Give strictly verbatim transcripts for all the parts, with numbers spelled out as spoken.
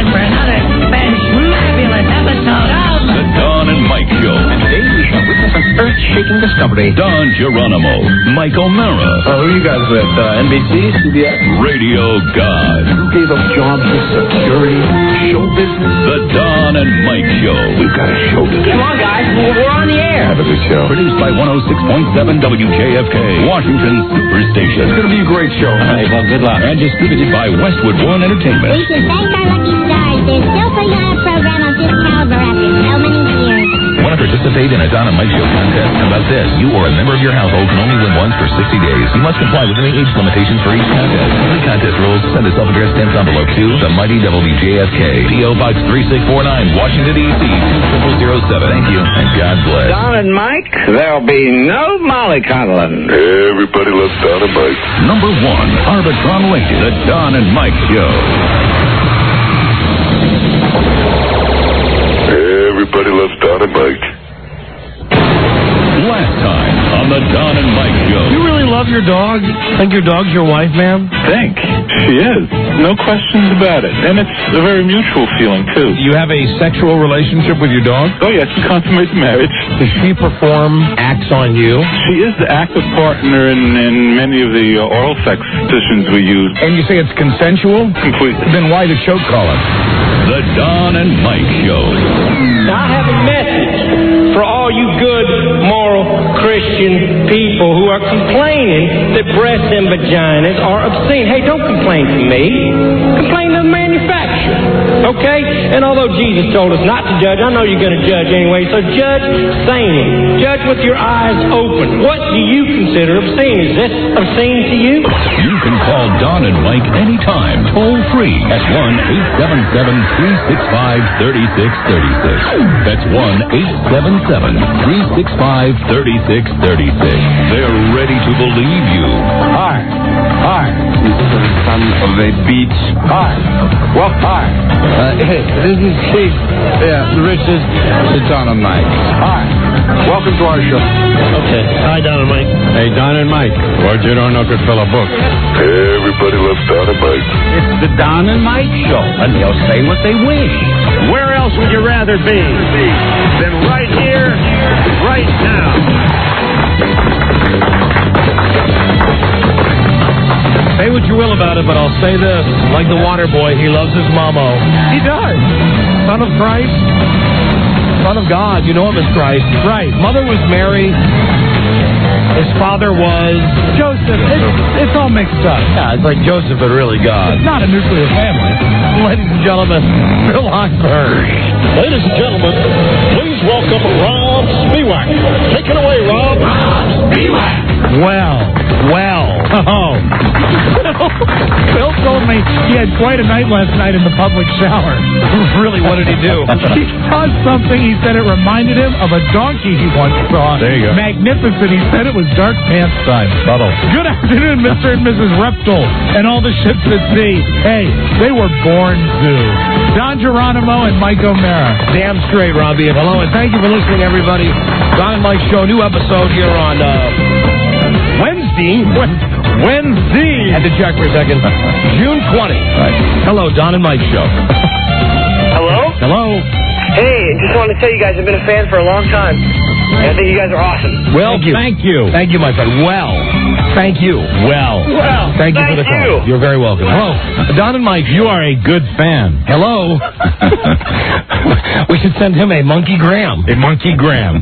time for another fabulous episode of The Don and Mike Show. And today we shall witness an earth-shaking discovery. Don Geronimo, Mike O'Mara. Oh, who are you guys with? Uh, N B C, C B S? Radio God. Who gave up jobs to security, show business? The Don and Mike Show. We've got a show to do. Come on, guys. We're on the air. Have a good show. Produced by one oh six point seven W J F K, Washington Superstation. It's going to be a great show. Hey, well, good luck. And distributed by Westwood One Entertainment. We should thank our lucky stars. They're still putting on a program of this caliber after so many years. Want to participate in a Don and Mike Show contest? How about this? You or a member of your household can only win once for sixty days. You must comply with any age limitations for each contest. For contest rules, send a self-addressed stamped envelope to the Mighty W J F K, P O Box three six four nine, Washington, D C two zero zero seven. Thank you, and God bless. Don and Mike, there'll be no mollycoddling. Everybody loves Don and Mike. Number one, Arbitron Lincoln, the Don and Mike Show. Everybody loves Don and Mike. Last time on the Don and Mike Show. You really love your dog? Think your dog's your wife, ma'am? Think. She is. No questions about it. And it's a very mutual feeling, too. You have a sexual relationship with your dog? Oh, yes, we consummate the marriage. Does she perform acts on you? She is the active partner in, in many of the uh, oral sex positions we use. And you say it's consensual? Completely. Then why the choke collar? The Don and Mike Show. Now, I have a message for all you good, moral, Christian people who are complaining that breasts and vaginas are obscene. Hey, don't complain to me. Complain to the manufacturer. Okay? And although Jesus told us not to judge, I know you're going to judge anyway, so judge sanely. Judge with your eyes open. What do you consider obscene? Is this obscene to you? You can call Don and Mike anytime, toll free at one eight seven seven, three six five, three six three six. That's one eight seven seven, three six five, three six three six. They're ready to believe you. Hi. Hi. Mister Son of a beach. Hi. Well, hi. Uh, hey, this is Steve. Yeah, the richest. The Don and Mike. Hi. Welcome to our show. Okay. Hi, Don and Mike. Hey, Don and Mike. What you don't know could fill a book. Everybody loves Don and Mike. It's the Don and Mike Show, and they'll say what they wish. Where else would you rather be than right here, right now? Say what you will about it, but I'll say this. Like the water boy, he loves his mamo. He does. Son of Christ. Son of God. You know him as Christ. Right. Mother was Mary. His father was Joseph. It's, it's all mixed up. Yeah, it's like Joseph, but really God. It's not a nuclear family. Ladies and gentlemen, Bill Hochberg. Ladies and gentlemen, please welcome Rob Spiewak. Take it away, Rob. Rob Spiewak. Well, well. Oh. Bill told me he had quite a night last night in the public shower. Really, what did he do? He saw something. He said it reminded him of a donkey he once saw. There you go. Magnificent. He said it was dark pants time. Subtle. Good afternoon, Mister and Missus Reptile, and all the ships at sea. Hey, they were born zoo. Don Geronimo and Mike O'Mara. Damn straight, Robbie. Hello, and thank you for listening, everybody. Don and Mike Show, new episode here on uh, Wednesday. Wednesday. Had to check for a second. June twentieth. Right. Hello, Don and Mike Show. Hello? Hello. Hey, just wanted to tell you guys I've been a fan for a long time. And I think you guys are awesome. Well, thank you. Thank you, thank you my friend. Well, thank you. Well, well thank you thank for the you. call. You're very welcome. Hello, Don and Mike. You are a good fan. Hello. We should send him a monkey gram. A monkey gram.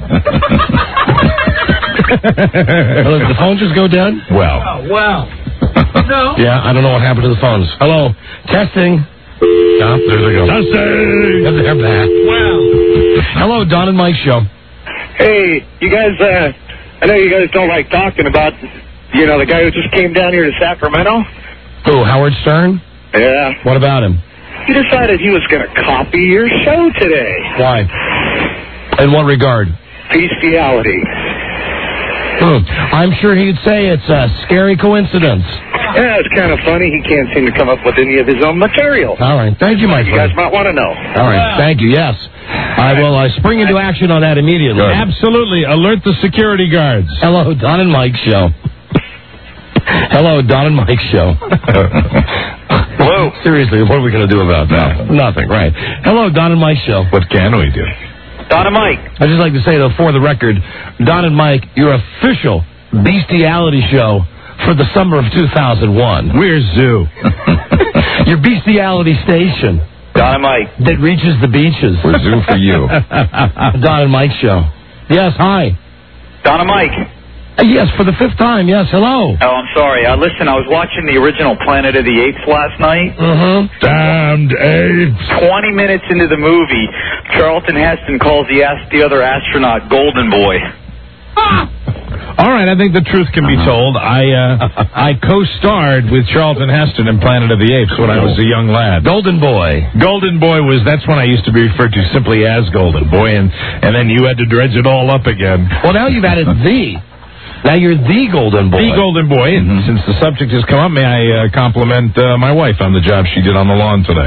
Hello, did the phone just go dead? Well. Oh, wow. No. Yeah, I don't know what happened to the phones. Hello, testing. Oh, there they go. Testing. They're back. Wow. Hello, Don and Mike Show. Hey, you guys, uh, I know you guys don't like talking about, you know, the guy who just came down here to Sacramento. Who, Howard Stern? Yeah. What about him? He decided he was going to copy your show today. Why? In what regard? Bestiality. Hmm. I'm sure he'd say it's a scary coincidence. Yeah, it's kind of funny. He can't seem to come up with any of his own material. All right. Thank you, my you friend. You guys might want to know. All right. Thank you. Yes. I will uh, spring into action on that immediately. Good. Absolutely. Alert the security guards. Hello, Don and Mike Show. Hello, Don and Mike Show. Hello. Seriously, what are we going to do about that? No. Nothing, right. Hello, Don and Mike Show. What can we do? Don and Mike. I'd just like to say, though, for the record, Don and Mike, your official bestiality show for the summer of two thousand one. We're Zoo. Your bestiality station. Don and Mike. That reaches the beaches. We're Zoo for you. Don and Mike Show. Yes, hi. Don and Mike. Uh, yes, for the fifth time. Yes, hello. Oh, I'm sorry. Uh, listen, I was watching the original Planet of the Apes last night. Mm-hmm. Damned apes. Twenty minutes into the movie, Charlton Heston calls the, ast- the other astronaut Golden Boy. Ah. All right, I think the truth can be told. I uh, I co-starred with Charlton Heston in Planet of the Apes when I was a young lad. Golden Boy. Golden Boy was, that's when I used to be referred to simply as Golden Boy, and, and then you had to dredge it all up again. Well, now you've added the. Now you're the Golden Boy. The Golden Boy, and mm-hmm. since the subject has come up, may I uh, compliment uh, my wife on the job she did on the lawn today.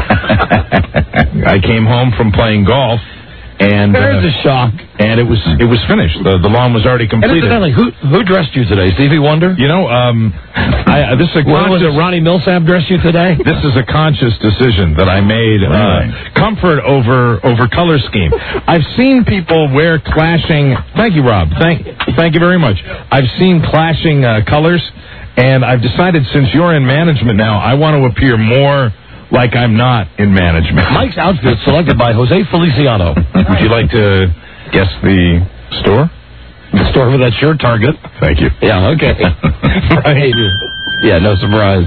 I came home from playing golf. And there's uh, a shock, and it was it was finished. The the lawn was already completed. And incidentally, who who dressed you today? Stevie Wonder? You know, um, I, this is a well, was it Ronnie Millsap dressed you today? This is a conscious decision that I made. Right. Uh, comfort over over color scheme. I've seen people wear clashing. Thank you, Rob. Thank thank you very much. I've seen clashing uh, colors, and I've decided since you're in management now, I want to appear more like I'm not in management. Mike's outfit selected by Jose Feliciano. Would you like to guess the store? The store for that shirt, Target. Thank you. Yeah, okay. Right. Yeah, no surprise.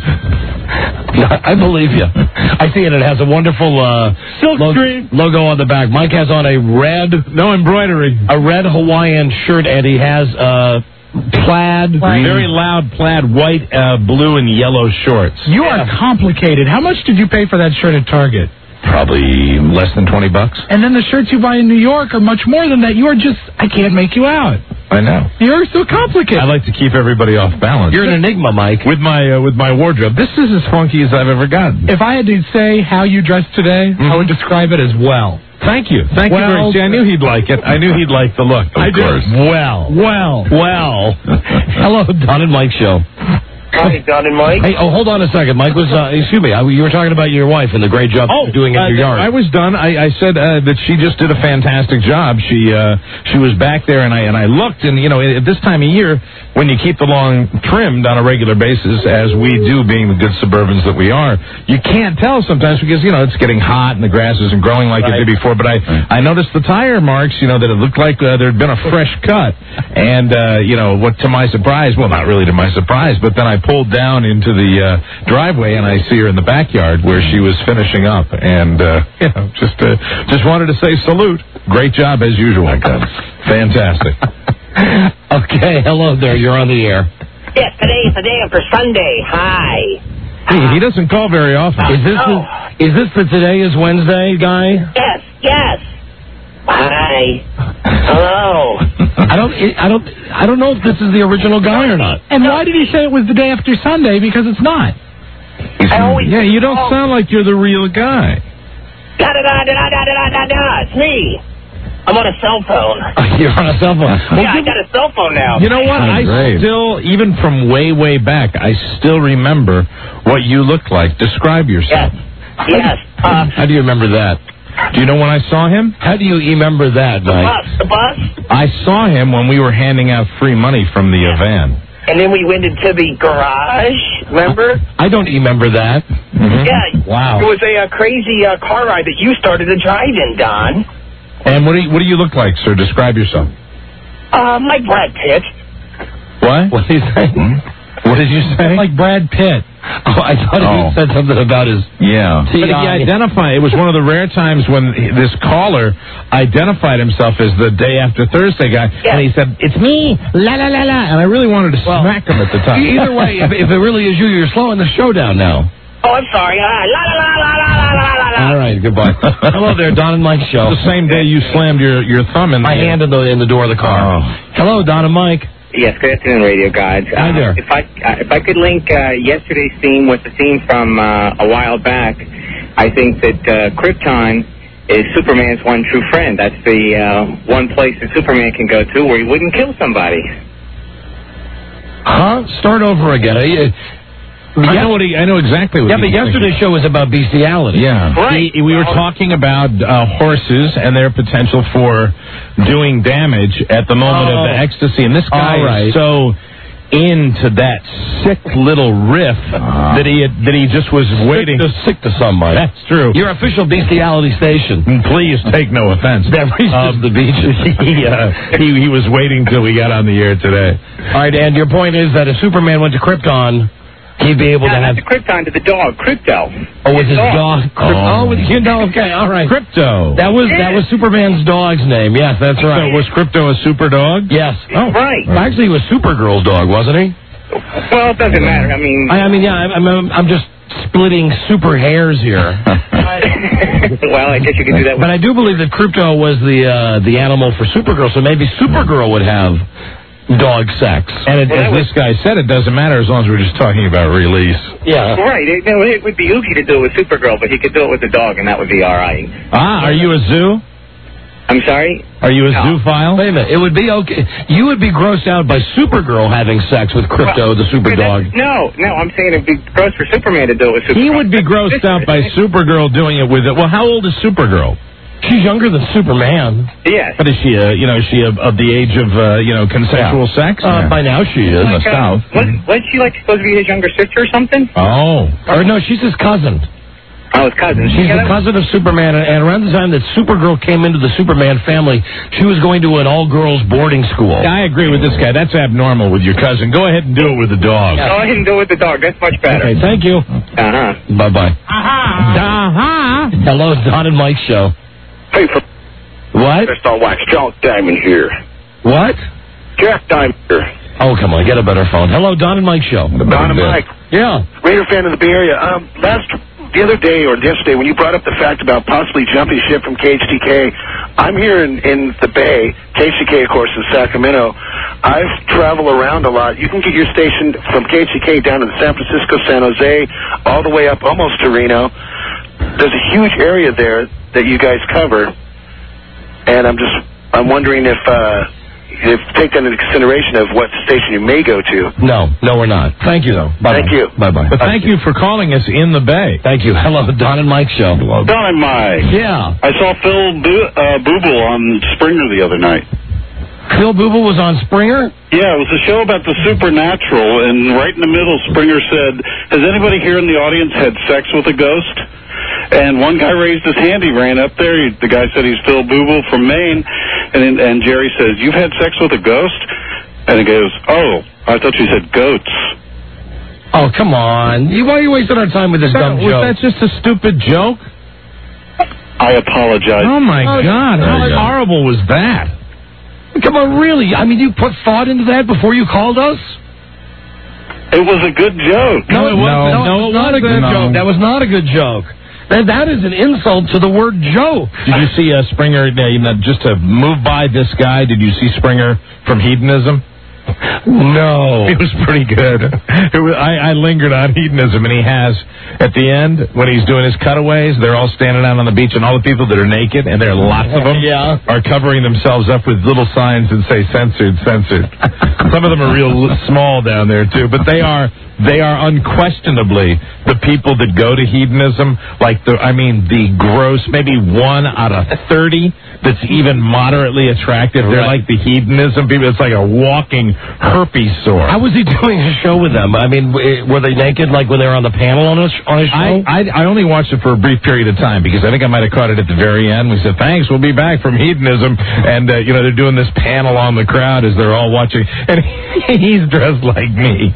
I believe you. I see it. It has a wonderful uh, silk lo- screen logo on the back. Mike has on a red... No embroidery. A red Hawaiian shirt, and he has... Uh, plaid, plaid, very loud plaid, white, uh, blue, and yellow shorts. You yeah. are complicated. How much did you pay for that shirt at Target? Probably less than twenty bucks. And then the shirts you buy in New York are much more than that. You are just, I can't make you out. I know. You're so complicated. I like to keep everybody off balance. You're an enigma, Mike. With my uh, with my wardrobe, this is as funky as I've ever gotten. If I had to say how you dressed today, mm-hmm. I would describe it as well. Thank you. Thank well, you very much. See, I knew he'd like it. I knew he'd like the look. Of I course. Did. Well. Well. Well. Hello, Don and Mike Show. Hi, Don and Mike. Hey, oh, hold on a second. Mike was, uh, excuse me, I, you were talking about your wife and the great job oh, doing in uh, your yard. I was done. I, I said uh, that she just did a fantastic job. She uh, she was back there, and I and I looked, and, you know, at this time of year, when you keep the lawn trimmed on a regular basis, as we do, being the good suburbans that we are, you can't tell sometimes because, you know, it's getting hot and the grass isn't growing like right. it did before. But I, right. I noticed the tire marks, you know, that it looked like uh, there had been a fresh cut. And, uh, you know, what to my surprise, well, not really to my surprise, but then I pulled down into the uh, driveway and I see her in the backyard where she was finishing up. And, uh, you know, just, uh, just wanted to say salute. Great job as usual. Fantastic. Okay, hello there. You're on the air. Yes, today is the day after Sunday. Hi. Hey, he doesn't call very often. Is this no. the, is this the today is Wednesday guy? Yes, yes. Hi. Hello. I don't I don't I don't know if this is the original guy or not. And why did he say it was the day after Sunday? Because it's not. I always yeah, you don't sound like you're the real guy. Da da da da da da da da da. It's me. I'm on a cell phone. You're on a cell phone. Well, yeah, I got a cell phone now. You know what? Oh, I great. still, even from way, way back, I still remember what you look like. Describe yourself. Yes. Yes. Uh, How do you remember that? Do you know when I saw him? How do you remember that, the Mike? bus. The bus. I saw him when we were handing out free money from the uh, van. And then we went into the garage, remember? I don't remember that. Mm-hmm. Yeah. Wow. It was a, a crazy uh, car ride that you started to drive in, Don. And what do you, what do you look like, sir? Describe yourself. Uh, like Brad Pitt. What? What did you say? What did you say? Like Brad Pitt. Oh, I thought oh. you said something about his... Yeah. T I. But he identified... It was one of the rare times when this caller identified himself as the day after Thursday guy, yes. and he said, "It's me, la la la la," and I really wanted to well, smack him at the time. Either way, if, if it really is you, you're slowing the show down now. Oh, I'm sorry. Uh, la la la la la la la la. All right, goodbye. Hello there, Don and Mike Show. The same day you slammed your, your thumb in my the... hand in the in the door of the car. Oh. Hello, Don and Mike. Yes, good afternoon, radio guys. Hi there. Uh, if I uh, if I could link uh, yesterday's theme with the theme from uh, a while back, I think that uh, Krypton is Superman's one true friend. That's the uh, one place that Superman can go to where he wouldn't kill somebody. Huh? Start over again. I know what he, I know exactly what Yeah, he but was yesterday's thinking. show was about bestiality. Yeah. Right. He- we were talking about uh, horses and their potential for doing damage at the moment Oh. of the ecstasy. And this guy All right. is so into that sick little riff that he had, that he just was waiting. Sick to, sick to somebody. That's true. Your official bestiality station. Please take no offense. Beverly's Um, the beaches. he, uh, he, he was waiting till we got on the air today. All right, and your point is that if Superman went to Krypton, he'd be able No, to have... not the Krypton, to the dog, Crypto. Oh, with his dog. Crypt- Oh. oh, with you know, okay, all right. Crypto. That was that was Superman's dog's name. Yes, that's So right. was Crypto a super dog? Yes. Oh, Right. Actually, he was Supergirl's dog, wasn't he? Well, it doesn't matter. I mean, I, I mean, yeah, I'm, I'm, I'm just splitting super hairs here. well, I guess you could do that. But With, I do believe that Crypto was the uh, the animal for Supergirl, so maybe Supergirl would have dog sex. And it, Well, as that this guy said, it doesn't matter as long as we're just talking about release. Yeah. right. It, no, it would be ooky to do it with Supergirl, but he could do it with the dog, and that would be all right. Ah, are you a zoo? I'm sorry? Are you a No. zoophile? Wait a minute. It would be okay. You would be grossed out by Supergirl having sex with Crypto, Well, the super but dog. that's- No, no, I'm saying it'd be gross for Superman to do it with Supergirl. He would be grossed out by Supergirl doing it with it. Well, how old is Supergirl? She's younger than Superman. Yes. But is she, uh, you know, is she of, of the age of, uh, you know, consensual sex? Uh, By now she is. In the Like, uh, South. Wasn't, wasn't she like supposed to be his younger sister or something? Oh. Or no, she's his cousin. Oh, his cousin. She's Yeah, the that was- cousin of Superman, and- and around the time that Supergirl came into the Superman family, she was going to an all-girls boarding school. I agree with this guy. That's abnormal with your cousin. Go ahead and do it with the dog. Oh, I didn't do it with the dog. That's much better. Okay, thank you. Uh-huh. Bye-bye. Uh-huh. Hello, it's Don and Mike show. Hey, for What? Best on Wax, Jack Diamond here. What? Jack Diamond here. Oh, come on, get a better phone. Hello, Don and Mike show. Don and Mike. Yeah. Raider fan of the Bay Area. Um, last, the other day or yesterday when you brought up the fact about possibly jumping ship from K H T K, I'm here in, in the Bay, K H T K, of course, in Sacramento. I've traveled around a lot. You can get your station from K H T K down to San Francisco, San Jose, all the way up almost to Reno. There's a huge area there that you guys cover, and I'm just, I'm wondering if, uh, if take that into consideration of what station you may go to. No, no, we're not. Thank you, though. Bye-bye. Thank you. Bye-bye. But thank you for calling us in the Bay. Thank you. Hello, Don and Mike show. Don and Mike. Yeah. I saw Phil Bo- uh, Booble on Springer the other night. Phil Booble was on Springer? Yeah, it was a show about the supernatural, and right in the middle, Springer said, has anybody here in the audience had sex with a ghost? And one guy raised his hand. He ran up there. He, the guy said he's Phil Booble from Maine. And then, and Jerry says, you've had sex with a ghost? And he goes, oh, I thought you said goats. Oh, come on. You- Why are you wasting our time with this dumb Was joke? that just a stupid joke? I apologize. Oh, my Oh, God. there How you go. horrible was that? Come on, really? I mean, you put thought into that before you called us? It was a good joke. No, it wasn't. No, No, no, it was it not a good wasn't. joke. No. That was not a good joke. That, that is an insult to the word joke. Did you see uh, Springer, uh, you know, just to move by this guy, did you see Springer from Hedonism? No. It was pretty good. It was, I, I lingered on hedonism, and he has, at the end, when he's doing his cutaways, they're all standing out on the beach, and all the people that are naked, and there are lots of them, Yeah. are covering themselves up with little signs that say censored, censored. Some of them are real l- small down there, too, but they are they are unquestionably the people that go to hedonism, like the, I mean, the gross, maybe one out of thirty that's even moderately attractive. They're Right. like the hedonism people. It's like a walking herpes sore. How was he doing a show with them? I mean, w- were they naked like when they were on the panel on a, sh- on a show? I, I I only watched it for a brief period of time because I think I might have caught it at the very end. We said, thanks, we'll be back from hedonism. And, uh, you know, they're doing this panel on the crowd as they're all watching. And he's dressed like me.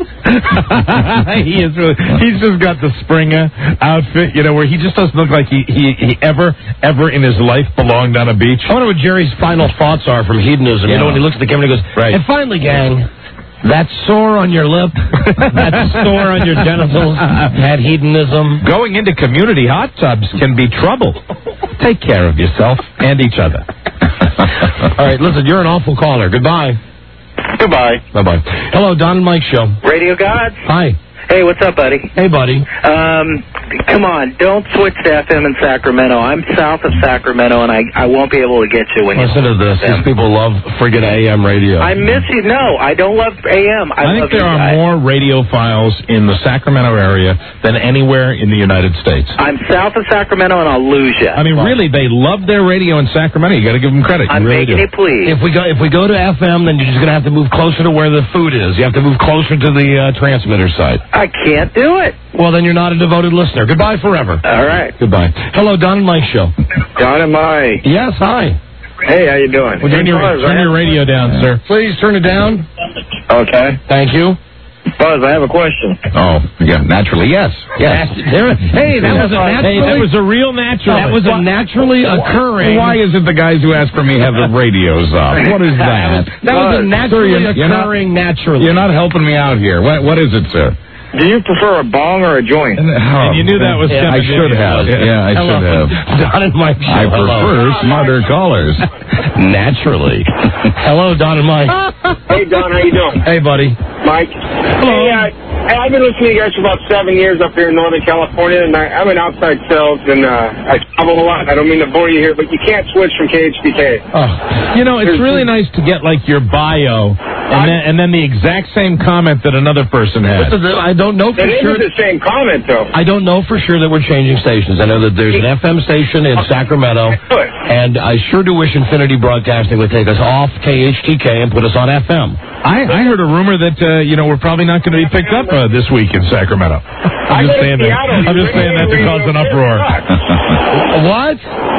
he is really, he's just got the Springer outfit, you know, where he just doesn't look like he, he, he ever, ever in his life belonged on a beach. I wonder what Jerry's final thoughts are from hedonism. You Yeah. know, when he looks at the camera and he goes, Right. and finally, gang, that sore on your lip, that sore on your genitals, that hedonism. Going into community hot tubs can be trouble. Take care of yourself and each other. All right, listen, you're an awful caller. Goodbye. Goodbye. Bye-bye. Hello, Don and Mike show. Radio Gods? Hi. Hey, what's up, buddy? Hey, buddy. Um, come on, don't switch to F M in Sacramento. I'm south of Sacramento, and I, I won't be able to get you when Listen you to this. These people love friggin' A M radio. I miss you. No, I don't love A M. I, I love think there you are guys. more radiophiles in the Sacramento area than anywhere in the United States. I'm south of Sacramento, and I'll lose you. I mean, really, they love their radio in Sacramento. You got to give them credit. You I'm really making do. it please. If we go if we go to F M, then you're just gonna have to move closer to where the food is. You have to move closer to the uh, transmitter side. I can't do it. Well, then you're not a devoted listener. Goodbye forever. All right. Goodbye. Hello, Don and Mike Show. Don and Mike. Yes, hi. Hey, how you doing? Well, turn your, Buzz, turn I your have- radio down, sir. Please turn it down. Okay. Thank you. Buzz, I have a question. Oh, yeah, naturally, yes. Yes. There, hey, that was a naturally, Hey, that was a real natural. that was a naturally occurring. Why is it the guys who ask for me have the radios off? What is that? That was a naturally Sir, you're not- occurring naturally. You're not helping me out here. What, what is it, sir? Do you prefer a bong or a joint? And, And you knew that was I coming, should didn't you? have. Yeah, I Hello. should have. Don and Mike Show. I prefer Hello. smarter callers. Naturally. Hello, Don and Mike. Hey, Don, how you doing? Hey, buddy. Mike? Hey, uh, hey, I've been listening to you guys for about seven years up here in Northern California, and I, I'm in outside sales, and uh, I travel a lot. I don't mean to bore you here, but you can't switch from K H D K. Oh, you know, it's really nice to get like your bio and then and then the exact same comment that another person had. I don't know for It sure. isn't the same comment, though. I don't know for sure that we're changing stations. I know that there's an F M station in Sacramento, and I sure do wish Infinity Broadcasting would take us off K H T K and put us on F M. I, I heard a rumor that uh, you know we're probably not going to be picked up uh, this week in Sacramento. I'm just saying that. I'm just saying that to cause an uproar. What?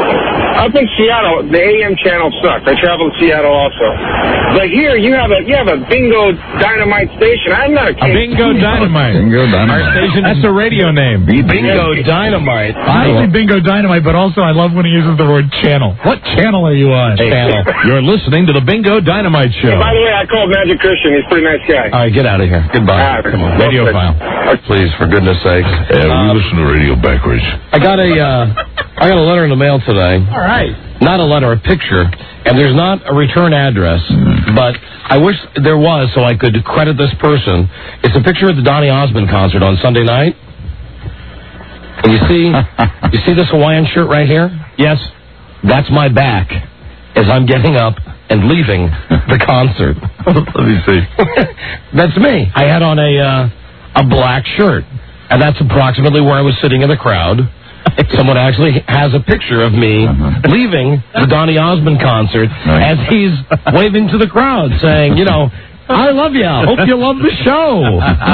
Up in Seattle, the A M channel sucks. I travel to Seattle also. But here, you have a you have a Bingo Dynamite station. I'm not a A Bingo Dynamite. Bingo Dynamite. Our station. That's a radio name. Bingo Dynamite. I say Bingo Dynamite, but also I love when he uses the word channel. What channel are you on? Channel. You're listening to the Bingo Dynamite Show. By the way, I called Magic Christian. He's a pretty nice guy. All right, get out of here. Goodbye. All right. Come on. Radio file. Please, for goodness sakes. Yeah, we listen to radio backwards. I got a, uh, I got a letter in the mail today. All right. Not a letter, a picture. And there's not a return address, but I wish there was so I could credit this person. It's a picture of the Donny Osmond concert on Sunday night. And you see, you see this Hawaiian shirt right here? Yes. That's my back as I'm getting up and leaving the concert. Let me see. That's me. I had on a uh, a black shirt, and that's approximately where I was sitting in the crowd. Someone actually has a picture of me leaving the Donny Osmond concert as he's waving to the crowd, saying, you know, I love you. Hope you love the show.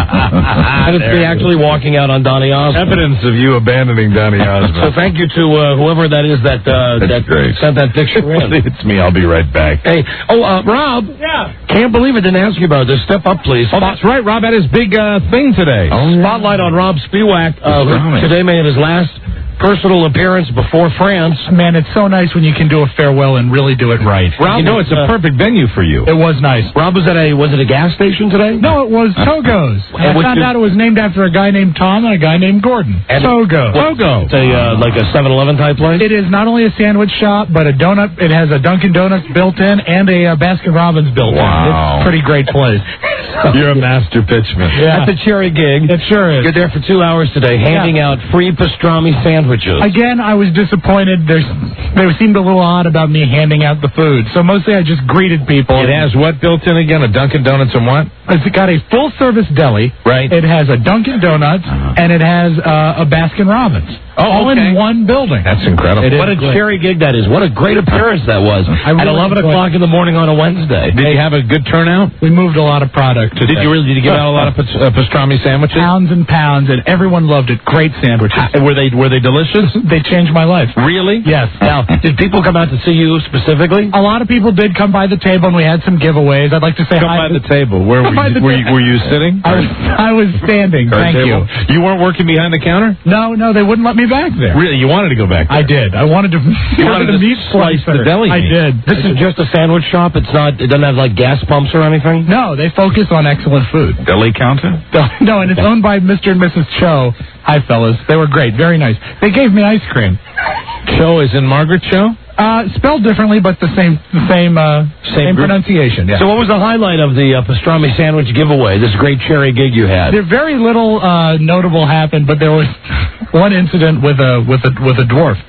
And it's me actually walking out on Donny Osmond. Evidence of you abandoning Donny So Osmond. thank you to uh, whoever that is that uh, that sent that picture in. It's me. I'll be right back. Hey, oh, uh, Rob. Yeah. Can't believe I didn't ask you about this. Step up, please. Oh, that's right. Rob had his big uh, thing today. Spotlight on Rob Spiewak. Uh, who today made his last personal appearance before France. Man, it's so nice when you can do a farewell and really do it right. Rob, You know, it's a perfect venue for you. It was nice. Rob was at a was it a gas station today? No, it was Togo's. And I which found is- out it was named after a guy named Tom and a guy named Gordon. And- Togo. Togo. It's a uh, like a seven eleven type place. It is not only a sandwich shop, but a donut. It has a Dunkin' Donuts built in and a uh, Baskin Robbins built Wow. in. It's a pretty great place. You're a master pitchman. Yeah. That's a cherry gig. It sure is. You're there for two hours today, handing out free pastrami sandwiches. Again, I was disappointed. There's, they seemed a little odd about me handing out the food. So mostly I just greeted people. It has what built in again? A Dunkin' Donuts and what? It's got a full-service deli. Right. It has a Dunkin' Donuts, and it has uh, a Baskin Robbins. Oh, all okay. in one building. That's incredible. It is What a great. cherry gig that is. What a great appearance that was. I At really eleven enjoyed o'clock in the morning on a Wednesday. Did you have a good turnout? We moved a lot of product. Did you really? Did you give out a lot of pas- uh, pastrami sandwiches? Pounds and pounds, and everyone loved it. Great sandwiches. Uh, Were they were they delicious? They changed my life. Really? Yes. Now, did people come out to see you specifically? A lot of people did come by the table, and we had some giveaways. I'd like to say Come hi. by the table. Where were Come by you? the Were you, ta- were you sitting? I was, I was standing. Card Thank table? you. You weren't working behind the counter? No, no, they wouldn't let me back there. Really? You wanted to go back there? I did. I wanted to. You wanted to meat slice the slicer. deli I meat. did. This is just a sandwich shop. It's not. It doesn't have like gas pumps or anything. No, they focus on excellent food. Deli counter? No, and it's owned by Mister and Missus Cho. Hi, fellas. They were great. Very nice. They gave me ice cream. Cho is in Margaret Cho? Uh, spelled differently, but the same the same uh, same, group. pronunciation. Yeah. So what was the highlight of the uh, pastrami sandwich giveaway, this great cherry gig you had? There very little uh, notable happened, but there was one incident with a with a with a dwarf.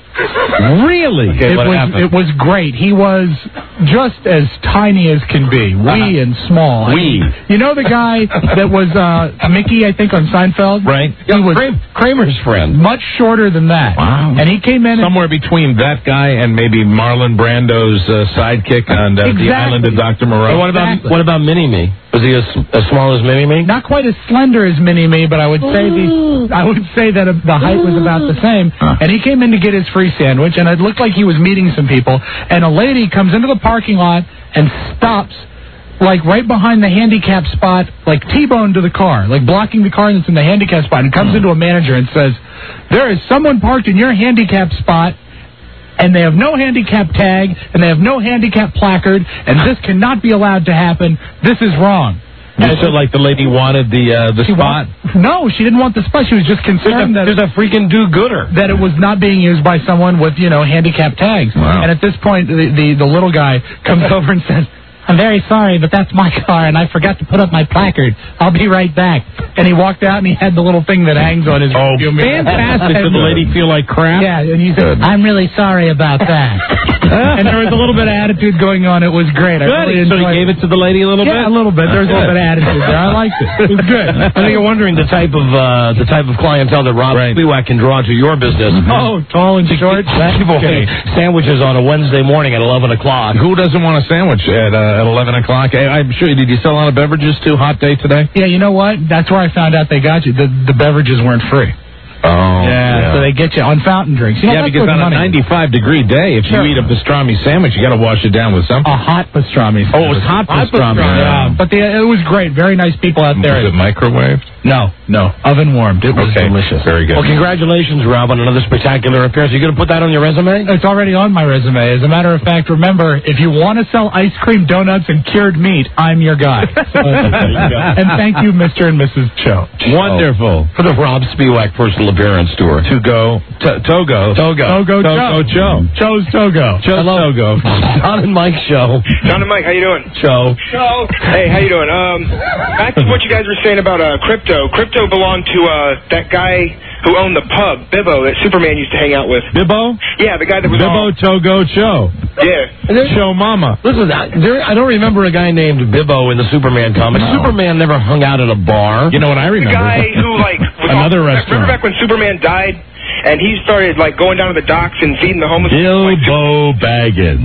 Really? Okay, it what was happened? it was great. He was just as tiny as can be, wee and small. Wee. You know the guy that was uh, Mickey, I think, on Seinfeld? Right. He was Kramer's friend. Much shorter than that. Wow. And he came in somewhere and, between that guy and maybe Marlon Brando's uh, sidekick on uh, Exactly. The Island of Doctor Moreau. Hey, what about Exactly. what about Mini-Me? Was he as, as small as Mini-Me? not quite as slender as Mini-Me, but I would say the I would say that the height was about the same. And he came in to get his free sandwich, and it looked like he was meeting some people. And a lady comes into the parking lot and stops, like right behind the handicap spot, like T-bone to the car, like blocking the car that's in the handicap spot, and comes into a manager and says, "There is someone parked in your handicap spot, and they have no handicap tag, and they have no handicap placard, and this cannot be allowed to happen. This is wrong." You said like the lady wanted the uh, the She spot. want- no, she didn't want the spot. She was just concerned that There's a freaking do-gooder. that it was not being used by someone with, you know, handicap tags. Wow. And at this point, the, the the little guy comes over and says, "I'm very sorry, but that's my car, and I forgot to put up my placard. I'll be right back." And he walked out, and he had the little thing that hangs on his Oh, rearview mirror. fantastic! Did the lady feel like crap? Yeah, and he said, "I'm really sorry about that." And there was a little bit of attitude going on. It was great. I Good. really So he enjoyed gave it to the lady a little yeah, bit? a little bit. There was a little bit of attitude there. I liked it. It was good. I think you're wondering the type of uh, the type of clientele that Rob Right. Spiewak can draw to your business. Oh, tall and short. Give away sandwiches on a Wednesday morning at eleven o'clock. Who doesn't want a sandwich at uh, at eleven o'clock? I, I'm sure. Did you sell a lot of beverages too? Hot day today? Yeah, you know what? That's where I found out they got you. The the beverages weren't free. Oh, Yeah, so they get you on fountain drinks. You know, yeah, that's because where the on a money is. ninety-five degree day, if Sure. you eat a pastrami sandwich, you got to wash it down with something. A hot pastrami. Oh, it was hot pastrami. Yeah, but the, it was great. Very nice people out there. Was it microwaved? No, no, oven warmed. It was Okay, delicious. very good. Well, congratulations, Rob, on another spectacular appearance. You going to put that on your resume? It's already on my resume. As a matter of fact, remember, if you want to sell ice cream, donuts, and cured meat, I'm your guy. So, and thank you, Mister and Missus Cho. Wonderful. For the Rob Spiewak personal appearance tour. To go, to, Togo. Togo. Togo Togo Cho. Cho. Cho's Togo. Cho Togo. Don and Mike show. John and Mike, how you doing? Show. Show. Hey, how you doing? Um, back to what you guys were saying about uh, crypto. Crypto belonged to uh, that guy who owned the pub, Bibbo, that Superman used to hang out with. Bibbo? Yeah, the guy that was Bibbo all... Togo Cho. Yeah. Show Mama. Listen, I, there, I don't remember a guy named Bibbo in the Superman comics. No. Superman never hung out at a bar. You know what I The remember? guy who, like... was Another all, restaurant. Remember back when Superman died? And he started, like, going down to the docks and feeding the homeless people? Like, Bilbo Baggins.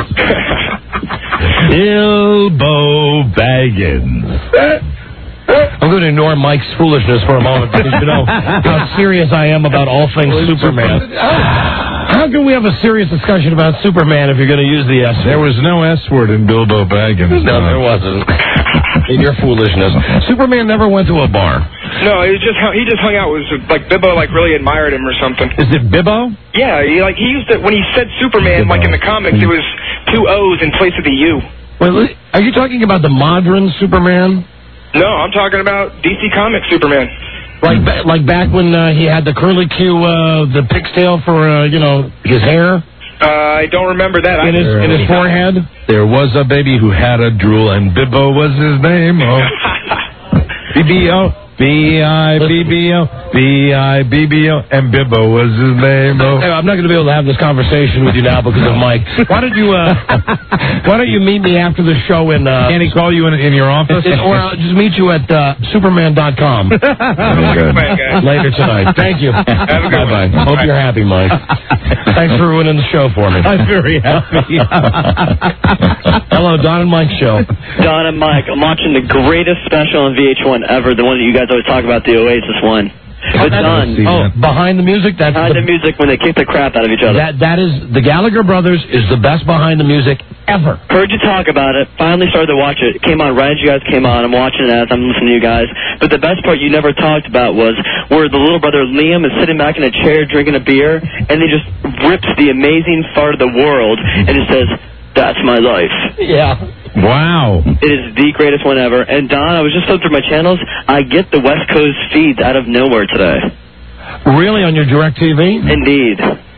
Bilbo Baggins. I'm going to ignore Mike's foolishness for a moment because you know how serious I am about all things Superman. How can we have a serious discussion about Superman if you're going to use the S word? There was no S word in Bilbo Baggins. No, there wasn't. In your foolishness. Superman never went to a bar. no, he just he just hung out with, like, Bibbo, like, really admired him or something. Is it Bibbo? Yeah, he, like, he used to... When he said Superman, like, in the comics, it was two O's in place of the U. Wait, are you talking about the modern Superman? No, I'm talking about D C Comics Superman. Like ba- like back when uh, he had the curly Q, uh, the pig's tail for, uh, you know, his hair? Uh, I don't remember that. In I, his, in his forehead? There was a baby who had a drool, and Bibbo was his name. Oh. B B O. B I B B O, B I B B O, and Bibbo was his name. Oh. Hey, I'm not going to be able to have this conversation with you now because of Mike. Why don't you uh, Why don't you meet me after the show in... Uh, Can he call you in, in your office? or I'll just meet you at uh, superman dot com later tonight. Thank you. Bye-bye. Hope you're happy, Mike. Thanks for ruining the show for me. I'm very happy. Hello, Don and Mike show. Don and Mike, I'm watching the greatest special on V H one ever, the one that you guys always talk about, the Oasis one. But Don, Oh, behind the music? That's behind the, the music when they kick the crap out of each other. that that is the Gallagher Brothers is the best behind the music ever. Heard you talk about it, finally started to watch it. It came on right as you guys came on. I'm watching it as I'm listening to you guys. But the best part you never talked about was where the little brother Liam is sitting back in a chair drinking a beer, and he just rips the amazing fart of the world, and it says, "That's my life." Yeah. Wow. It is the greatest one ever. And Don, I was just flipping through my channels. I get the West Coast feeds out of nowhere today. Really, on your DirecTV? Indeed. Indeed.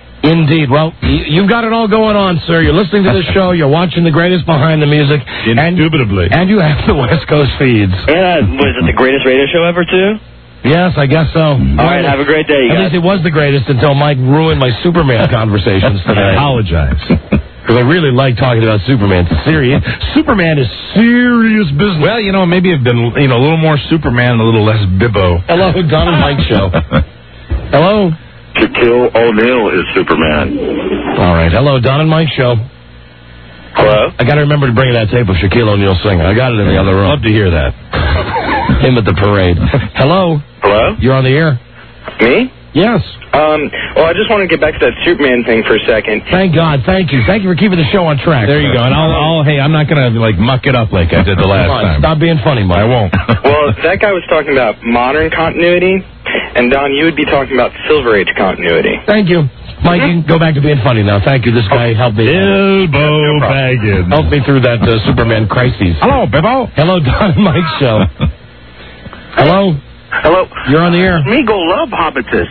Indeed. Well, y- you've got it all going on, sir. You're listening to this show. You're watching the greatest behind the music. Indubitably. And, and you have the West Coast feeds. Yeah, was it the greatest radio show ever, too? Yes, I guess so. All right, have a great day, you At guys. least it was the greatest until Mike ruined my Superman conversations today. I apologize. Because I really like talking about Superman. It's serious. Superman is serious business. Well, you know, maybe I've been, you know, a little more Superman and a little less Bibbo. Hello, Don and Mike show. Hello. Shaquille O'Neal is Superman. All right. Hello, Don and Mike show. Hello? I got to remember to bring that tape of Shaquille O'Neal singing. I got it in the other room. Love to hear that. Him at the parade. Hello. Hello? You're on the air. Me? Yes. Um, well, I just want to get back to that Superman thing for a second. Thank God. Thank you. Thank you for keeping the show on track. There you go. And I'll, I'll hey, I'm not going to, like, muck it up like I did the last Come on, time. Stop being funny, Mike. I won't. Well, that guy was talking about modern continuity, and Don, you would be talking about Silver Age continuity. Thank you. Mike, you can go back to being funny now. Thank you. This guy helped me. Elbow Baggins. Helped me through that uh, Superman crisis. Hello, Bibbo. Hello, Don and Mike show. Hello. Hello? You're on the air. Meagle love hobbitses.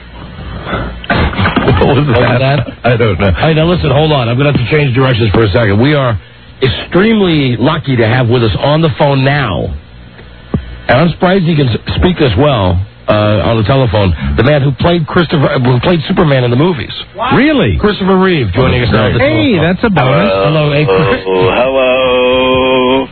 What was that? that? I don't know. Hey, now listen, hold on. I'm going to have to change directions for a second. We are extremely lucky to have with us on the phone now, and I'm surprised he can s- speak this well uh, on the telephone, the man who played Christopher, uh, who played Superman in the movies. Really? Christopher Reeve joining us now. on the Hey, telephone. that's a bonus. Hello, hey, Chris- Oh, hello.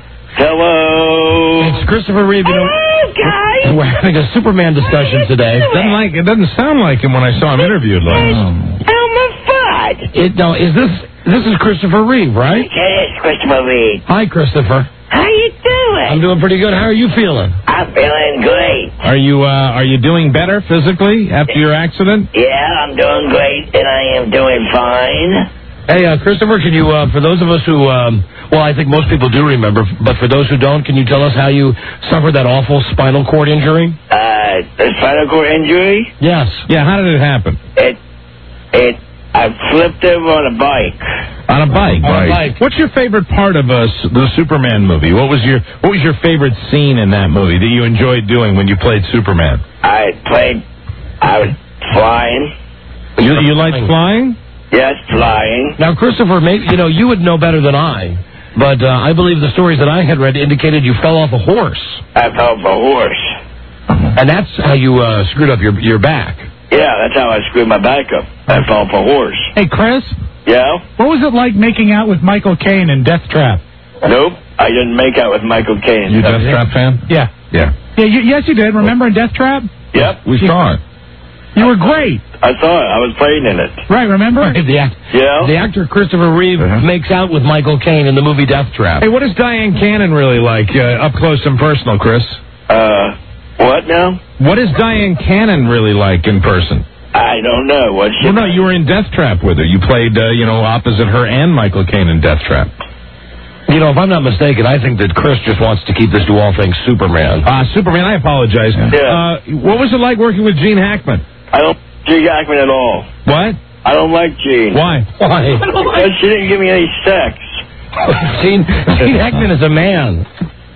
Hello. It's Christopher Reeve. You know, guys. we're having a Superman discussion today. Doesn't like it doesn't sound like him when I saw him interviewed last. Elmer Fudd. It, no, is this this is Christopher Reeve, right? Yes, Christopher Reeve. Hi, Christopher. How you doing? I'm doing pretty good. How are you feeling? I'm feeling great. Are you uh, are you doing better physically after your accident? Yeah, I'm doing great, and I am doing fine. Hey, uh, Christopher, can you, uh, for those of us who, um, well, I think most people do remember, but for those who don't, can you tell us how you suffered that awful spinal cord injury? Uh, the spinal cord injury? Yes. Yeah, how did it happen? It, it, I flipped over on a bike. On a bike. On a right. bike. What's your favorite part of uh, s- the Superman movie? What was your What was your favorite scene in that movie that you enjoyed doing when you played Superman? I played, I was flying. You, you like flying? Yes, flying. Now, Christopher, maybe, you know, you would know better than I, but uh, I believe the stories that I had read indicated you fell off a horse. I fell off a horse. And that's how you uh, screwed up your your back. Yeah, that's how I screwed my back up. I fell off a horse. Hey, Chris, Yeah? what was it like making out with Michael Caine in Death Trap? Nope. I didn't make out with Michael Caine. You Death Trap fan? Yeah. Yeah. Yeah, you, yes, you did. Remember in Death Trap? Yep. We saw it. You were great. I saw it. I was playing in it. Right, remember? The, act- Yeah? the actor Christopher Reeve makes out with Michael Caine in the movie Death Trap. Hey, what is Diane Cannon really like uh, up close and personal, Chris? Uh, what now? What is Diane Cannon really like in person? I don't know. What's she? Well, no, you were in Death Trap with her. You played, uh, you know, opposite her and Michael Caine in Death Trap. You know, if I'm not mistaken, I think that Chris just wants to keep this to all things Superman. Uh, Superman, I apologize. Yeah. Uh, what was it like working with Gene Hackman? I don't like Gene Hackman at all. What? I don't like Gene. Why? Why? Because she didn't give me any sex. Gene, Gene Hackman is a man.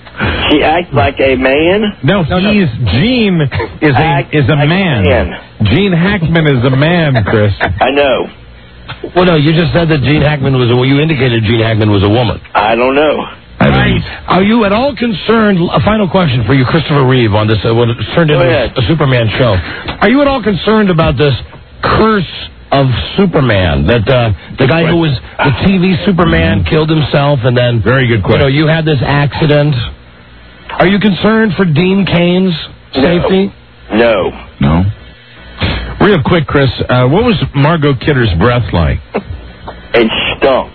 She acts like a man. No, he's Gene is a Act is a like a man. man. Gene Hackman is a man, Chris. I know. Well, no, you just said that Gene Hackman was a. You indicated Gene Hackman was a woman. I don't know. Right. Are you at all concerned? A final question for you, Christopher Reeve, on this. Uh, what it turned into Go ahead. a Superman show. Are you at all concerned about this curse of Superman? That uh, the guy who was the T V Superman killed himself, and then Very good you question. know you had this accident. Are you concerned for Dean Kane's safety? No. No. Real quick, Chris, uh, what was Margot Kidder's breath like? It stunk.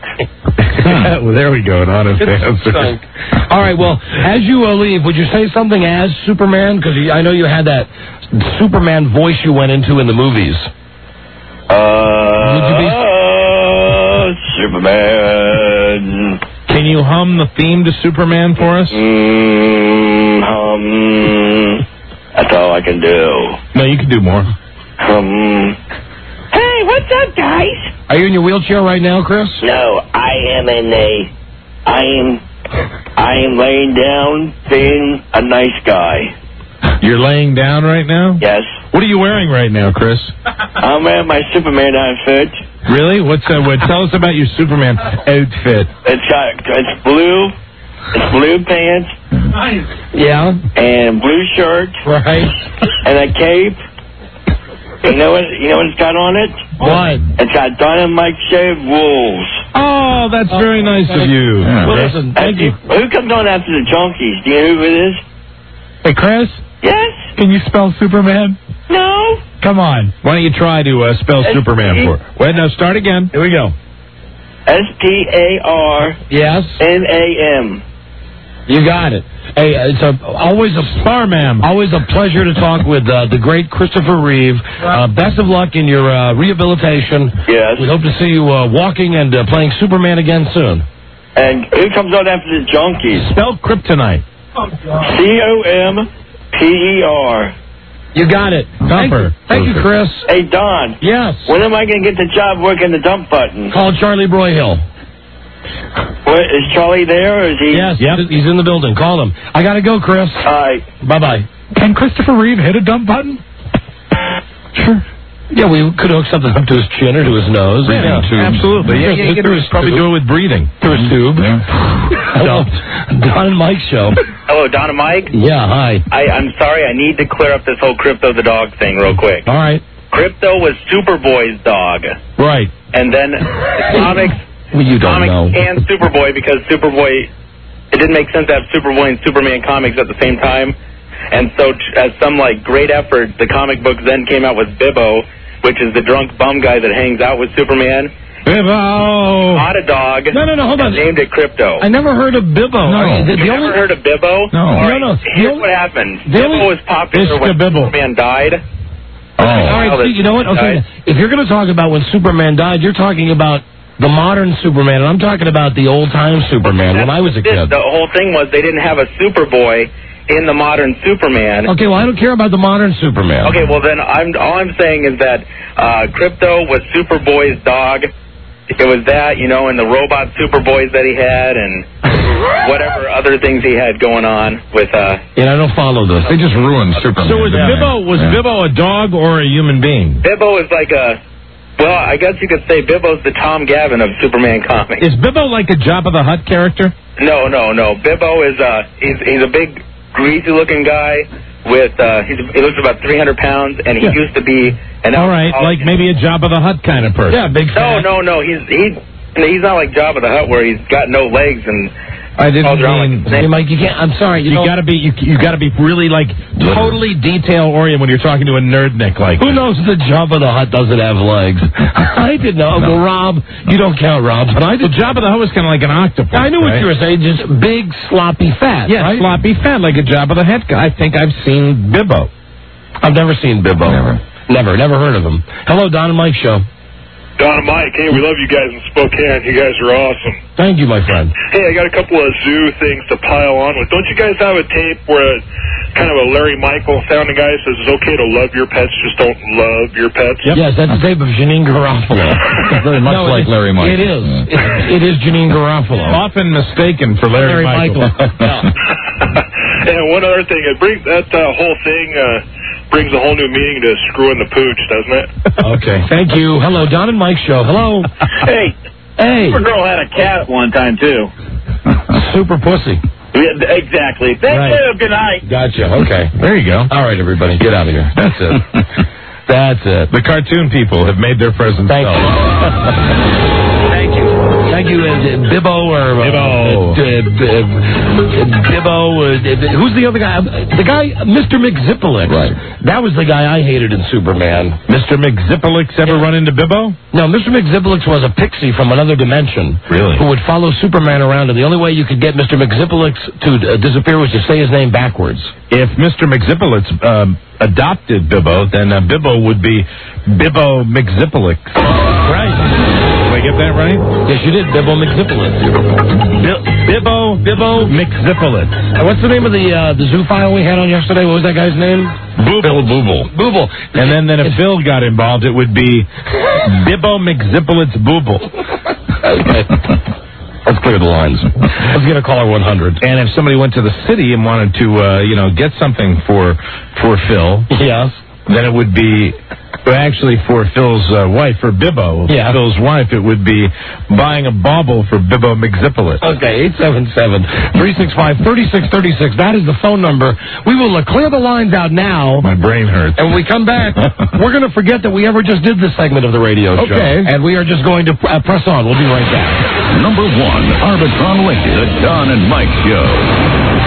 Well, there we go. An honest answer. All right. Well, as you uh, leave, would you say something as Superman? Because I know you had that Superman voice you went into in the movies. Uh, Would you be- Superman. Can you hum the theme to Superman for us? Mm, um, that's all I can do. No, you can do more. Um, Hey, what's up, guys? Are you in your wheelchair right now, Chris? no, I am in a. I am. I am laying down, being a nice guy. You're laying down right now? Yes. What are you wearing right now, Chris? I'm wearing my Superman outfit. Really? What's uh, what? Tell us about your Superman outfit. It's got it's blue, it's blue pants. Yeah. And blue shirt. Right. And a cape. You know what? You know what it's got on it? What? It's got Dynamite shaved wolves. Oh, that's very nice of you. Yeah. Well, listen, thank you. Who comes on after the Junkies? Do you know who it is? Hey, Chris? Yes? Can you spell Superman? No. Come on. Why don't you try to uh, spell S- Superman for? Wait, no, start again. Here we go. S T A R Yes. N A M. You got it. Hey, it's a, always a Starman. Always a pleasure to talk with uh, the great Christopher Reeve. Uh, best of luck in your uh, rehabilitation. Yes. We hope to see you uh, walking and uh, playing Superman again soon. And who comes on after the Junkies? Spell kryptonite. C O M P E R. You got it. Thumper. Thank you, Chris. Hey, Don. Yes. When am I going to get the job working the dump button? Call Charlie Broyhill. What, is Charlie there, or is he? Yes, yep. He's in the building. Call him. I got to go, Chris. All right. Bye-bye. Can Christopher Reeve hit a dump button? Sure. Yeah, we could hook something up to his chin or to his nose. Yeah, yeah. absolutely. Yeah, yeah, you could probably do it with breathing. Through his tube. Yeah. Hello. Don and Mike show. Hello, Don and Mike. Yeah, hi. I, I'm sorry, I need to clear up this whole Crypto the dog thing real quick. All right. Crypto was Superboy's dog. Right. And then the comics, well, you don't comics know. and Superboy, because Superboy, it didn't make sense to have Superboy and Superman comics at the same time. And so, as some like great effort, the comic books then came out with Bibbo, which is the drunk bum guy that hangs out with Superman. Bibbo! Not a dog. No, no, no, hold on. Named it Crypto. I never heard of Bibbo. No. I mean, the, You the never only... heard of Bibbo? No. All right, No, no. Here's The what happened. the Bibbo only- was popular It's when the Bibbo. Superman died. Oh. All right, see, you know what? Okay, if you're going to talk about when Superman died, you're talking about the modern Superman, and I'm talking about the old-time Superman when I was a This- kid. The whole thing was they didn't have a Superboy in the modern Superman. Okay, well, I don't care about the modern Superman. Okay, well then I'm all I'm saying is that uh, Crypto was Superboy's dog. It was that, you know, and the robot Superboys that he had, and whatever other things he had going on with. Uh, And I don't follow this. They just ruined Superman. So was Yeah. Bibbo was Yeah. Bibbo a dog or a human being? Bibbo is like a. Well, I guess you could say Bibbo's the Tom Gavin of Superman comics. Is Bibbo like a Jabba the Hutt character? No, no, no. Bibbo is uh, he's he's a big, greasy-looking guy with uh, he's, he looks about three hundred pounds, and he Yeah. used to be an. All right, alcoholic. like maybe a Jabba the Hutt kind of person. Yeah, big No, fat. no, no. He's he. He's not like Jabba the Hutt, where he's got no legs and. I didn't all around mean. like Hey, Mike, you can't. I'm sorry. You, You know, gotta be you, you gotta be really like totally detail oriented when you're talking to a nerdnik like Who that. knows that Jabba the Hutt doesn't have legs? I didn't know. No. Well, Rob, you don't count Rob, but I Well, did. Jabba the Hutt was kind of like an octopus. I knew what right? you were saying. Just big, sloppy fat. Yeah, right? sloppy fat like a Jabba the Hutt guy. I think I've seen Bibbo. I've never seen Bibbo. Never. Never. Never heard of him. Hello, Don and Mike show. Don and Mike, hey, we love you guys in Spokane. You guys are awesome. Thank you, my friend. Hey, I got a couple of zoo things to pile on with. Don't you guys have a tape where a, kind of a Larry Michael sounding guy says it's okay to love your pets, just don't love your pets? Yes, that's the tape of Janine Garofalo. Very much No, like it- Larry Michael. It is. It, it is Janine Garofalo. Often mistaken for Larry, Larry Michael. Michael. And one other thing, it brings that uh, whole thing uh, brings a whole new meaning to screwing the pooch, doesn't it? Okay. Thank you. Hello, Don and Mike show. Hello. Hey, Hey. Supergirl had a cat at one time too. Super pussy. Yeah, exactly. Thank Right. you. Good night. Gotcha. Okay. There you go. All right, everybody, get out of here. That's it. That's it. The cartoon people have made their presence Thank felt. you. Thank you. Thank you, uh, Bibbo or uh, Bibbo. Uh, uh, Bibbo. Uh, who's the other guy? The guy, Mister McZippolix. Right. That was the guy I hated in Superman. Mister McZippolix ever run into Bibbo? No, Mister McZippolix was a pixie from another dimension. Really? Who would follow Superman around, and the only way you could get Mister McZippolix to uh, disappear was to say his name backwards. If Mister McZippolix um, adopted Bibbo, then uh, Bibbo would be Bibbo McZippolix. Right. Did I get that right? Yes, you did, Bibbo McZippolix. Bi- Bibbo, Bibbo McZippolix. Uh, what's the name of the uh, the zoophile we had on yesterday? What was that guy's name? Bill Booble. Booble. And then, then if Bill got involved, it would be Bibbo McZippolix Booble. Okay. Let's clear the lines. Let's get a caller one hundred. And if somebody went to the city and wanted to, uh, you know, get something for for Phil, Yes. then it would be... Well, actually, for Phil's uh, wife, for Bibbo, Yeah. Phil's wife, it would be buying a bauble for Bibbo McZippolis. Okay, eight seven seven, three six five, three six three six. That is the phone number. We will uh, clear the lines out now. My brain hurts. And when we come back, we're going to forget that we ever just did this segment of the radio show. Okay. And we are just going to uh, press on. We'll be right back. Number one, Arbitron Lincoln, the Don and Mike Show.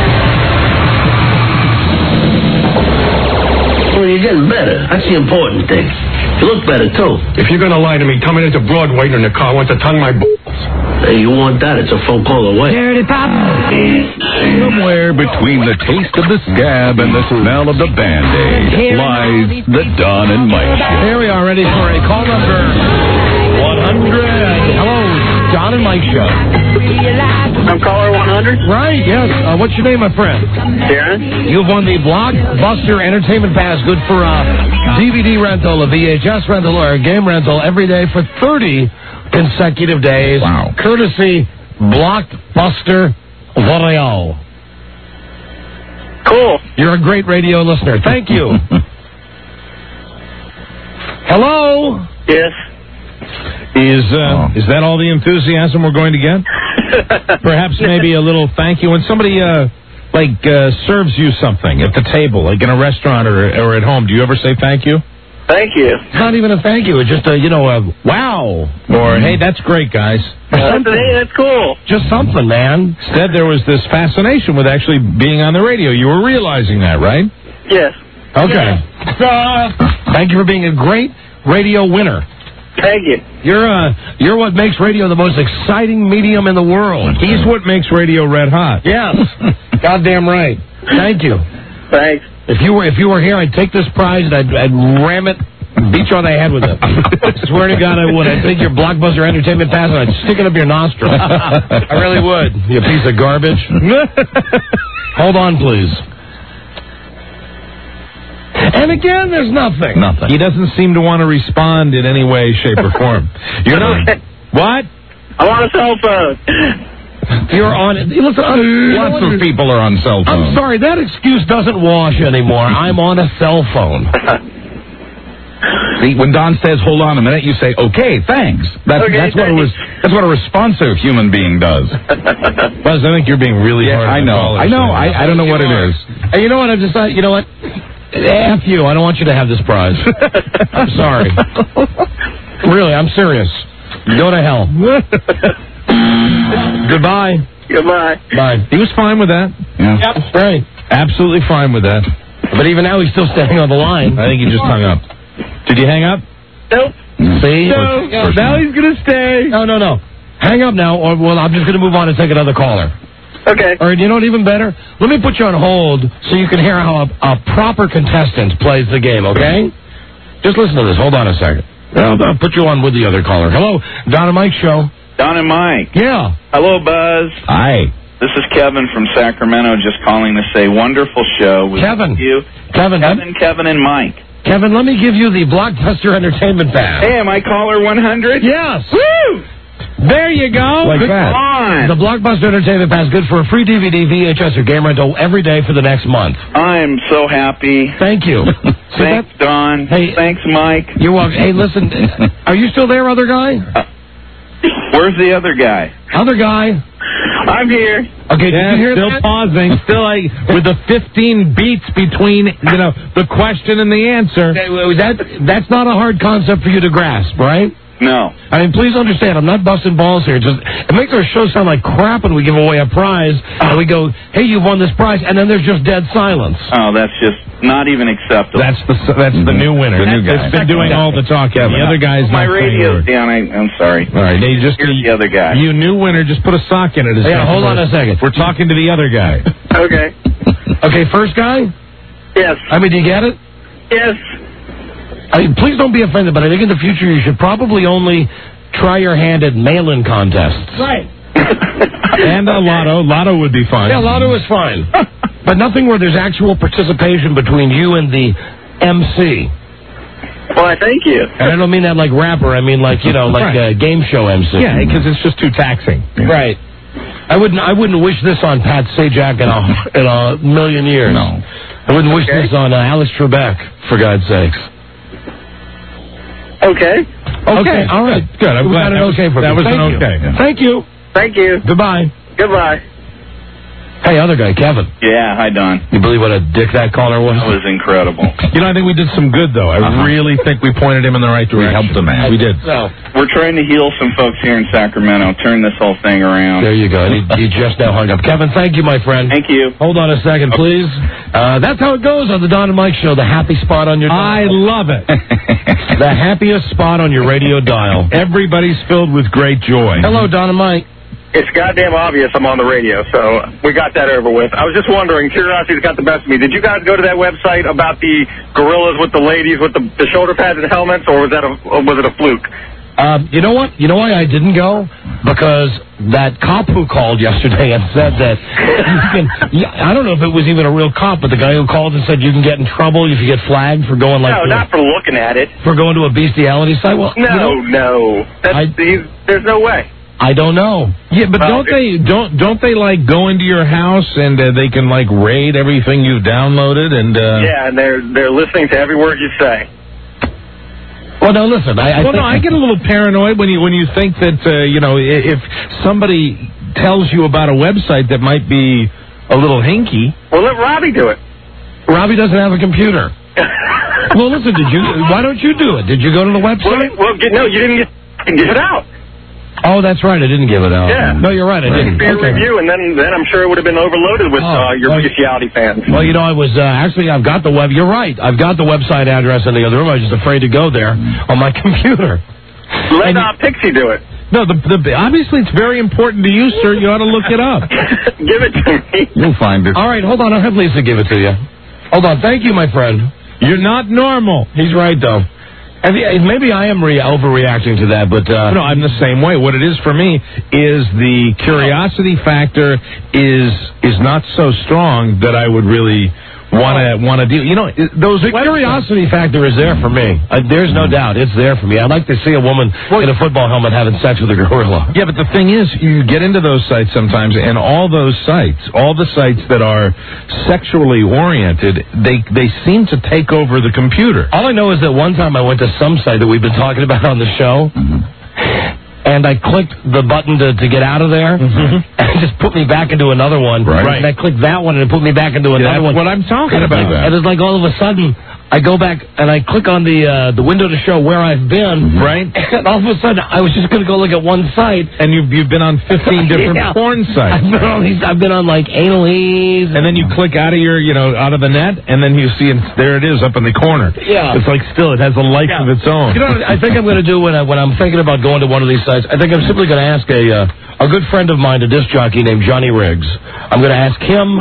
Well, you're getting better. That's the important thing. You look better, too. If you're going to lie to me, coming into Broadway in the car, I want to tongue my balls. Hey, you want that? It's a phone call away. Somewhere between the taste of the scab and the smell of the Band-Aid lies the Don and Mike Show. Here we are, ready for a call number one hundred. Hello, Don and Mike Show. I'm caller one hundred. Right, yes. Uh, what's your name, my friend? Darren. You've won the Blockbuster Entertainment Pass, good for uh, D V D rental, a V H S rental, or a game rental every day for thirty consecutive days. Wow. Courtesy Blockbuster L'Oreal. Cool. You're a great radio listener. Thank you. Hello? Yes. Is uh, is that all the enthusiasm we're going to get? Perhaps maybe a little thank you when somebody uh, like uh, serves you something at the table, like in a restaurant or or at home. Do you ever say thank you? Thank you. It's not even a thank you. It's just a, you know, a wow. Or hey, that's great, guys. Or something. Hey, that's cool. Just something, man. Instead, there was this fascination with actually being on the radio. You were realizing that, right? Yes. Okay. Thank you for being a great radio winner. Thank you. You're uh, you're what makes radio the most exciting medium in the world. He's what makes radio red hot. Yes. Goddamn right. Thank you. Thanks. If you were if you were here, I'd take this prize and I'd, I'd ram it, beat you on the head with it. I swear to God, I would. I'd take your Blockbuster Entertainment Pass and I'd stick it up your nostril. I really would. You piece of garbage. Hold on, please. And again, there's nothing. Nothing. He doesn't seem to want to respond in any way, shape, or form. You're not. What? I want a cell phone. You're on it. Look, uh, Lots of people are on cell phones. I'm sorry, that excuse doesn't wash anymore. I'm on a cell phone. See, when Don says, hold on a minute, you say, okay, thanks. That's, Okay, that's, what, a res- that's what a responsive human being does. Buzz, I think you're being really Yeah, hard I on know. callers I know. today. I, I don't know what it are. is. And you know what? I've decided, you know what? F you. I don't want you to have this prize. I'm sorry. Really, I'm serious. Go to hell. Goodbye. Goodbye. Bye. He was fine with that. Yeah. Yep. Right. Absolutely fine with that. But even now, he's still standing on the line. I think he just hung up. Did you hang up? Nope. See? No. Yeah, now he's going to stay. No, no, no. Hang up now, or well, I'm just going to move on and take another caller. Okay. Or you know what, even better? Let me put you on hold so you can hear how a, a proper contestant plays the game, okay? Just listen to this. Hold on a second. I'll, I'll put you on with the other caller. Hello, Don and Mike Show. Don and Mike. Yeah. Hello, Buzz. Hi. This is Kevin from Sacramento, just calling to say wonderful show. We Kevin. love You. Kevin. Kevin, Kevin, and Mike. Kevin, let me give you the Blockbuster Entertainment Pass. Hey, am I caller one hundred? Yes. Woo! There you go. Like Good that. On. The Blockbuster Entertainment Pass, good for a free D V D, V H S, or game rental every day for the next month. I'm so happy. Thank you. See Thanks, that? Don. Hey. Thanks, Mike. You're welcome. Hey, listen, are you still there, other guy? Uh, where's the other guy? Other guy? I'm here. Okay, did Yeah, you hear still that? pausing, still like with the fifteen beats between, you know, the question and the answer. That, that's not a hard concept for you to grasp, right? No. I mean, please understand, I'm not busting balls here. Just it makes our show sound like crap when we give away a prize and we go, "Hey, you've won this prize," and then there's just dead silence. Oh, that's just not even acceptable. That's the that's the new winner. The new guy. It's been doing all the talking. The other guy's My not saying a radio's word. down. I, I'm sorry. All right, now you just Here's the other guy. You new winner, just put a sock in it. Yeah, hold on a second. We're talking to the other guy. Okay. Okay, first guy. Yes. I mean, do you get it? Yes. I mean, please don't be offended, but I think in the future you should probably only try your hand at mail-in contests. Right. And a lotto. Lotto would be fine. Yeah, lotto is fine. But nothing where there's actual participation between you and the M C. Well, thank you. And I don't mean that like rapper. I mean like, you know, like a Right. game show M C. Yeah, because it's just too taxing. Right. I wouldn't I wouldn't wish this on Pat Sajak in a, in a million years. No. I wouldn't wish Okay. this on uh, Alex Trebek, for God's sakes. Okay. Okay, all right. Good. I'm We glad got an that was- okay from that you. was an Thank you. okay. Yeah. Thank you. Thank you. Goodbye. Goodbye. Hey, other guy, Kevin. Yeah, hi, Don. You believe what a dick that caller was? That was incredible. You know, I think we did some good, though. I Uh-huh. really think we pointed him in the right direction. We helped him out. We did. So, we're trying to heal some folks here in Sacramento, turn this whole thing around. There you go. He, he just now hung up. Kevin, thank you, my friend. Thank you. Hold on a second, please. Uh, that's how it goes on the Don and Mike Show, the happy spot on your dial. I love it. The happiest spot on your radio dial. Everybody's filled with great joy. Hello, Don and Mike. It's goddamn obvious I'm on the radio, so we got that over with. I was just wondering, curiosity's got the best of me. Did you guys go to that website about the gorillas with the ladies with the, the shoulder pads and helmets, or was that a or was it a fluke? Um, you know what? You know why I didn't go? Because that cop who called yesterday and said that you can. Yeah, I don't know if it was even a real cop, but the guy who called and said you can get in trouble if you get flagged for going like No, to, not for looking at it. for going to a bestiality site. Well, No, you know, no. That's, I- these, there's no way. I don't know. Yeah, but Well, don't they don't don't they like go into your house and uh, they can like raid everything you've downloaded and uh Yeah, and they're they're listening to every word you say. Well, no, listen. I, I well, think no, I get a little paranoid when you when you think that uh, you know i- if somebody tells you about a website that might be a little hinky. Well, let Robbie do it. Robbie doesn't have a computer. Well, listen. Did you? Why don't you do it? Did you go to the Well, website? well get, no, you didn't get, get it out. Oh, that's right. I didn't give it out. Yeah. No, you're right. I didn't. Peer Okay. review, and then then I'm sure it would have been overloaded with Oh, uh, your well, bestiality fans. Well, you know, I was uh, actually. I've got the web. You're right. I've got the website address in the other room. I was just afraid to go there on my computer. Let uh, Pixie do it. No, the, the obviously it's very important to you, sir. You ought to look it up. Give it to me. You'll find it. All right, hold on. I'll have Lisa give it to you. Hold on. Thank you, my friend. You're not normal. He's right, though. And the- maybe I am re- overreacting to that, but uh, No, I'm the same way. What it is for me is the curiosity factor is is not so strong that I would really want to want to deal. You know, it- those the curiosity factor is there for me. Uh, there's no doubt. It's there for me. I'd like to see a woman in a football helmet having sex with a gorilla. Yeah, but the thing is, you get into those sites sometimes, and all those sites, all the sites that are sexually oriented, they they seem to take over the computer. All I know is that one time I went to some site that we've been talking about on the show, and I clicked the button to, to get out of there, and it just put me back into another one. Right. And I clicked that one, and it put me back into another that's one. what I'm talking and, about. And it's like all of a sudden, I go back and I click on the uh, the window to show where I've been. Right. And all of a sudden, I was just going to go look at one site. And you've you've been on fifteen different Yeah. porn sites. I've been on these. I've been on like anal-ease. And then you click out of your, you know, out of the net, and then you see it. There it is up in the corner. Yeah. It's like still, it has a life Yeah. of its own. You know what I think I'm going to do when I when I'm thinking about going to one of these sites? I think I'm simply going to ask a uh, a good friend of mine, a disc jockey named Johnny Riggs. I'm going to ask him.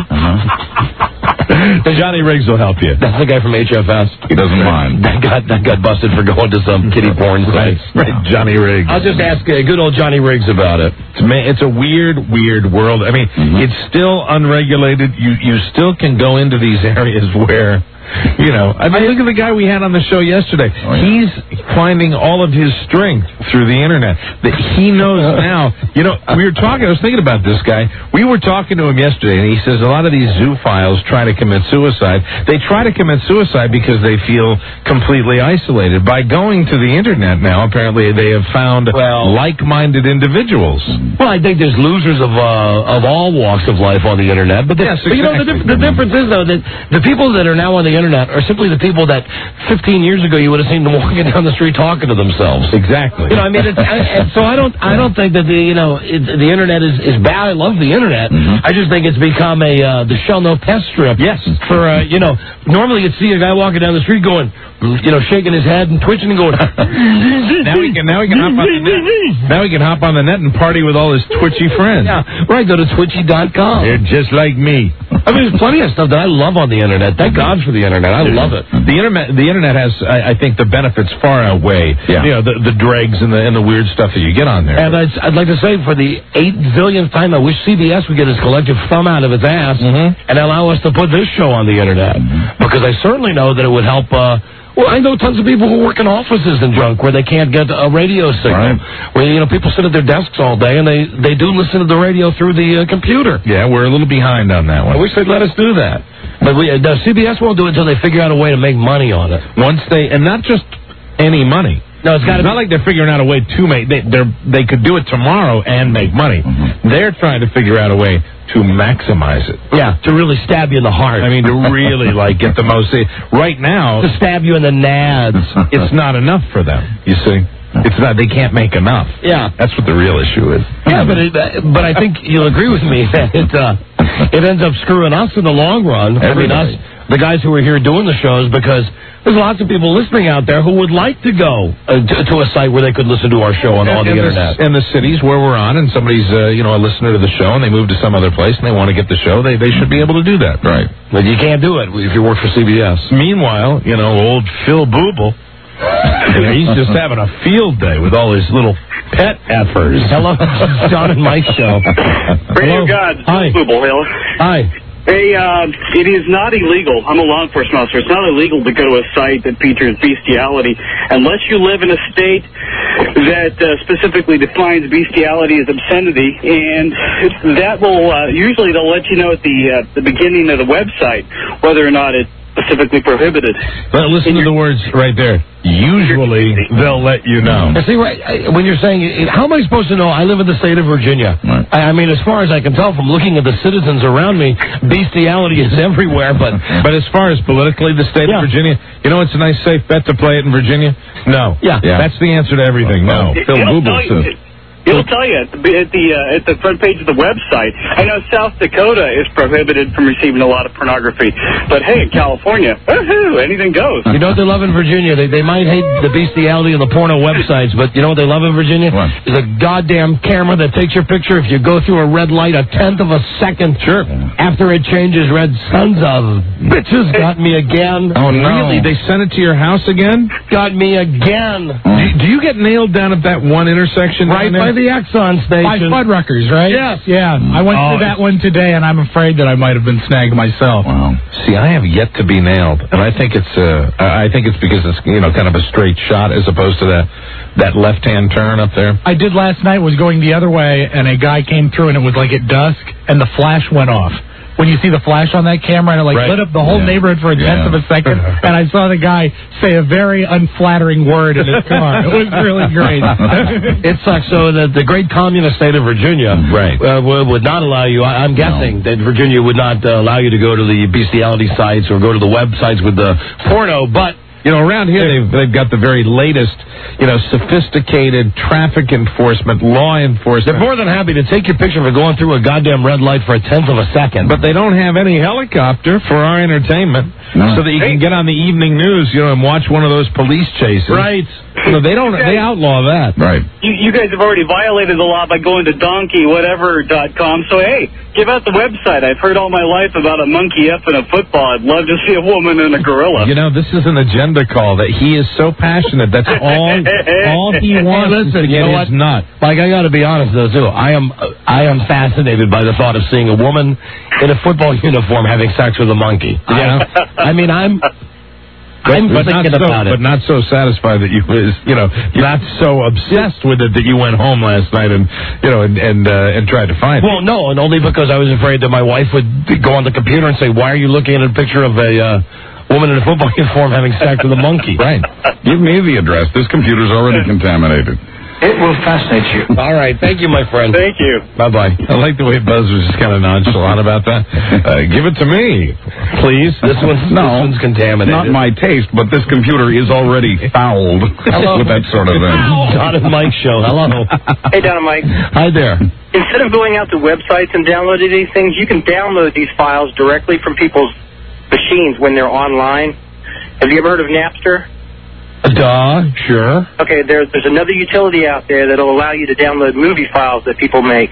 The Johnny Riggs will help you. That's the guy from H F S. He doesn't mind. That got that got busted for going to some kiddie porn Right, sites. right, Johnny Riggs. I'll just ask uh, good old Johnny Riggs about it. It's, ma- it's a weird, weird world. I mean, it's still unregulated. You you still can go into these areas where, you know, I mean, look at the guy we had on the show yesterday. He's finding all of his strength through the internet. That he knows now. You know, we were talking. I was thinking about this guy. We were talking to him yesterday, and he says a lot of these zoophiles try to commit suicide. They try to commit suicide because they feel completely isolated. By going to the internet now, apparently they have found like-minded individuals. Well, I think there's losers of uh, of all walks of life on the internet, but, the, Yes, but you know the, exactly. dif- the difference is though that the people that are now on the internet are simply the people that fifteen years ago you would have seen them walking down the street talking to themselves. Exactly. You know, I mean, it's, I, and so I don't I don't think that the you know it, the internet is, is bad. I love the internet. I just think it's become a uh, the shell no pest strip. Yes. For uh, you know, normally you'd see a guy walking down the street going, you know, shaking his head and twitching and going. Now he can now he can hop on the net. Now he can hop on the net and party with all his twitchy friends. Yeah, right. Go to twitchy dot com. They're just like me. I mean, there's plenty of stuff that I love on the internet. Thank God for the internet. I love it. The internet, the internet has, I, I think, the benefits far outweigh, Yeah. you know, the, the dregs and the and the weird stuff that you get on there. And I'd, I'd like to say, for the eight zillionth time, I wish C B S would get its collective thumb out of its ass and allow us to put this show on the internet. Because I certainly know that it would help. Uh, well, I know tons of people who work in offices and junk where they can't get a radio signal. Where, you know, people sit at their desks all day and they, they do listen to the radio through the uh, computer. Yeah, we're a little behind on that one. I wish they'd let us do that. But we, no, C B S won't do it until they figure out a way to make money on it. Once they, and not just any money. No, it's got to not like they're figuring out a way to make. They they're, they could do it tomorrow and make money. Mm-hmm. They're trying to figure out a way to maximize it. Yeah, to really stab you in the heart. I mean, to really like get the most. Right now, to stab you in the nads. It's not enough for them. You see, it's not. They can't make enough. Yeah, that's what the real issue is. Yeah, but it, but I think you'll agree with me that it uh, it ends up screwing us in the long run. Everybody. I mean, us, the guys who are here doing the shows, because there's lots of people listening out there who would like to go uh, to, to a site where they could listen to our show on all the and internet. The, and the cities where we're on, and somebody's uh, you know a listener to the show, and they move to some other place, and they want to get the show, they they should be able to do that. Right. But you can't do it if you work for C B S. Meanwhile, you know, old Phil Booble, you know, he's just having a field day with all his little pet effers. Hello, John and Mike show. Radio Gods, Hi. Booble, hello. Hi. Hey, uh, it is not illegal. I'm a law enforcement officer. It's not illegal to go to a site that features bestiality unless you live in a state that uh, specifically defines bestiality as obscenity, and that will uh, usually they'll let you know at the uh, the beginning of the website whether or not it's specifically prohibited. But listen to the words right there. Usually they'll let you know. See, right, when you're saying, how am I supposed to know? I live in the state of Virginia. Right. I, I mean, as far as I can tell from looking at the citizens around me, bestiality is everywhere. But but as far as politically, the state yeah. of Virginia, you know, it's a nice safe bet to play it in Virginia. No. Yeah. yeah. That's the answer to everything. No. Phil Booble says. It'll tell you at the at the, uh, at the front page of the website. I know South Dakota is prohibited from receiving a lot of pornography, but hey, in California, woohoo, anything goes. You know what they love in Virginia? They they might hate the bestiality of the porno websites, but you know what they love in Virginia? What? Is a goddamn camera that takes your picture if you go through a red light a tenth of a second. Sure. After it changes red, sons of bitches got me again. Oh no! Really? They sent it to your house again? Got me again. Do, do you get nailed down at that one intersection? Right by the Exxon station. By Fuddruckers, right? Yes. Yeah. I went Oh, through that one today, and I'm afraid that I might have been snagged myself. Wow. See, I have yet to be nailed, and I think it's uh, I think it's because it's you know kind of a straight shot as opposed to that that left-hand turn up there. I did last night. Was going the other way, and a guy came through, and it was like at dusk, and the flash went off. When you see the flash on that camera, and it like Right. lit up the whole Yeah. neighborhood for a tenth Yeah. of a second, and I saw the guy say a very unflattering word in his car. It was really great. It sucks. So the, the great communist state of Virginia Right. uh, would, would not allow you, I, I'm guessing that Virginia would not uh, allow you to go to the bestiality sites or go to the websites with the porno, but You know, around here they've they've got the very latest, you know, sophisticated traffic enforcement, law enforcement. they're more than happy to take your picture for going through a goddamn red light for a tenth of a second. But they don't have any helicopter for our entertainment, No. so that you can get on the evening news, you know, and watch one of those police chases. Right. You know, they don't. They outlaw that. Right. You, you guys have already violated the law by going to donkey whatever dot com. So hey, give out the website. I've heard all my life about a monkey up in a football. I'd love to see a woman and a gorilla. You know, this is an agenda call that he is so passionate. That's all. all he wants Hey, is listen, to you get know his what? nut. Like, I got to be honest though too. I am I am fascinated by the thought of seeing a woman in a football uniform having sex with a monkey. Yeah. I, I mean, I'm. But, I'm but not thinking so, about it. but not so satisfied that you was, you know, you're not so obsessed with it that you went home last night and, you know, and and, uh, and tried to find it. Well, no, and only because I was afraid that my wife would go on the computer and say, "Why are you looking at a picture of a uh, woman in a football uniform having sex with a monkey?" Right. Give me the address. This computer's already contaminated. It will fascinate you. All right, thank you, my friend. Thank you. Bye bye. I like the way Buzz was just kind of nonchalant about that. Uh, give it to me, please. This one's No, this one's contaminated. Not my taste, but this computer is already fouled with that sort of thing. Don and Mike show. Hello. Hey, Don and Mike. Hi there. Instead of going out to websites and downloading these things, you can download these files directly from people's machines when they're online. Have you ever heard of Napster? Duh, sure. Okay, there, there's another utility out there that'll allow you to download movie files that people make.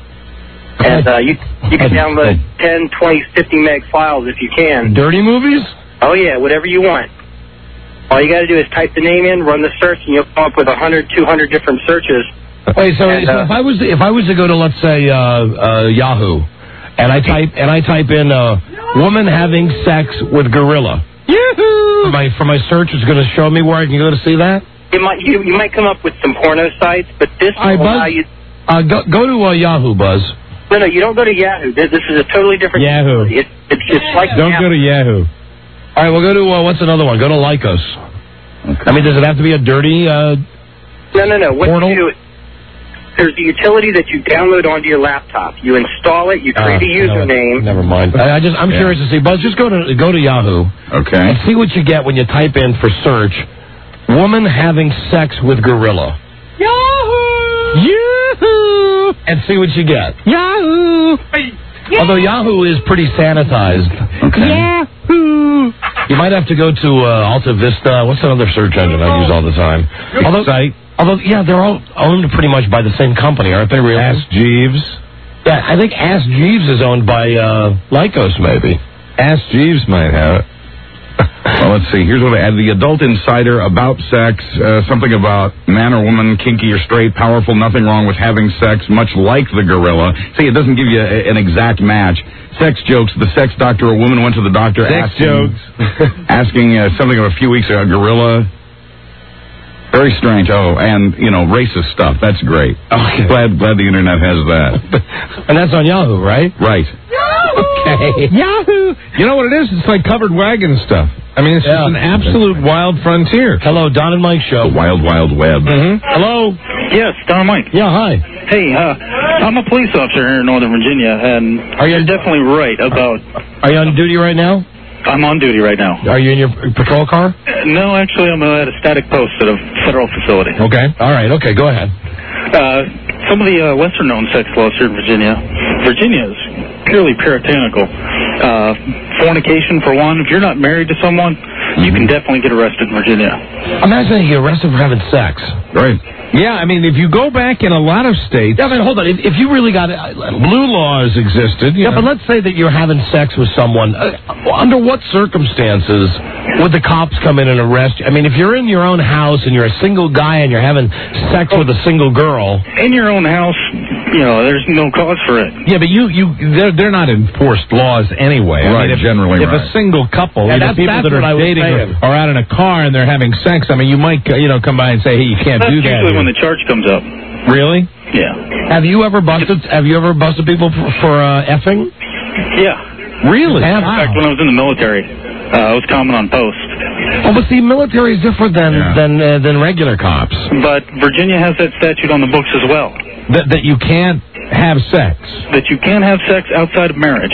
And uh, you you can download ten, twenty, fifty meg files if you can. Dirty movies? Oh, yeah, whatever you want. All you got to do is type the name in, run the search, and you'll come up with one hundred, two hundred different searches. Wait, so, And, so uh, if I was to, if I was to go to, let's say, uh, uh, Yahoo, and I type and I type in uh, woman having sex with gorilla. For my for my search, it's going to show me where I can go to see that. It might you, you might come up with some porno sites, but this I will allow Buzz. you. Uh, go go to uh, Yahoo, Buzz. No, no, you don't go to Yahoo. This, this is a totally different. Yahoo. It's It's it's like Don't go to Yahoo. All right, we'll go to, uh, what's another one? Go to Lycos. I mean, does it have to be a dirty uh, No, no, no. What portal? you do, there's a utility that you download onto your laptop. You install it, you create Uh, a username. Never mind. I, I just, I'm Yeah. curious to see. Buzz, just go to go to Yahoo. Okay. And see what you get when you type in for search, woman having sex with gorilla. Yahoo! Yahoo! And see what you get. Yahoo! Although Yahoo is pretty sanitized. Okay. Yahoo! You might have to go to uh, Alta Vista. What's that other search engine I use all the time? Although, Site. although, yeah, they're all owned pretty much by the same company, aren't they? Really? Ask Jeeves. Yeah, I think Ask Jeeves is owned by uh, Lycos, maybe. Ask Jeeves might have it. Well, let's see. Here's what I had. The Adult Insider, about sex, uh, something about man or woman, kinky or straight, powerful, nothing wrong with having sex, much like the gorilla. See, it doesn't give you a, an exact match. Sex jokes. The sex doctor, a woman went to the doctor Sex asking, jokes. asking uh, something a few weeks ago, a gorilla. Very strange. Oh, and, you know, racist stuff. That's great. Okay. Glad, glad the internet has that. And that's on Yahoo, right? Right. Okay. Yahoo! You know what it is? It's like covered wagon stuff. I mean, it's Yeah. just an absolute wild frontier. Hello, Don and Mike show. The wild, wild web. Mm-hmm. Hello. Yes, Don Mike. Yeah, hi. Hey, uh, I'm a police officer here in Northern Virginia, and Are you- you're definitely right about... Are you on duty right now? I'm on duty right now. Are you in your patrol car? Uh, no, actually, I'm at a static post at a federal facility. Okay. All right. Okay, go ahead. Uh, some of the uh, lesser-known sex laws here in Virginia. Virginia is purely puritanical. Uh, fornication, for one. If you're not married to someone, you can definitely get arrested in Virginia. Imagine you get arrested for having sex. Right. Yeah, I mean, if you go back in a lot of states... Yeah, but hold on. If, if you really got it... Blue laws existed. You Yeah, know. but let's say that you're having sex with someone. Uh, under what circumstances would the cops come in and arrest you? I mean, if you're in your own house and you're a single guy and you're having sex with a single girl... In your own house, you know, there's no cause for it. Yeah, but you, you, they're, they're not enforced laws anyway. Right, I mean, if, generally if right. a single couple, Yeah, you know, that's- people that's that what I are was dating saying. or, are out in a car and they're having sex, I mean, you might, uh, you know, come by and say, hey, you can't That's do that. usually when the charge comes up. Really? Yeah. Have you ever busted... Have you ever busted people for, for uh, effing? Yeah. Really? In fact, when I was in the military, uh, I was common on post. Oh, but see, military is different than Yeah. than uh, than regular cops. But Virginia has that statute on the books as well, That, that you can't have sex. that you can have sex outside of marriage.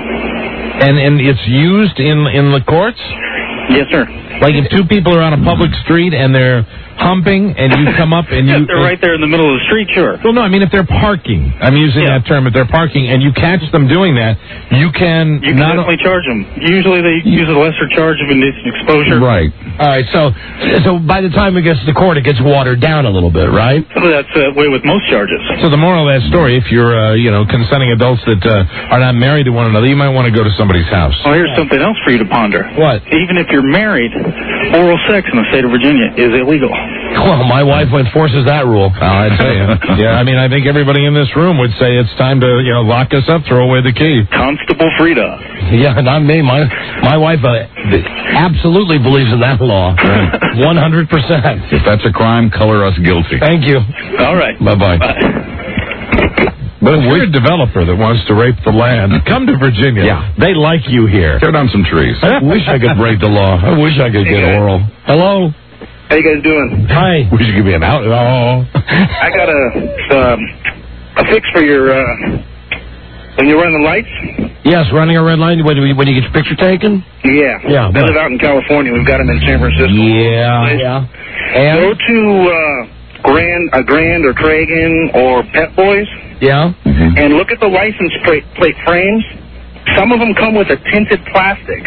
And, and it's used in, in the courts? Yes, sir. Like if two people are on a public street and they're humping and you come up and you... If they're right there in the middle of the street, sure. Well, no, I mean if they're parking. I'm using Yeah. that term. If they're parking and you catch them doing that, you can... You can not definitely charge them. Usually they use a lesser charge of indecent exposure. Right. All right, so so by the time it gets to court, it gets watered down a little bit, right? So that's the way with most charges. So the moral of that story, if you're, uh, you know, consenting adults that uh, are not married to one another, you might want to go to somebody's house. Well, here's something else for you to ponder. What? Even if you're married, oral sex in the state of Virginia is illegal. Well, my wife enforces that rule. Oh, I tell you. Yeah, I mean, I think everybody in this room would say it's time to, you know, lock us up, throw away the key. Constable Frida. Yeah, not me. My my wife uh, absolutely believes in that law. one hundred percent. If that's a crime, color us guilty. Thank you. All right. Bye-bye. But if you're a developer that wants to rape the land, come to Virginia. Yeah. They like you here. Tear down some trees. I wish I could break the law. I wish I could get oral. Hello? How you guys doing? Hi. Would you give me an out? Oh. I got a um, a fix for your uh, when you run the lights. Yes, running a red line when you, when you get your picture taken? Yeah. Yeah, I what? live out in California. We've got them in San Francisco. Yeah. Yeah. Go And? to uh, Grand, a Grand or Traeger or Pet Boys, Yeah. and look at the license plate, plate frames. Some of them come with a tinted plastic.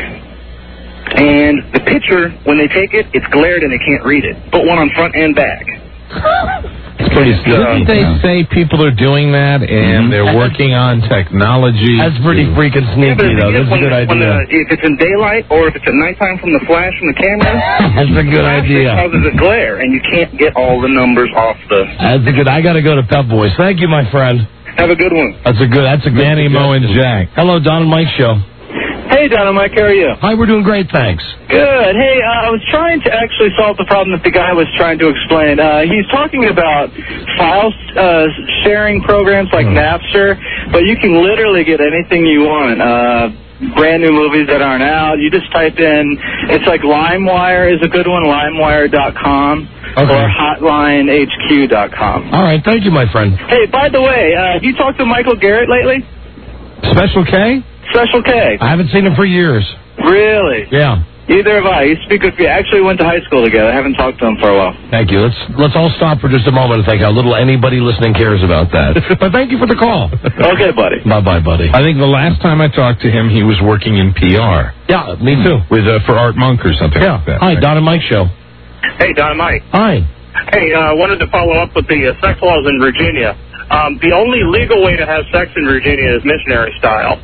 And the picture, when they take it, it's glared and they can't read it. Put one on front and back. It's pretty Didn't they say people are doing that and they're working on technology? That's pretty freaking Yeah, but sneaky, the though. thing is, That's a when good the- when idea. the- if it's in daylight or if it's at nighttime from the flash from the camera, That's a good plastic idea. causes a glare, and you can't get all the numbers off the... That's a good. I got to go to Pep Boys. Thank you, my friend. Have a good one. That's a good. That's a good. Danny, Mo, and Jack. Hello, Don and Mike show. Hey, Don and Mike, how are you? Hi, we're doing great, thanks. Good. Hey, uh, I was trying to actually solve the problem that the guy was trying to explain. Uh, he's talking about file uh, sharing programs like Napster, but you can literally get anything you want. Uh, brand new movies that aren't out. You just type in, it's like LimeWire is a good one, limewire dot com Okay. or hotline h q dot com. All right, thank you, my friend. Hey, by the way, uh, have you talked to Michael Garrett lately? Special K? Special K. I haven't seen him for years. Really? Yeah. Either have I. You speak with me. Actually went to high school together. I haven't talked to him for a while. Thank you. Let's let's all stop for just a moment and think how little anybody listening cares about that. But thank you for the call. Okay, buddy. Bye-bye, buddy. I think the last time I talked to him, he was working in P R. Yeah, me too. With uh, for Art Monk or something Yeah. like that. Hi, Don and Mike Show. Hey, Don and Mike. Hi. Hey, I uh, wanted to follow up with the uh, sex laws in Virginia. Um, the only legal way to have sex in Virginia is missionary style.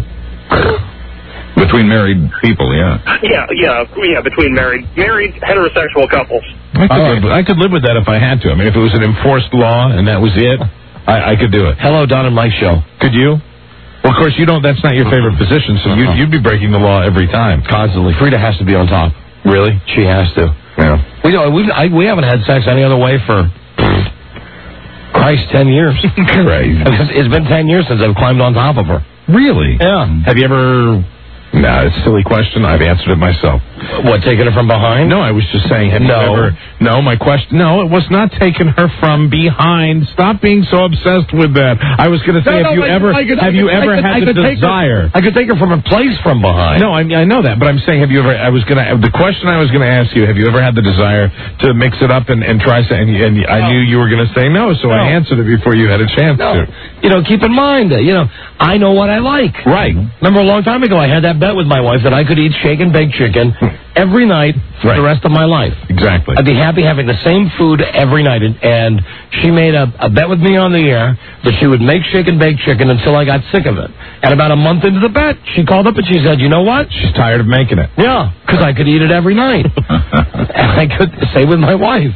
Between married people, yeah. Yeah, yeah, yeah, between married married heterosexual couples. I could, live, I could live with that if I had to. I mean, if it was an enforced law and that was it, I, I could do it. Hello, Don and Mike Show. Could you? Well, of course, you don't. That's not your favorite position, so you'd, you'd be breaking the law every time. Constantly. Frida has to be on top. Really? She has to. Yeah. We don't. We I, we haven't had sex any other way for Christ ten years. Crazy. It's, it's been ten years since I've climbed on top of her. Really? Yeah. Have you ever? No, it's a silly question. I've answered it myself. What, taking her from behind? No, I was just saying, have No. you ever... No, my question... No, it was not taking her from behind. Stop being so obsessed with that. I was going to say, No, have no, you I- ever I could- have I you could- ever I could- had I the could take her- desire? I could take her from a place from behind. No, I, I know that, but I'm saying, have you ever... I was going to... The question I was going to ask you, have you ever had the desire to mix it up and, and try... And, and I knew you were going to say no, so I answered it before you had a chance No. to. You know, keep in mind, that, you know, I know what I like. Right. Remember a long time ago, I had that bet with my wife that I could eat shake and bake chicken every night for Right. the rest of my life. Exactly. I'd be happy having the same food every night. And, and she made a, a bet with me on the air that she would make shake and bake chicken until I got sick of it. And about a month into the bet, she called up and she said, you know what? She's tired of making it. Yeah, because I could eat it every night. And I could say with my wife.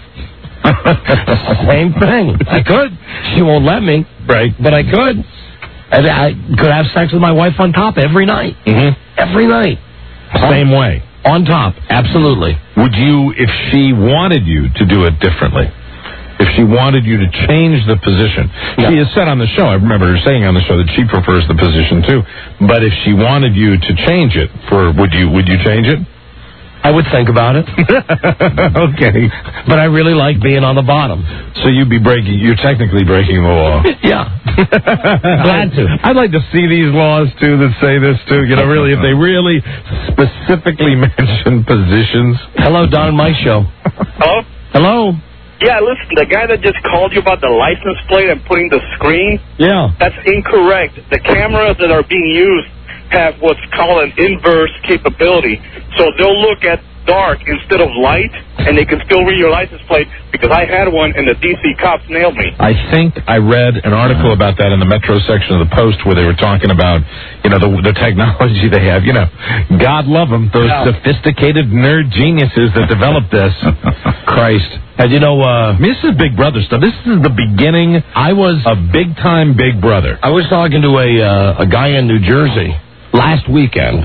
Same thing. I could. She won't let me. Right. But I could. And I could have sex with my wife on top every night. Mm-hmm. Every night. Same way. On top. Absolutely. Would you, if she wanted you to do it differently, if she wanted you to change the position, Yeah. she has said on the show, I remember her saying on the show that she prefers the position too, but if she wanted you to change it, for would you would you change it? I would think about it. Okay. But I really like being on the bottom. So you'd be breaking, you're technically breaking the law. Yeah. Glad to. I'd like to see these laws too that say this too, you know, really, if they really specifically mention positions. Hello, Don and Mike Show. Hello? Hello. Yeah, listen, the guy that just called you about the license plate and putting the screen, Yeah. that's incorrect. The cameras that are being used have what's called an inverse capability. So they'll look at dark instead of light, and they can still read your license plate, because I had one and the D C cops nailed me. I think I read an article about that in the Metro section of the Post where they were talking about, you know, the, the technology they have. You know, God love them, those Yeah. sophisticated nerd geniuses that developed this. Christ. And you know, uh, This is Big Brother stuff. This is the beginning I was of big-time Big Brother. I was talking to a uh, a guy in New Jersey last weekend.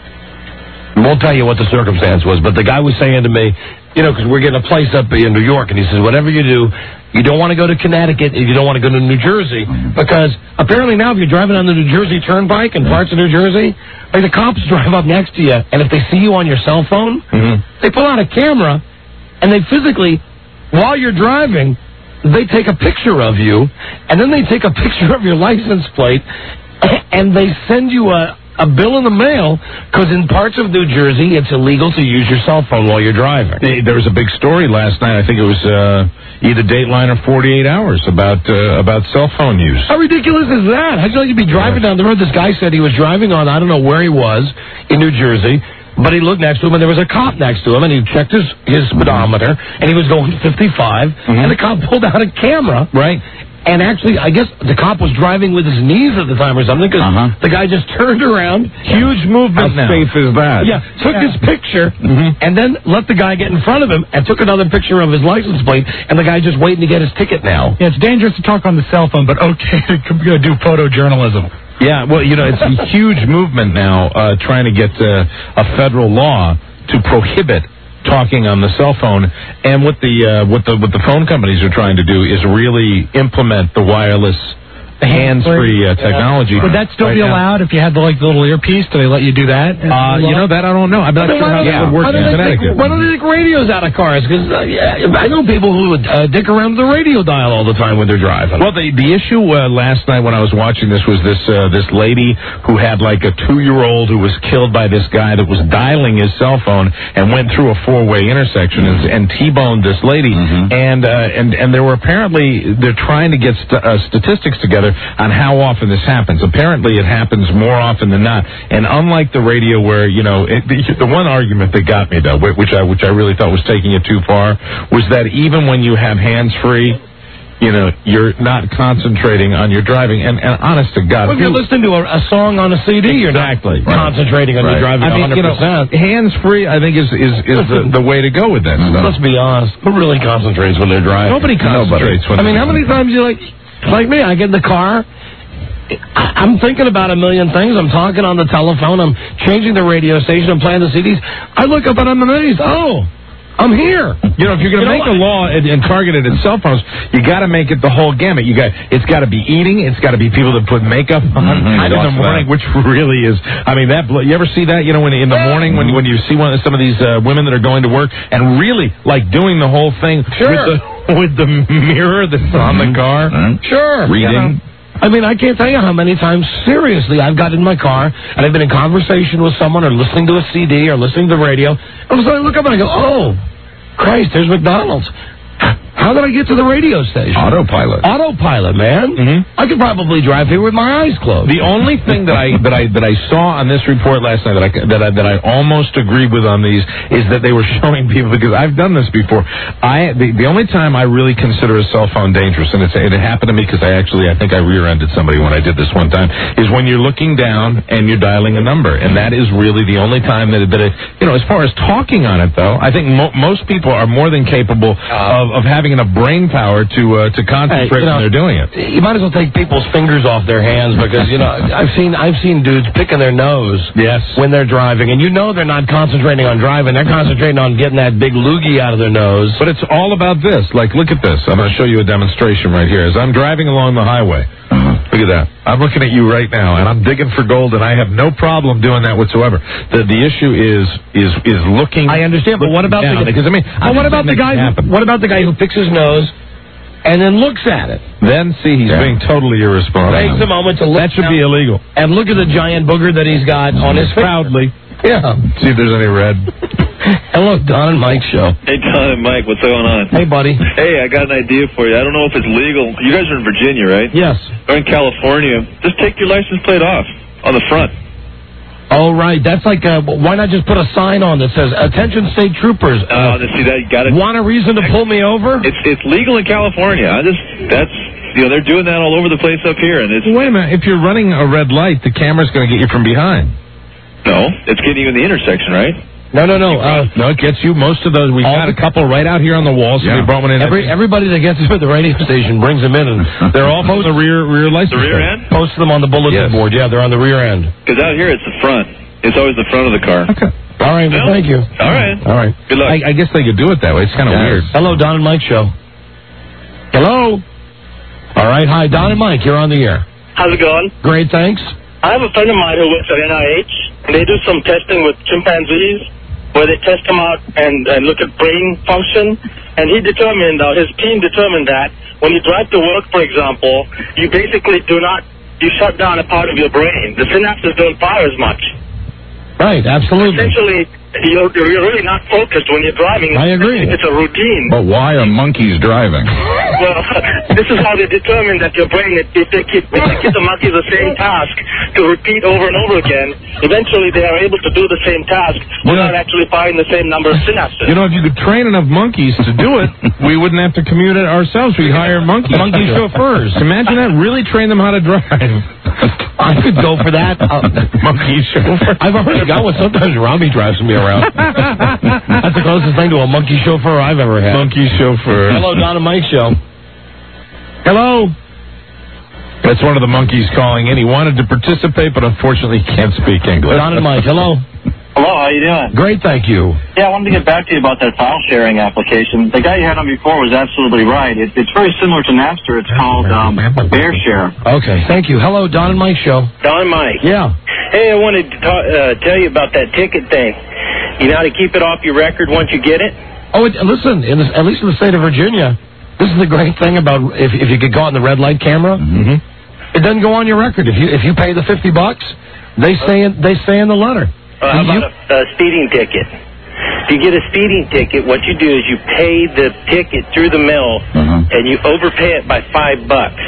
Won't tell you what the circumstance was, but the guy was saying to me, you know, because we're getting a place up in New York, and he says, whatever you do, you don't want to go to Connecticut, and you don't want to go to New Jersey, because apparently now if you're driving on the New Jersey Turnpike in parts of New Jersey, like the cops drive up next to you, and if they see you on your cell phone, Mm-hmm. they pull out a camera, and they physically, while you're driving, they take a picture of you, and then they take a picture of your license plate, and they send you a, a bill in the mail, because in parts of New Jersey, it's illegal to use your cell phone while you're driving. There was a big story last night. I think it was uh, either Dateline or forty-eight hours about uh, about cell phone use. How ridiculous is that? How'd you like to be driving down the road? This guy said he was driving on, I don't know where he was, in New Jersey, but he looked next to him, and there was a cop next to him, and he checked his, his speedometer, and he was going fifty-five, Mm-hmm. and the cop pulled out a camera. Right. And actually, I guess the cop was driving with his knees at the time or something, because Uh-huh. the guy just turned around. Huge movement How now. safe is that? Yeah, took his picture, Mm-hmm. and then let the guy get in front of him, and took another picture of his license plate, and the guy just waiting to get his ticket now. Yeah, it's dangerous to talk on the cell phone, but okay to do photojournalism. Yeah, well, you know, it's a huge movement now uh, trying to get uh, a federal law to prohibit talking on the cell phone, and what the uh, what the what the phone companies are trying to do is really implement the wireless hands-free uh, technology. Would that still right be now. allowed if you had the like the little earpiece? Do they let you do that? Uh, you know that I don't know. I'm not Then sure why how don't that they- would work why in don't they Connecticut. take- Why don't they take radios out of cars? Because uh, yeah, I know people who would uh, dick around with the radio dial all the time when they're driving. Well, the the issue uh, last night when I was watching this was this uh, this lady who had like a two-year-old who was killed by this guy that was dialing his cell phone and went through a four-way intersection and, and T-boned this lady. And uh, and and there were apparently they're trying to get st- uh, statistics together on how often this happens. Apparently, it happens more often than not. And unlike the radio, where you know it, the, the one argument that got me though, which I which I really thought was taking it too far, was that even when you have hands-free, you know, you're not concentrating on your driving. And, and honest to God, Well, if you're listening to a, a song on a C D, you're exactly not concentrating on your driving I mean, one hundred percent. you know, hands-free, I think, is is, is the, the way to go with that stuff. Let's be honest. Who really concentrates when they're driving? Nobody concentrates when I mean, they're how many times you like, like me, I get in the car, I, I'm thinking about a million things. I'm talking on the telephone. I'm changing the radio station. I'm playing the C Ds. I look up and I'm amazed. Oh, I'm here. You know, if you're going to You know make a law and, and target it at cell phones, you got to make it the whole gamut. You got it's got to be eating. It's got to be people that put makeup on Mm-hmm. in the morning, which really is. I mean, that blo- you ever see that? You know, when in the morning when when you see one some of these uh, women that are going to work and really like doing the whole thing Sure. with the with the mirror that's on the car. Sure. Reading. You know, I mean, I can't tell you how many times, seriously, I've got in my car and I've been in conversation with someone or listening to a C D or listening to the radio. All of a sudden I look up and I go, oh, Christ, there's McDonald's. How did I get to the radio station? Autopilot. Autopilot, man. Mm-hmm. I could probably drive here with my eyes closed. The only thing that I that I that I saw on this report last night that I that I, that I almost agreed with on these is that they were showing people, because I've done this before. I the, the only time I really consider a cell phone dangerous, and it's, it happened to me because I actually I think I rear-ended somebody when I did this one time, is when you're looking down and you're dialing a number, and that is really the only time that it, that it you know as far as talking on it though, I think mo- most people are more than capable of of having enough brain power to uh, to concentrate Hey, you know, when they're doing it. You might as well take people's fingers off their hands because you know I've seen I've seen dudes picking their nose yes when they're driving, and you know they're not concentrating on driving; they're concentrating on getting that big loogie out of their nose. But it's all about this. Like, look at this. I'm going to show you a demonstration right here. As I'm driving along the highway, look at that. I'm looking at you right now, and I'm digging for gold, and I have no problem doing that whatsoever. The the issue is is is looking. I understand, but what about down, the because I mean, but what about the guy? Who, what about the guy who picks his nose and then looks at it? Then see, he's Yeah. being totally irresponsible. Takes a moment to look. That should be down illegal. And look at the giant booger that he's got on his finger. Proudly. Yeah. See if there's any red. Hello, Don and Mike show. Hey, Don and Mike, what's going on? Hey, buddy. Hey, I got an idea for you. I don't know if it's legal. You guys are in Virginia, right? Yes. Or in California. Just take your license plate off on the front. Oh, right. That's like, uh, why not just put a sign on that says, attention state troopers. Oh, uh, see that? You got it. Want a reason to pull me over? It's it's legal in California. I just, that's, you know, they're doing that all over the place up here. And it's. Wait a minute. If you're running a red light, the camera's going to get you from behind. No, it's getting you in the intersection, right? No, no, no. Uh, no, it gets you most of those. We've got a couple right out here on the wall, so Yeah. we brought one in. Every, everybody that gets to the radio station brings them in, and They're all from the rear rear license The rear plate. end? post them on the bulletin Yes. board. Yeah, they're on the rear end. Because out here it's the front. It's always the front of the car. Okay. All right, well, No? thank you. All right. All right. Good luck. I, I guess they could do it that way. It's kind of Yes. weird. Hello, Don and Mike show. Hello. All right, hi, Don and Mike. You're on the air. How's it going? Great, thanks. I have a friend of mine who works at N I H, and they do some testing with chimpanzees, where they test them out and, and look at brain function. And he determined, uh, his team determined that when you drive to work, for example, you basically do not, you shut down a part of your brain. The synapses don't fire as much. Right, absolutely. Essentially, you're, you're really not focused when you're driving. I agree. It's a routine. But why are monkeys driving? Well, this is how they determine that your brain, if they keep, if they give the monkeys the same task to repeat over and over again, eventually they are able to do the same task without actually firing the same number of synapses. You know, if you could train enough monkeys to do it, we wouldn't have to commute it ourselves. We'd hire monkey Monkey chauffeurs. Imagine that. Really train them how to drive. I could go for that. Uh, monkey chauffeur. I've already got one. Sometimes Robbie drives me around. That's the closest thing to a monkey chauffeur I've ever had. Monkey chauffeur. Hello, Don and Mike show. Hello. That's one of the monkeys calling in. He wanted to participate, but unfortunately he can't speak English. Don and Mike, hello. Hello? Hello, how you doing? Great, thank you. Yeah, I wanted to get back to you about that file sharing application. The guy you had on before was absolutely right. It, it's very similar to Napster. It's called um, Bear Share. Okay, thank you. Hello, Don and Mike Show. Don and Mike. Yeah. Hey, I wanted to ta- uh, tell you about that ticket thing. You know how to keep it off your record once you get it? Oh, it, listen, in this, at least in the state of Virginia, this is the great thing about if, if you get caught in the red light camera, Mm-hmm. it doesn't go on your record. If you if you pay the fifty bucks, they say in, they say in the letter. Uh, how about a, a speeding ticket? If you get a speeding ticket, what you do is you pay the ticket through the mail, and you overpay it by five bucks.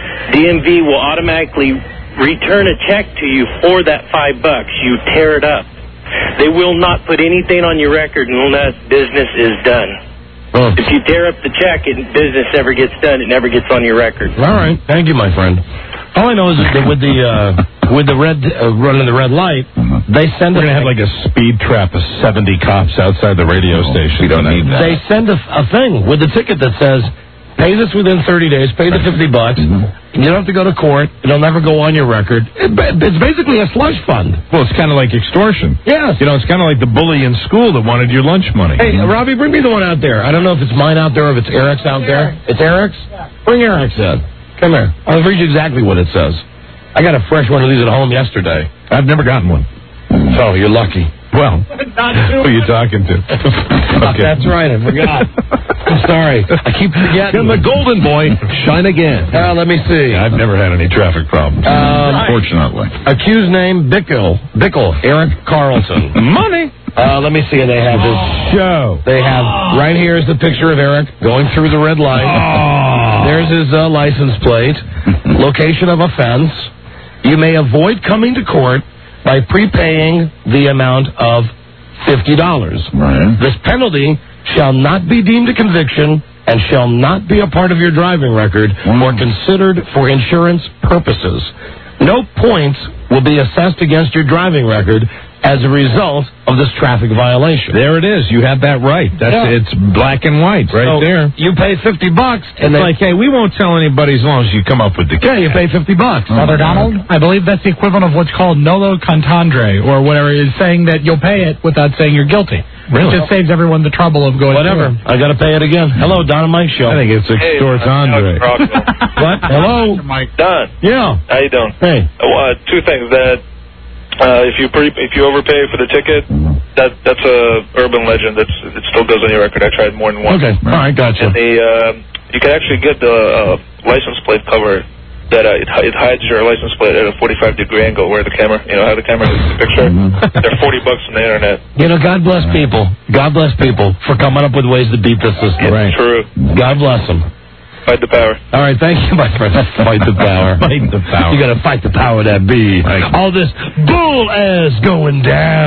D M V will automatically return a check to you for that five bucks. You tear it up. They will not put anything on your record unless business is done. Oh. If you tear up the check and business never gets done, it never gets on your record. All right, thank you, my friend. All I know is that with the uh, with the red uh, running the red light, they send. We're gonna have like a speed trap of seventy cops outside the radio station. We don't need that. They send a, a thing with the ticket that says, "Pay this within thirty days. Pay the fifty bucks. You don't have to go to court. It'll never go on your record. It, it's basically a slush fund." Well, it's kind of like extortion. Yes. You know, it's kind of like the bully in school that wanted your lunch money. Hey, uh, Robbie, bring me the one out there. I don't know if it's mine out there or if it's Eric's out there. It's Eric's? Bring Eric's in. Come here. I'll read you exactly what it says. I got a fresh one of these at home yesterday. I've never gotten one. Oh, you're lucky. Well, who are you talking to? Okay. That's right, I forgot. I'm sorry. I keep forgetting. Can the golden boy shine again? Uh, let me see. I've never had any traffic problems. Um, Fortunately. Accused name, Bickle. Bickle. Eric Carlson. Money. Uh, let me see. They have this show. They have, right here is the picture of Eric going through the red light. Oh. There's his uh, license plate. Location of offense. You may avoid coming to court by prepaying the amount of fifty dollars. Right. This penalty shall not be deemed a conviction and shall not be a part of your driving record or considered for insurance purposes. No points will be assessed against your driving record as a result of this traffic violation. There it is. You had that right. That's Yeah. It's black and white right So there. You pay fifty bucks, It's and they, like, hey, we won't tell anybody as long as you come up with the yeah, you pay fifty bucks. Brother Donald, I believe that's the equivalent of what's called nolo contendere, or whatever, is saying that you'll pay it without saying you're guilty. Really? It just saves everyone the trouble of going Whatever. through it. I got to pay it again. Hello, Don and Mike Show. I think it's extortandre. What? Hello? Don, Yeah. how you doing? Hey. Uh, two things. That uh, if you pre- if you overpay for the ticket, that that's a urban legend. That's it still goes on your record. I tried more than once. Okay. All right, gotcha. And the uh, you can actually get the uh, license plate cover that uh, it, it hides your license plate at a forty-five degree angle where the camera, you know, how the camera takes the picture. They're forty bucks on the internet. You know, God bless people. God bless people for coming up with ways to beat the system. Right. True. God bless them. Fight the power. All right, thank you, my friend. Fight the power. Fight the power. You got to fight the power that be. All this bull ass going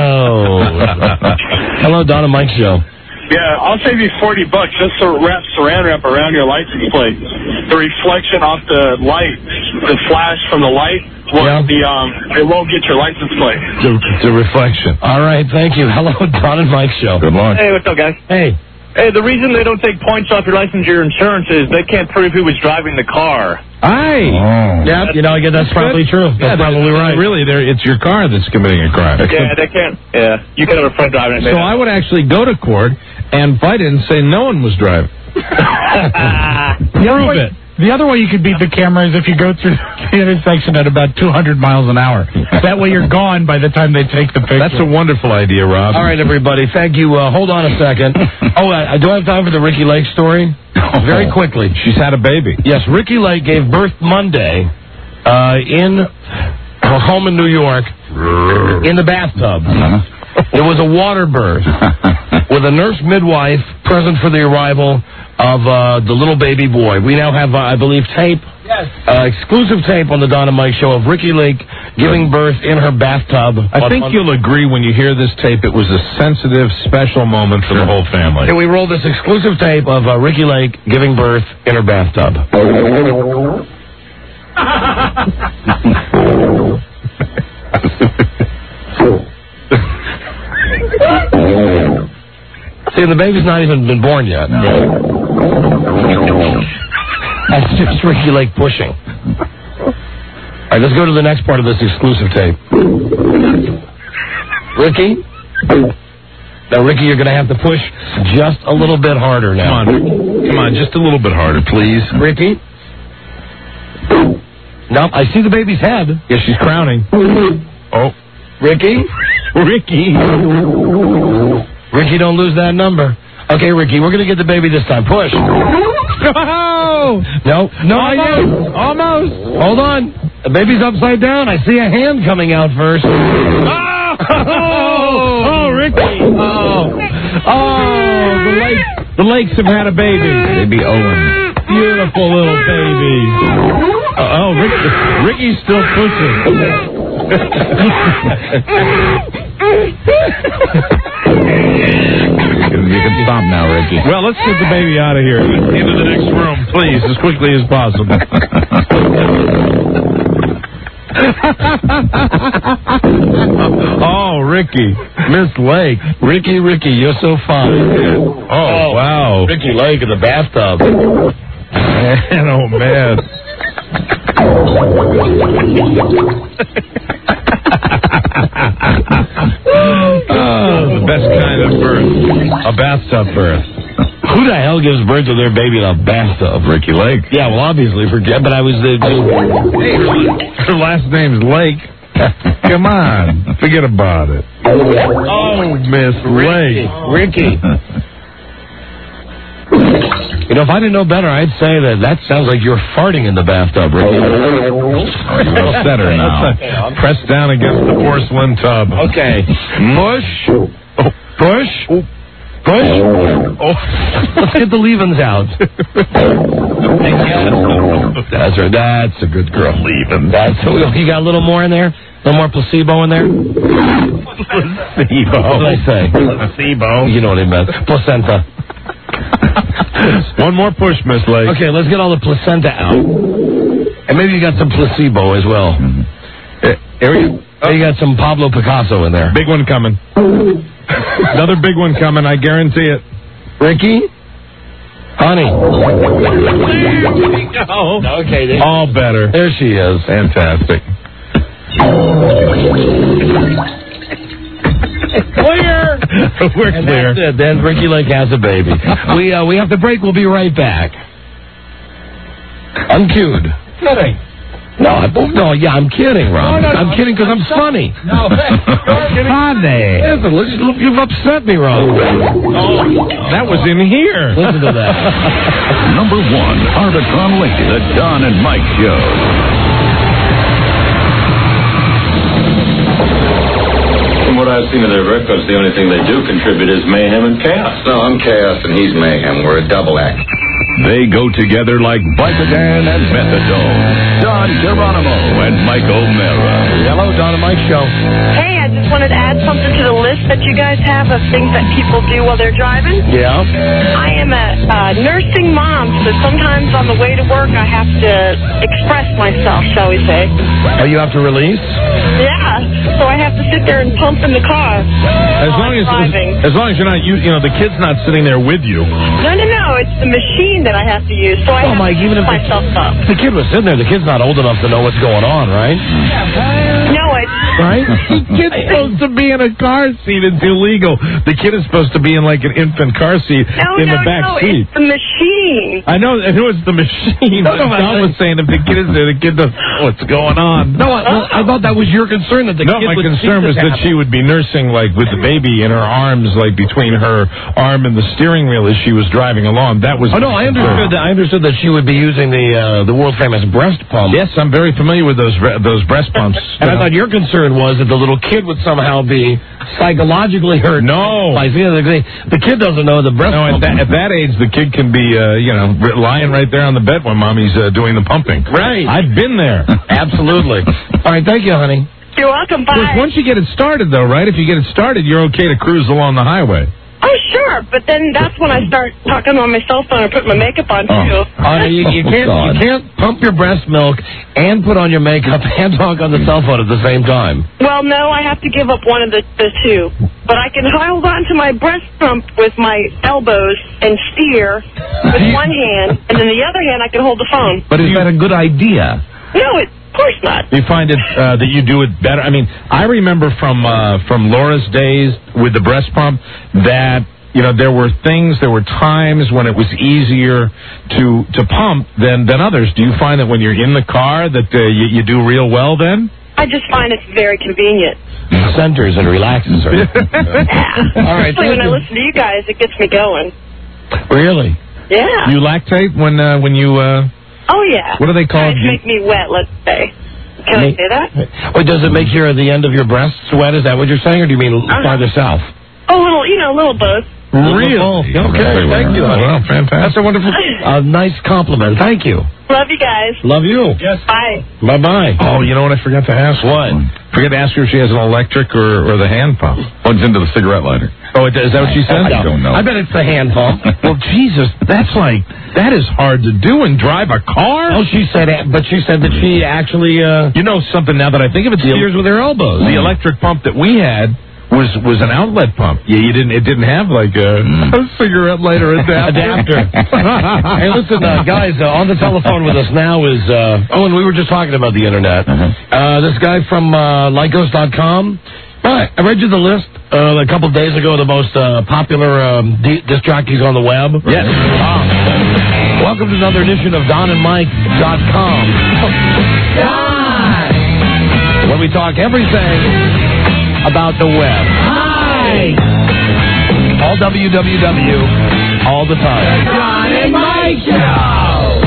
down. Hello, Don and Mike Show. Yeah, I'll save you forty bucks just to wrap saran wrap around your license plate. The reflection off the light, the flash from the light, won't Yeah. be, um, it won't get your license plate. It's a reflection. All right, thank you. Hello, Don and Mike Show. Good luck. Hey, what's up, guys? Hey. Hey, the reason they don't take points off your license or your insurance is they can't prove who was driving the car. Aye. Oh. Yeah, you know, I guess that's probably true. Yeah, That's probably right. Really, there it's your car that's committing a crime. Yeah, they can't. Yeah, you can have a friend driving it. So I would actually go to court and fight it and say no one was driving. The other Prove way- it. The other way you could beat the camera is if you go through the intersection at about two hundred miles an hour. That way you're gone by the time they take the picture. That's a wonderful idea, Rob. All right, everybody. Thank you. Uh, hold on a second. Oh, I, I do I have time for the Ricky Lake story? Very quickly. She's had a baby. Yes, Ricky Lake gave birth Monday uh, in her home in New York in the bathtub. It was a water birth with a nurse midwife present for the arrival of uh, the little baby boy. We now have, uh, I believe, tape, Yes. uh, exclusive tape on the Don and Mike Show of Ricky Lake giving birth in her bathtub. I on- think on- you'll agree when you hear this tape, it was a sensitive, special moment for the whole family. Can we roll this exclusive tape of uh, Ricky Lake giving birth in her bathtub? See, the baby's not even been born yet. That's just Ricky Lake pushing. All right, let's go to the next part of this exclusive tape. Ricky? Now, Ricky, you're going to have to push just a little bit harder now. Come on. Come on, just a little bit harder, please. Ricky? Nope, I see the baby's head. Yeah, she's crowning. Oh. Ricky? Ricky. Ricky, don't lose that number. Okay, Ricky, we're going to get the baby this time. Push. No! No, no, Almost. Almost. Hold on. The baby's upside down. I see a hand coming out first. Oh! Oh, Ricky. Oh. Oh, the Lakes, the Lakes have had a baby. Baby Owen. Beautiful little baby. Uh, oh, Rick, Ricky's still pushing. You can stop now, Ricky. Well, let's get the baby out of here. Into the next room, please, as quickly as possible. Oh, Ricky. Miss Lake. Ricky, Ricky, you're so fine. Oh, wow. Ricky Lake in the bathtub. Man, oh, man. Oh, the best kind of birth. A bathtub birth. Who the hell gives birth to their baby in a bathtub? Ricky Lake. Yeah, well, obviously, forget, but I was... Uh, hey, her last name's Lake. Come on. Forget about it. Oh, Miss Lake. Ricky. You know, if I didn't know better, I'd say that that sounds like you're farting in the bathtub, Ricky. You'll set her now. Press down against the porcelain tub. Okay. Push. Push. Push. Oh. Let's get the leavings out. That's right. That's a good girl. Leaving. That's you got a little more in there? A little more placebo in there? Placebo. What did I say? Placebo. You know what I meant. Placenta. One more push, Miss Lake. Okay, let's get all the placenta out. And maybe you got some placebo as well. Mm-hmm. Uh, here we go. Oh. You got some Pablo Picasso in there. Big one coming. Another big one coming, I guarantee it. Ricky? Honey. Oh. Okay. There. All better. There she is. Fantastic. Clear. We're and clear. That's it. Then Ricky Lake has a baby. we uh, we have to break. We'll be right back. Uncued. Kidding. No, I, no, yeah, I'm kidding, Ron. No, no, no, I'm kidding because I'm funny. No, you're funny. Listen, listen, you've upset me, Ron. Oh, that was in here. Listen to that. Number one, Arbitron Lake, the Don and Mike Show. From what I've seen of their records, the only thing they do contribute is mayhem and chaos. No, I'm chaos and he's mayhem. We're a double act. They go together like Vicodin and Methadone. Don Geronimo and Mike O'Mara. Hello, Don and Mike Show. Hey, I just wanted to add something to the list that you guys have of things that people do while they're driving. Yeah. I am a uh, nursing mom, so sometimes on the way to work I have to express myself, shall we say. Oh, you have to release? Yeah, so I have to sit there and pump in the car. As long as, as as long as you're not, you, you know, the kid's not sitting there with you. No, no, no, it's the machine that I have to use, so I oh, have Mike, to even if pump myself the, up. the kid was sitting there, the kid's not old enough to know what's going on, right? No, it's... Right? The kid's supposed to be in a car seat. It's illegal. The kid is supposed to be in like an infant car seat no, in no, the back no, seat. it's the machine. I know, I know it's the machine. No, no, Don was saying if the kid is there, the kid doesn't know what's going on. No, I, well, I thought that was your concern that the no, kid my would concern was that she would be nursing like with the baby in her arms, like between her arm and the steering wheel as she was driving along. That was. Oh no, I understood that. I understood that she would be using the uh, the world famous breast pump. Yes, I'm very familiar with those those breast pumps. And I thought your concern was that the little kid would somehow be psychologically hurt. No, by the other thing. The kid doesn't know the breast no, pump. at that, at that age, the kid can be, uh, you know, lying right there on the bed when mommy's uh, doing the pumping. Right. I've been there. Absolutely. All right, thank you, honey. You're welcome. Bye. Of course, once you get it started, though, right? If you get it started, you're okay to cruise along the highway. Oh, sure, but then that's when I start talking on my cell phone and put my makeup on, too. Oh, uh, you, you, can't, you can't pump your breast milk and put on your makeup and talk on the cell phone at the same time. Well, no, I have to give up one of the, the two. But I can hold on to my breast pump with my elbows and steer with one hand, and then the other hand I can hold the phone. But is that a good idea? No, it, of course not. You find it uh, that you do it better. I mean, I remember from uh, from Laura's days with the breast pump that, you know, there were things, there were times when it was easier to to pump than than others. Do you find that when you're in the car that uh, you, you do real well then? I just find it's very convenient. Centers and relaxes her. All right. Especially when I listen to you guys, it gets me going. Really? Yeah. You lactate when uh, when you... Uh, oh, yeah. What are they called? Trying to make me wet, let's say. Can I say that? Wait, does it make your the end of your breasts wet? Is that what you're saying, or do you mean Uh-huh. farther south? Oh, a little, you know, a little both. Really? Okay, thank you. Well, fantastic. That's a wonderful, uh, nice compliment. Thank you. Love you guys. Love you. Yes. Bye. Bye-bye. Oh, you know what I forgot to ask? What? Forget to ask her if she has an electric or, or the hand pump. Plugs into the cigarette lighter. Oh, is that what she said? I don't know. I bet it's the hand pump. Well, Jesus, that's like, that is hard to do and drive a car. Oh, she said, but she said that she actually, uh... You know something now that I think of it, steers with her elbows. The electric pump that we had was was an outlet pump. Yeah, you didn't. It didn't have like a, a cigarette lighter adapter. Adapter. Hey, listen, uh, guys, uh, on the telephone with us now is, uh, oh, and we were just talking about the internet. Uh-huh. Uh, this guy from uh, Lycos dot com. Right, I read you the list uh, a couple of days ago of the most uh, popular um, d- disc jockeys on the web. Yes. Ah. Welcome to another edition of Don and Mike dot com. Don! When we talk everything about the web. Hi! All W W W, all the time. The Don and Mike Show!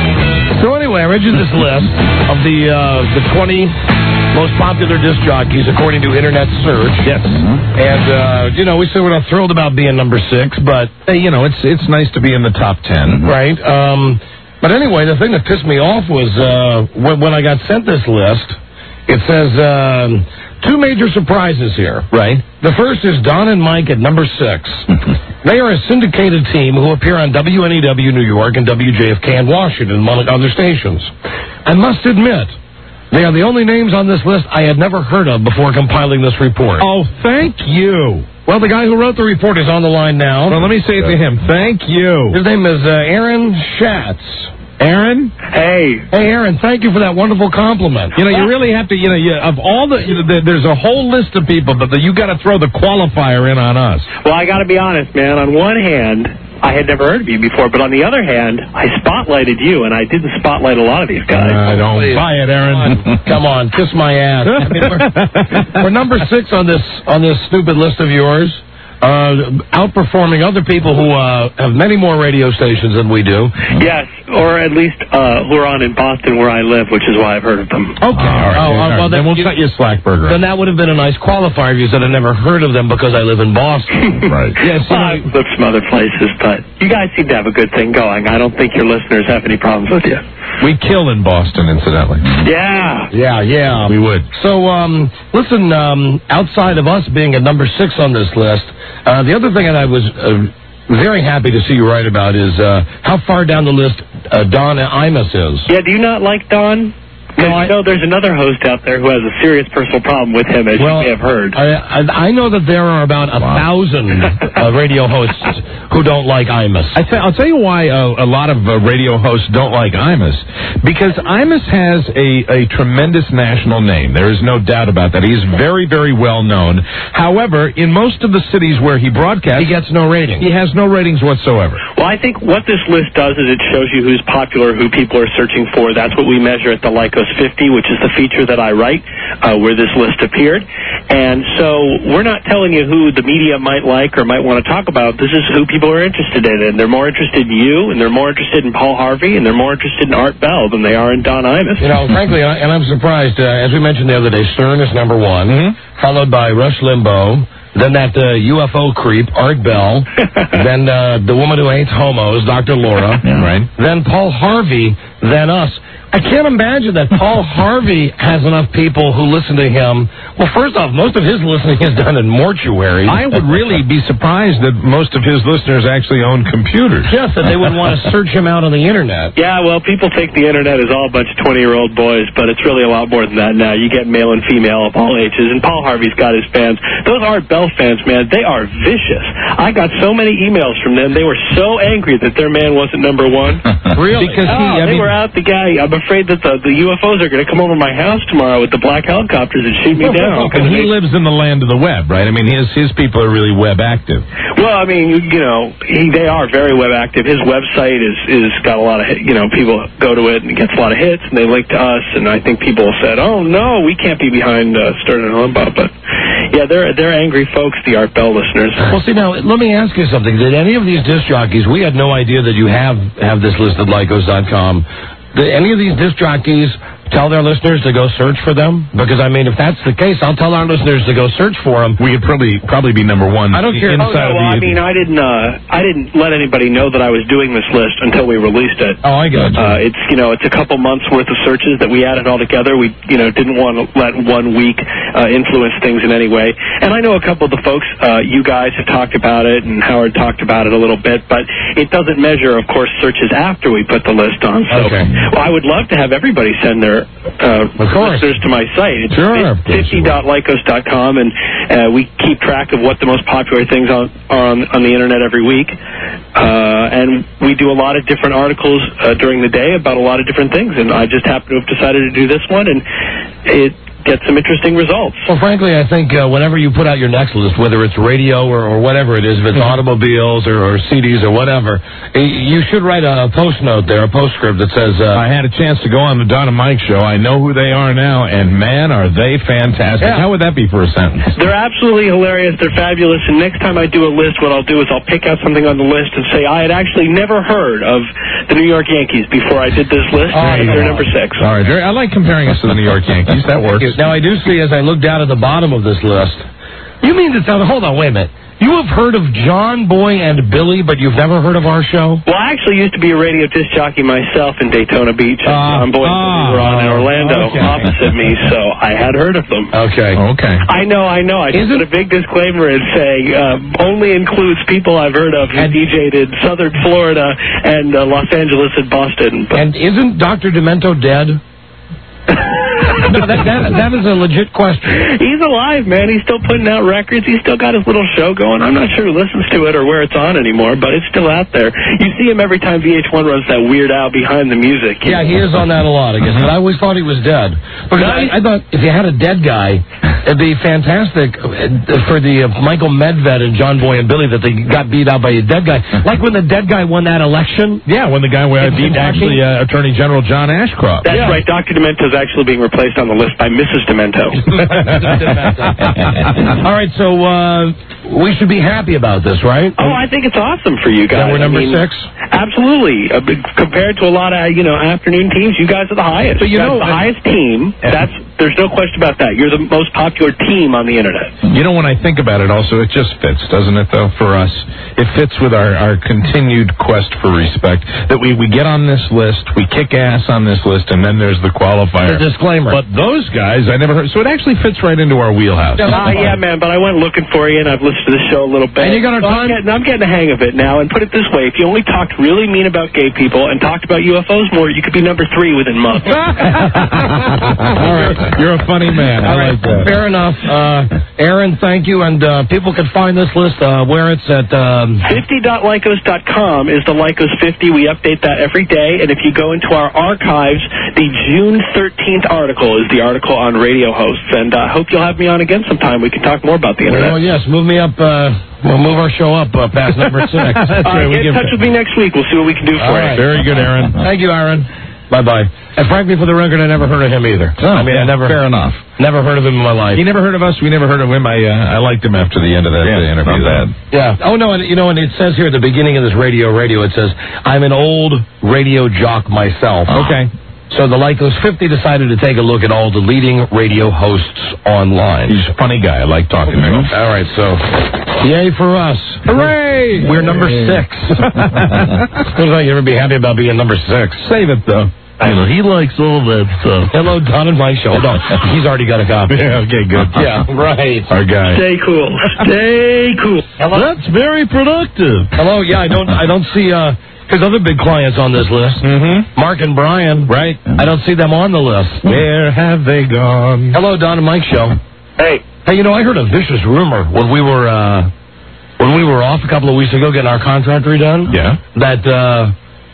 So anyway, I read you this list of the uh, the twenty most popular disc jockeys according to Internet Search. Yes. And, uh, you know, we say we're not thrilled about being number six, but... Hey, you know, it's it's nice to be in the top ten. Right. Um, but anyway, the thing that pissed me off was uh, when, when I got sent this list, it says... Um, Two major surprises here. Right. The first is Don and Mike at number six. They are a syndicated team who appear on W N E W New York and W J F K in Washington, among other stations. I must admit, they are the only names on this list I had never heard of before compiling this report. Oh, thank you. Well, the guy who wrote the report is on the line now. Well, let me say it to him. Thank you. His name is uh, Aaron Schatz. Aaron? Hey. Hey, Aaron, thank you for that wonderful compliment. You know, you really have to, you know, you, of all the, you know, the, there's a whole list of people, but the, you got to throw the qualifier in on us. Well, I got to be honest, man. On one hand, I had never heard of you before, but on the other hand, I spotlighted you, and I didn't spotlight a lot of these guys. I don't Please. buy it, Aaron. Come on, Come on, kiss my ass. I mean, we're, we're number six on this on this stupid list of yours. Uh, outperforming other people who uh, have many more radio stations than we do. Yes, or at least uh, who are on in Boston where I live, which is why I've heard of them. Okay. All right. Oh, uh, well, then we'll you, cut you a slack burger. Then that would have been a nice qualifier if you said I never heard of them because I live in Boston. Right. Yes, well, I've lived some other places, but you guys seem to have a good thing going. I don't think your listeners have any problems with you. We kill in Boston, incidentally. Yeah. Yeah, yeah. We would. So, um, listen, um, outside of us being at number six on this list, uh, the other thing that I was uh, very happy to see you write about is uh, how far down the list uh, Don Imus is. Yeah, do you not like Don? No, I know there's another host out there who has a serious personal problem with him, as well, you may have heard. I, I, I know that there are about a wow. thousand uh, radio hosts who don't like Imus. I th- I'll tell you why uh, a lot of uh, radio hosts don't like Imus. Because Imus has a, a tremendous national name. There is no doubt about that. He is very, very well known. However, in most of the cities where he broadcasts, he gets no ratings. He has no ratings whatsoever. Well, I think what this list does is it shows you who's popular, who people are searching for. That's what we measure at the Lycos fifty, which is the feature that I write, uh, where this list appeared. And so we're not telling you who the media might like or might want to talk about. This is who people are interested in. And they're more interested in you, and they're more interested in Paul Harvey, and they're more interested in Art Bell than they are in Don Imus. You know, frankly, and I'm surprised, uh, as we mentioned the other day, Stern is number one, mm-hmm. followed by Rush Limbaugh, then that uh, U F O creep, Art Bell, then uh, the woman who hates homos, Doctor Laura, yeah, right. Then Paul Harvey, then us. I can't imagine that Paul Harvey has enough people who listen to him. Well, first off, most of his listening is done in mortuaries. I would really be surprised that most of his listeners actually own computers. Yes, that they would want to search him out on the Internet. Yeah, well, people think the Internet is all a bunch of twenty-year-old boys, but it's really a lot more than that now. You get male and female of all ages, and Paul Harvey's got his fans. Those Art Bell fans, man, they are vicious. I got so many emails from them. They were so angry that their man wasn't number one. Really? Because he, oh, I they mean, were out the guy. I'm afraid that the, the U F Os are going to come over my house tomorrow with the black helicopters and shoot me down. And he lives in the land of the web, right? I mean, his his people are really web active. Well, I mean, you, you know, he, they are very web active. His website is is got a lot of, hit, you know, people go to it and it gets a lot of hits, and they link to us. And I think people said, "Oh no, we can't be behind uh, Stern and Limbaugh." But yeah, they're they're angry folks, the Art Bell listeners. Well, see, now let me ask you something. Did any of these disc jockeys? We had no idea that you have have this list at Lycos dot com. Did any of these disc jockeys tell their listeners to go search for them? Because, I mean, if that's the case, I'll tell our listeners to go search for them. We could probably probably be number one. I don't care. Oh, no, well, I mean, I didn't. Uh, I didn't let anybody know that I was doing this list until we released it. Oh, I got you. Uh, it's you know, it's a couple months worth of searches that we added all together. We you know didn't want to let one week uh, influence things in any way. And I know a couple of the folks, uh, you guys have talked about it, and Howard talked about it a little bit, but it doesn't measure, of course, searches after we put the list on. So, okay. Well, I would love to have everybody send their uh, listeners to my site. It's sure, fifty dot lycos dot com, and uh, we keep track of what the most popular things on, are on, on the internet every week. Uh, and we do a lot of different articles uh, during the day about a lot of different things, and I just happen to have decided to do this one, and it gets some interesting results. Well, frankly, I think uh, whenever you put out your next list, whether it's radio or, or whatever it is, if it's automobiles or, or C Ds or whatever, you should write a post note there, a postscript that says, uh, I had a chance to go on the Don and Mike show. I know who they are now, and man, are they fantastic. Yeah. How would that be for a sentence? They're absolutely hilarious. They're fabulous. And next time I do a list, what I'll do is I'll pick out something on the list and say, I had actually never heard of the New York Yankees before I did this list. Oh, They're number six. All right, very, I like comparing us to the New York Yankees. That works. Now, I do see, as I look down at the bottom of this list, you mean to tell me, hold on, wait a minute. You have heard of John Boy and Billy, but you've never heard of our show? Well, I actually used to be a radio disc jockey myself in Daytona Beach. Uh, John Boy and Billy were on in Orlando okay. opposite me, so I had heard of them. Okay. Okay. I know, I know. I just put a big disclaimer and say uh, only includes people I've heard of who D J'd in Southern Florida and uh, Los Angeles and Boston. But and isn't Doctor Demento dead? No, that, that, that is a legit question. He's alive, man. He's still putting out records. He's still got his little show going. I'm not sure who listens to it or where it's on anymore, but it's still out there. You see him every time V H one runs that Weird Al behind the music. Yeah, he is on that a lot, I guess. But I always thought he was dead. Because I, I thought if you had a dead guy, it'd be fantastic for the uh, Michael Medved and John Boy and Billy that they got beat out by a dead guy. Like when the dead guy won that election. Yeah, when the guy beat actually uh, Attorney General John Ashcroft. That's yeah. right. Doctor Demento's actually being replaced on the list by Missus Demento. All right, so uh, we should be happy about this, right? Oh, I think it's awesome for you guys. That we're number I mean, six? Absolutely. Uh, compared to a lot of, you know, afternoon teams, you guys are the highest. But you That's know, the highest team. That's There's no question about that. You're the most popular team on the Internet. You know, when I think about it also, it just fits, doesn't it, though, for us? It fits with our, our continued quest for respect, that we, we get on this list, we kick ass on this list, and then there's the qualifier. The disclaimer. But those guys, I never heard. So it actually fits right into our wheelhouse. Uh, yeah, man, but I went looking for you, and I've listened to the show a little bit. And you got our so time? I'm getting, I'm getting the hang of it now, and put it this way. If you only talked really mean about gay people and talked about U F Os more, you could be number three within months. All right. You're a funny man. All I right, like that. fair enough. Uh, Aaron, thank you. And uh, people can find this list uh, where it's at... Um... fifty dot lycos dot com is the Lycos fifty. We update that every day. And if you go into our archives, the June thirteenth article is the article on radio hosts. And I uh, hope you'll have me on again sometime. We can talk more about the Internet. Oh, yes. Move me up. Uh, we'll move our show up uh, past number six. All right, get in touch with me next week. We'll see what we can do for All you. right. Very good, Aaron. Thank you, Aaron. Bye-bye. And frankly, for the record, I never heard of him either. Oh, I mean, yeah, I never... fair enough. Never heard of him in my life. He never heard of us. We never heard of him. I uh, I liked him after the end of that yeah, interview. That. Yeah. Oh, no, and, you know, and it says here at the beginning of this radio radio, it says, I'm an old radio jock myself. Okay. So the Lycos fifty decided to take a look at all the leading radio hosts online. He's a funny guy. I like talking to him. All right, so yay for us. Hooray! We're number six. Feels like you ever be happy about being number six. Save it, though. I know, he likes all that stuff. Hello, Don and Mike show. Hold on. He's already got a copy. Yeah, okay, good. Yeah, right. Our guy. Stay cool. Stay cool. Hello? That's very productive. Hello, yeah, I don't I don't see uh his other big clients on this list. Mm-hmm. Mark and Brian. Right. I don't see them on the list. Where have they gone? Hello, Don and Mike show. Hey. Hey, you know, I heard a vicious rumor when we were uh when we were off a couple of weeks ago getting our contract redone. Yeah. That uh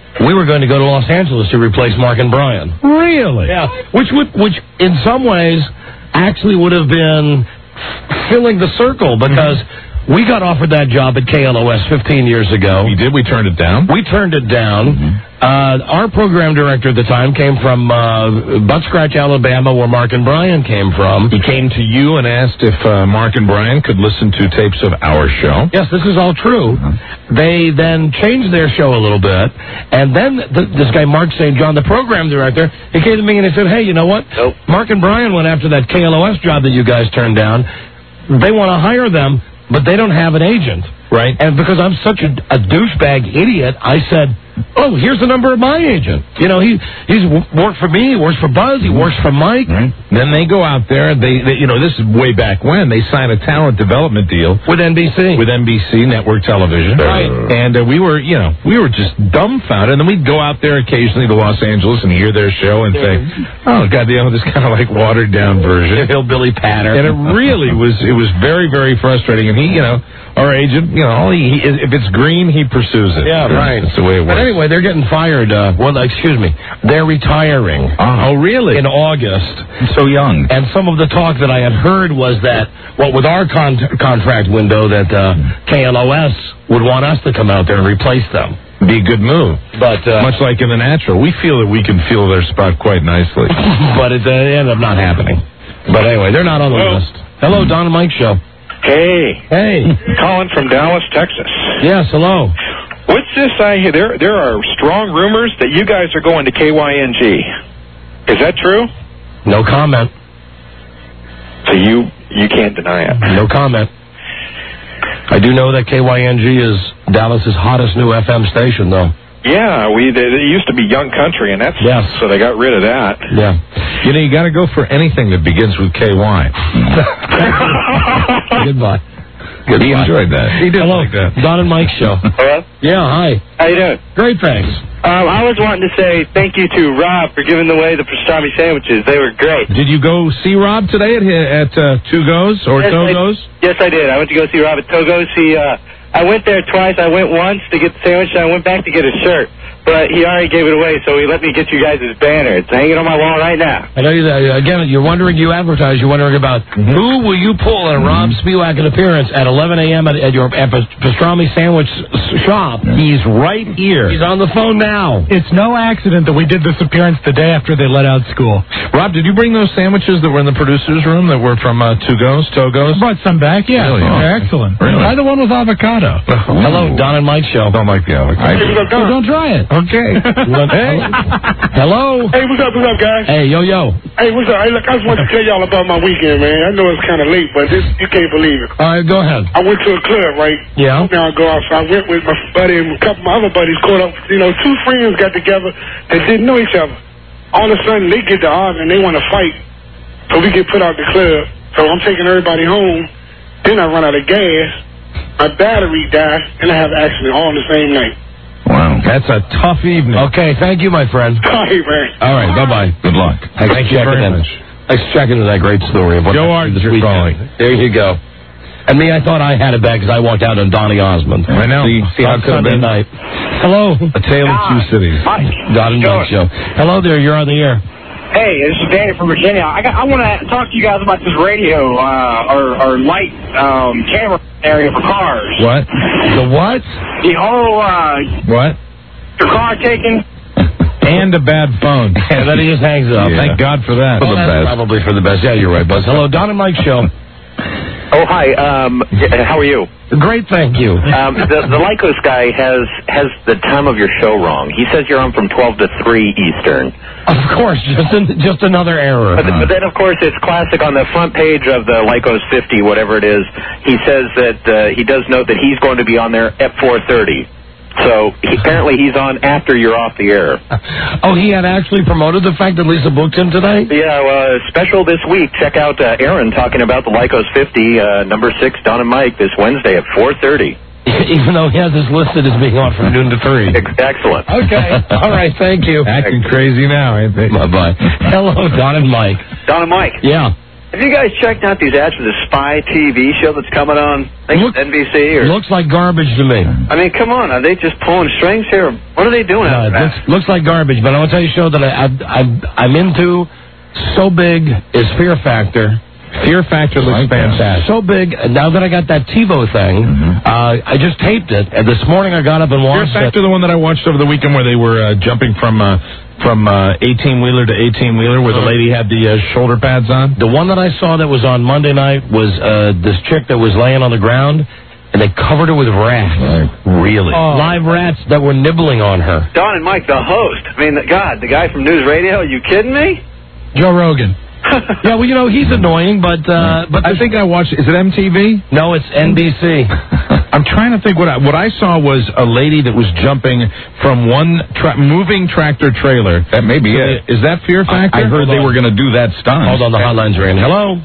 we were going to go to Los Angeles to replace Mark and Brian. Really? Yeah. Which would, which in some ways actually would have been filling the circle because mm-hmm. we got offered that job at K L O S fifteen years ago. We did? We turned it down? We turned it down. Mm-hmm. Uh, our program director at the time came from uh, Butt Scratch, Alabama, where Mark and Brian came from. He came to you and asked if uh, Mark and Brian could listen to tapes of our show. Yes, this is all true. Mm-hmm. They then changed their show a little bit, and then th- this guy, Mark Saint John, the program director, he came to me and he said, hey, you know what? Nope. Mark and Brian went after that K L O S job that you guys turned down. They want to hire them, but they don't have an agent. Right. And because I'm such a, a douchebag idiot, I said, oh, here's the number of my agent. You know, he he's w- worked for me, he works for Buzz, he works for Mike. Right. Then they go out there, they, they, you know, this is way back when, they sign a talent development deal. With N B C. With N B C, network television. Right. And uh, we were, you know, we were just dumbfounded. And then we'd go out there occasionally to Los Angeles and hear their show and say, oh, God, you know, this kind of like watered down version. Hillbilly patter. And it really was, it was very, very frustrating. And he, you know, our agent, you know, all he, he, if it's green, he pursues it. Yeah, right. That's the way it works. But anyway, they're getting fired. Uh, well, excuse me. They're retiring. Oh, really? In August. So young. And some of the talk that I had heard was that, well, with our con- contract window, that uh, K L O S would want us to come out there and replace them. Be a good move. But uh, much like in The Natural, we feel that we can fill their spot quite nicely. But it uh, ended up not happening. But anyway, they're not on the Hello. list. Hello, Don and Mike Show. Hey. Hey. Calling from Dallas, Texas. Yes, hello. What's this I hear? There, there are strong rumors that you guys are going to K Y N G. Is that true? No comment. So you you can't deny it? No comment. I do know that K Y N G is Dallas's hottest new F M station, though. Yeah, we they, it used to be Young Country, and that's yes. So they got rid of that. Yeah. You know, you got to go for anything that begins with K Y. Goodbye. Good. He enjoyed that. He did Hello, like that. Don and Mike Show. Hello? Yeah, hi. How you doing? Great, thanks. Um, I was wanting to say thank you to Rob for giving away the pastrami sandwiches. They were great. Did you go see Rob today at at uh, Two Goes or yes, Togo's? I, yes, I did. I went to go see Rob at Togo's. He, uh, I went there twice. I went once to get the sandwich, and I went back to get a shirt. But he already gave it away, so he let me get you guys' banner. It's hanging on my wall right now. I know you. Uh, again, you're wondering. You advertise. You're wondering about mm-hmm. who will you pull in a Rob Spiewak appearance at eleven a.m. at, at your at pastrami sandwich shop. He's right here. He's on the phone now. It's no accident that we did this appearance the day after they let out school. Rob, did you bring those sandwiches that were in the producer's room that were from uh, Two Goes, Togo's? I brought some back. Yeah, really? oh, they're excellent. Really? Try the one with avocado. Oh. Hello, Don and Mike Show. Don't like the avocado. Hey, so don't try it. Okay. Hey. Hello. Hey, what's up, what's up, guys? Hey, yo, yo. Hey, what's up? Hey, look, I just wanted to tell y'all about my weekend, man. I know it's kind of late, but this you can't believe it. All right, go ahead. I went to a club, right? Yeah. Now I go out, so I went with my buddy and a couple of my other buddies caught up. You know, two friends got together that didn't know each other. All of a sudden, they get to arguing, they want to fight, so we get put out the club. So I'm taking everybody home. Then I run out of gas. My battery died, and I have an accident all on the same night. Wow, that's a tough evening. Okay, thank you, my friend. Hey, man. All right, bye-bye. Good luck. Thanks Thank you very much. Let's check into that great story of what Joe Art, this you're weekend. calling. There you go. And me, I thought I had it bad because I walked out on Donny Osmond. I know. See, see how it could have been. Night. Hello. A Tale of Two Cities. Hi. Don and Mike Show. Hello there, you're on the air. Hey, this is Danny from Virginia. I, got, I want to talk to you guys about this radio uh, or, or light um, camera area for cars. What? The what? The whole... Uh, what? Your car taken. And a bad phone. And then he just hangs up. Yeah. Thank God for that. Well, for the that's best. probably for the best. Yeah, you're right, Buzz. Hello, Don and Mike Show. Oh, hi. Um, how are you? Great, thank you. Um, the, the Lycos guy has has the time of your show wrong. He says you're on from twelve to three Eastern. Of course, just an, just another error. But, but then, of course, it's classic on the front page of the Lycos fifty, whatever it is. He says that uh, he does note that he's going to be on there at four thirty. So he, apparently he's on after you're off the air. Oh, he had actually promoted the fact that Lisa booked him today? Yeah, uh, special this week. Check out uh, Aaron talking about the Lycos fifty, uh, number six, Don and Mike, this Wednesday at four thirty. Even though he has this listed as being on from noon to three. Excellent. Okay. All right, thank you. Acting crazy now, ain't they? Bye-bye. Hello, Don and Mike. Don and Mike. Yeah. Have you guys checked out these ads for the Spy T V show that's coming on I think Look, N B C? Or looks like garbage to me. I mean, come on. Are they just pulling strings here? What are they doing Uh, out it there? looks, looks like garbage, but I want to tell you a show that I, I, I, I'm into so big is Fear Factor. Fear Factor looks fantastic. So big. Now that I got that TiVo thing, Mm-hmm. uh, I just taped it, and this morning I got up and Fear watched Factor, it. the one that I watched over the weekend where they were uh, jumping from uh, from uh, eighteen-wheeler to eighteen-wheeler, where the lady had the uh, shoulder pads on. The one that I saw that was on Monday night was uh, this chick that was laying on the ground, and they covered her with rats. Really? Oh. Live rats that were nibbling on her. Don and Mike, the host. I mean, God, the guy from News Radio. Are you kidding me? Joe Rogan. Yeah, well, you know, he's annoying, but... Uh, but I think I watched... Is it M T V? No, it's N B C. I'm trying to think what I, what I saw was a lady that was jumping from one tra- moving tractor trailer. That may be it. Is that Fear Factor? I, I heard Hold they on. were going to do that stunt. Hold on, the hotline's ringing. Hello?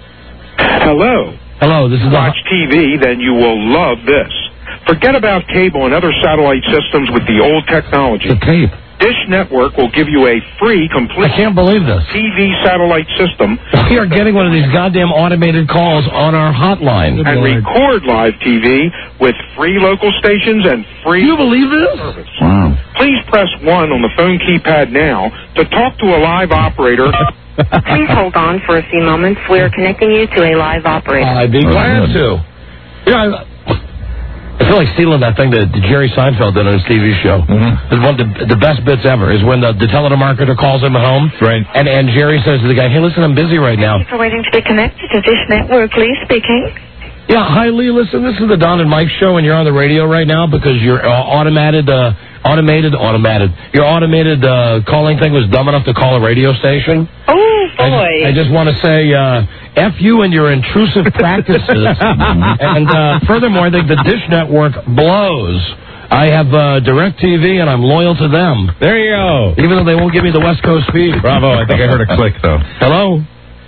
Hello. Hello, this is Watch T V, then you will love this. Forget about cable and other satellite systems with the old technology. The tape. Dish Network will give you a free, complete I can't believe this. T V satellite system. We are getting one of these goddamn automated calls on our hotline. And record live T V with free local stations and free... Do you believe this? Service. Wow. Please press one on the phone keypad now to talk to a live operator. Please hold on for a few moments. We are connecting you to a live operator. I'd be glad to. You know, I, I feel like stealing that thing that Jerry Seinfeld did on his T V show. Mm-hmm. It's one of the, the best bits ever is when the, the telemarketer calls him home. Right. And, and Jerry says to the guy, hey, listen, I'm busy right now. Thank you for waiting to be connected to Dish Network. Lee speaking. Yeah, hi, Lee. Listen, this is the Don and Mike show, and you're on the radio right now because your uh, automated, uh, automated, automated, your automated uh, calling thing was dumb enough to call a radio station. Oh, boy. I, I just want to say, uh, F you and your intrusive practices. And uh, furthermore, I think the Dish Network blows. I have uh, DirecTV, and I'm loyal to them. There you go. Even though they won't give me the West Coast feed. Bravo. I think I heard a click, though. Hello?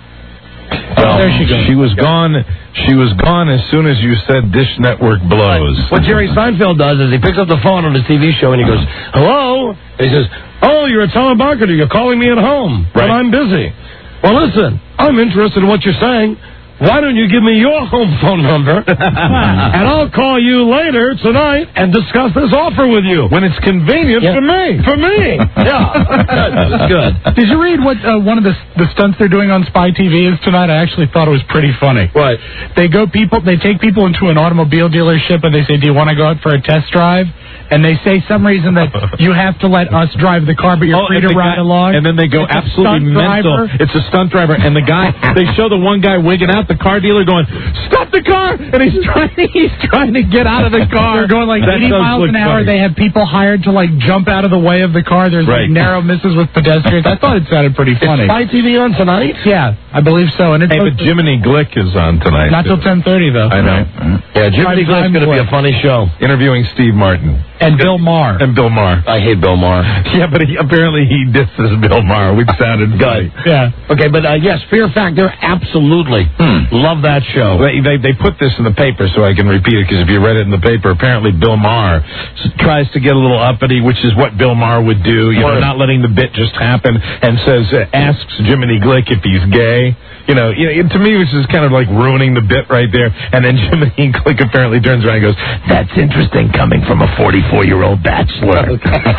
Oh, there she goes. She was gone. She was gone as soon as you said Dish Network blows. What Jerry Seinfeld does is he picks up the phone on his T V show and he goes, hello? And he says, oh, you're a telemarketer. You're calling me at home. But Right. I'm busy. Well, listen, I'm interested in what you're saying. Why don't you give me your home phone number, and I'll call you later tonight and discuss this offer with you. When it's convenient Yeah. for me. For me. Yeah. That's good. Did you read what uh, one of the the stunts they're doing on Spy T V is tonight? I actually thought it was pretty funny. What? They go people. They take people into an automobile dealership and they say, "Do you want to go out for a test drive?" And they say some reason that you have to let us drive the car, but you're Oh, free and to the ride guy- along. And then they go It's a absolutely stunt mental. driver. It's a stunt driver, and the guy, they show the one guy wigging out, the car dealer going, stop the car! And he's trying, he's trying to get out of the car. They're going like That eighty does miles look an hour. funny. They have people hired to like jump out of the way of the car. There's Right. like narrow misses with pedestrians. I thought it sounded pretty funny. Is Spy T V on tonight? Yeah, I believe so. And it's Hey, but Jiminy Glick is on tonight. not till ten thirty though. I know. Yeah, Jimmy Prime Glick's going to be time a funny show. Interviewing Steve Martin. And Bill Maher. And Bill Maher. I hate Bill Maher. Yeah, but he, apparently he disses Bill Maher, which sounded funny. Yeah. Okay, but uh, yes, Fear Factor, absolutely. Love that show. They, they they put this in the paper so I can repeat it, because if you read it in the paper, apparently Bill Maher s- tries to get a little uppity, which is what Bill Maher would do, you know, What? not letting the bit just happen, and says, uh, asks Jiminy Glick if he's gay. You know, you know, to me, this is kind of like ruining the bit right there. And then Jiminy Glick apparently turns around and goes, that's interesting coming from a forty-four-year-old bachelor.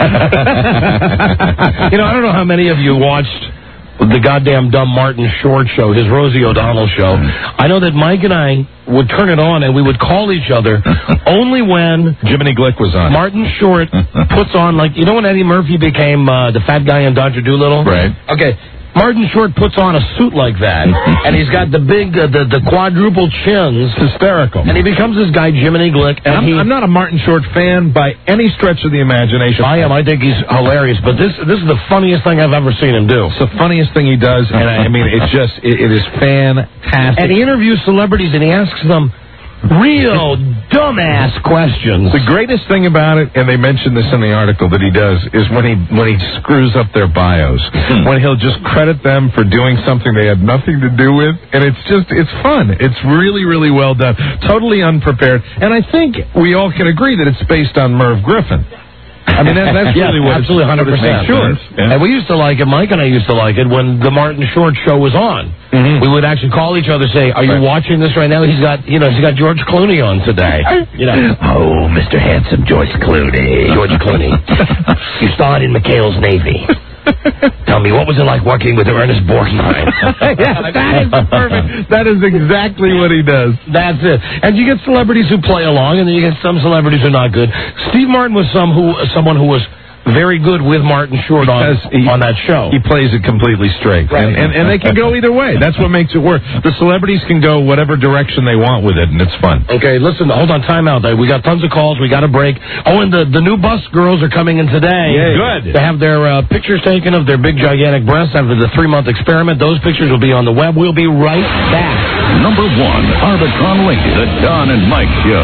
You know, I don't know how many of you watched the goddamn dumb Martin Short show, his Rosie O'Donnell show. I know that Mike and I would turn it on and we would call each other only when Jiminy Glick was on. Martin Short puts on, like, you know when Eddie Murphy became uh, the fat guy in Doctor Dolittle? Right. Okay. Martin Short puts on a suit like that, and he's got the big, uh, the, the quadruple chins. Hysterical. And he becomes this guy, Jiminy Glick. And I'm, he, I'm not a Martin Short fan by any stretch of the imagination. I am. I think he's hilarious. But this this is the funniest thing I've ever seen him do. It's the funniest thing he does, and I, I mean, it's just, it, it is fantastic. And he interviews celebrities, and he asks them real dumbass questions. The greatest thing about it, and they mention this in the article that he does, is when he when he screws up their bios. When he'll just credit them for doing something they had nothing to do with, and it's just, it's fun. It's really, really well done. Totally unprepared. And I think we all can agree that it's based on Merv Griffin. I mean, that, that's yeah, really what absolutely one hundred percent. Sure. Yeah. And we used to like it, Mike and I used to like it, when the Martin Short show was on. Mm-hmm. We would actually call each other, say, are you right. watching this right now? He's got, you know, he's got George Clooney on today. You know, oh, Mister Handsome George Clooney. George Clooney. You starred in McHale's Navy. Tell me, what was it like working with Ernest Borgnine? Yeah, that is perfect. That is exactly what he does. That's it. And you get celebrities who play along, and then you get some celebrities who are not good. Steve Martin was some who, someone who was very good with Martin Short on, he, on that show. He plays it completely straight. Right. And, and, and they can go either way. That's what makes it work. The celebrities can go whatever direction they want with it, and it's fun. Okay, listen, hold on, time out. We got tons of calls. We got a break. Oh, and the, the new bus girls are coming in today. Yay. Good. They have their uh, pictures taken of their big, gigantic breasts after the three-month experiment. Those pictures will be on the web. We'll be right back. Number one, Arbitron Link, the Don and Mike Show.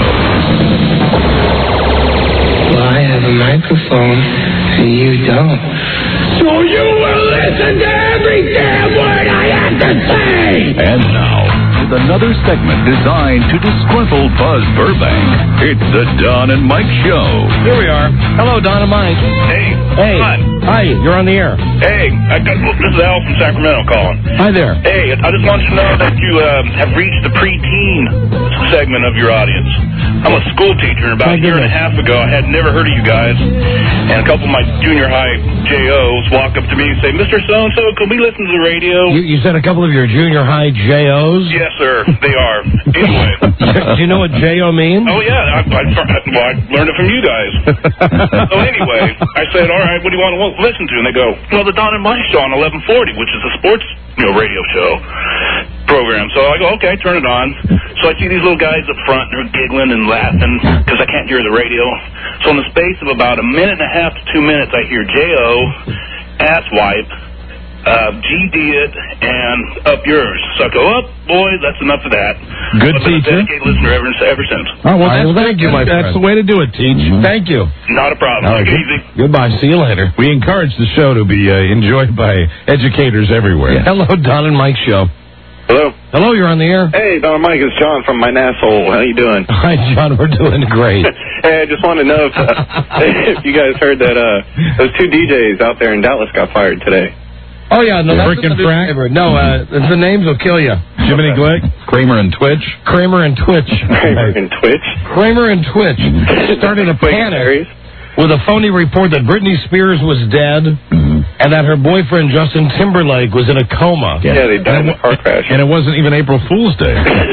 Well, I have a microphone, and you don't. So you will listen to every damn word I have to say! And now, with another segment designed to disgruntle Buzz Burbank, it's the Don and Mike Show. Here we are. Hello, Don and Mike. Hey. Hey. Hi. Hi, you're on the air. Hey, I got, this is Al from Sacramento calling. Hi there. Hey, I just want you to know that you um, have reached the preteen segment of your audience. I'm a school teacher, and about a year and a half ago, I had never heard of you guys, and a couple of my junior high J Os walk up to me and say, Mister So-and-so, can we listen to the radio? You, you said a couple of your junior high J Os? Yes, sir, they are. Anyway. Do you know what J O means? Oh, yeah, I, I, well, I learned it from you guys. So anyway, I said, all right, what do you want to listen to? And they go, well, the Don and Mike Show on eleven forty, which is a sports you know, radio show program. So I go, okay, turn it on. So I see these little guys up front, they're giggling and laughing because I can't hear the radio. So in the space of about a minute and a half to two minutes, I hear J O, asswipe, uh, G D it, and up yours. So I go, oh, boys, that's enough of that. Good I've been teacher. a dedicated listener ever, ever since. Oh, well, that's, well, thank you, my that's friend. the way to do it, Teach. Mm-hmm. Thank you. Not a problem. All right, Take it easy. Goodbye. See you later. We encourage the show to be uh, enjoyed by educators everywhere. Yeah. Hello, Don and Mike Show. Hello. Hello, you're on the air. Hey, Don and Mike, it's John from my Nasshole. How you doing? Hi, John. We're doing great. Hey, I just wanted to know if, uh, if you guys heard that uh, those two D Js out there in Dallas got fired today. Oh, yeah. No, that's Frickin' Frack? No, uh, the names will kill you. Jiminy Glick, Kramer and Twitch. Kramer and Twitch. Kramer and Twitch? Kramer and Twitch started a panic with a phony report that Britney Spears was dead mm-hmm. and that her boyfriend Justin Timberlake was in a coma. Yeah, they died in a car crash. And it wasn't even April Fool's Day.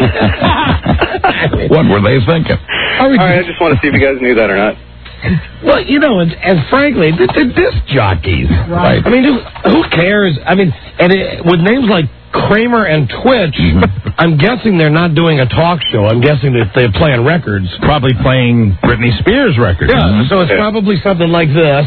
What were they thinking? All right, I just want to see if you guys knew that or not. Well, you know, and, and frankly, they're, they're disc jockeys. Right. I mean, who, who cares? I mean, and it, with names like Kramer and Twitch, I'm guessing they're not doing a talk show. I'm guessing that they're playing records. Probably playing Britney Spears records. Yeah, mm-hmm. So it's yeah. probably something like this.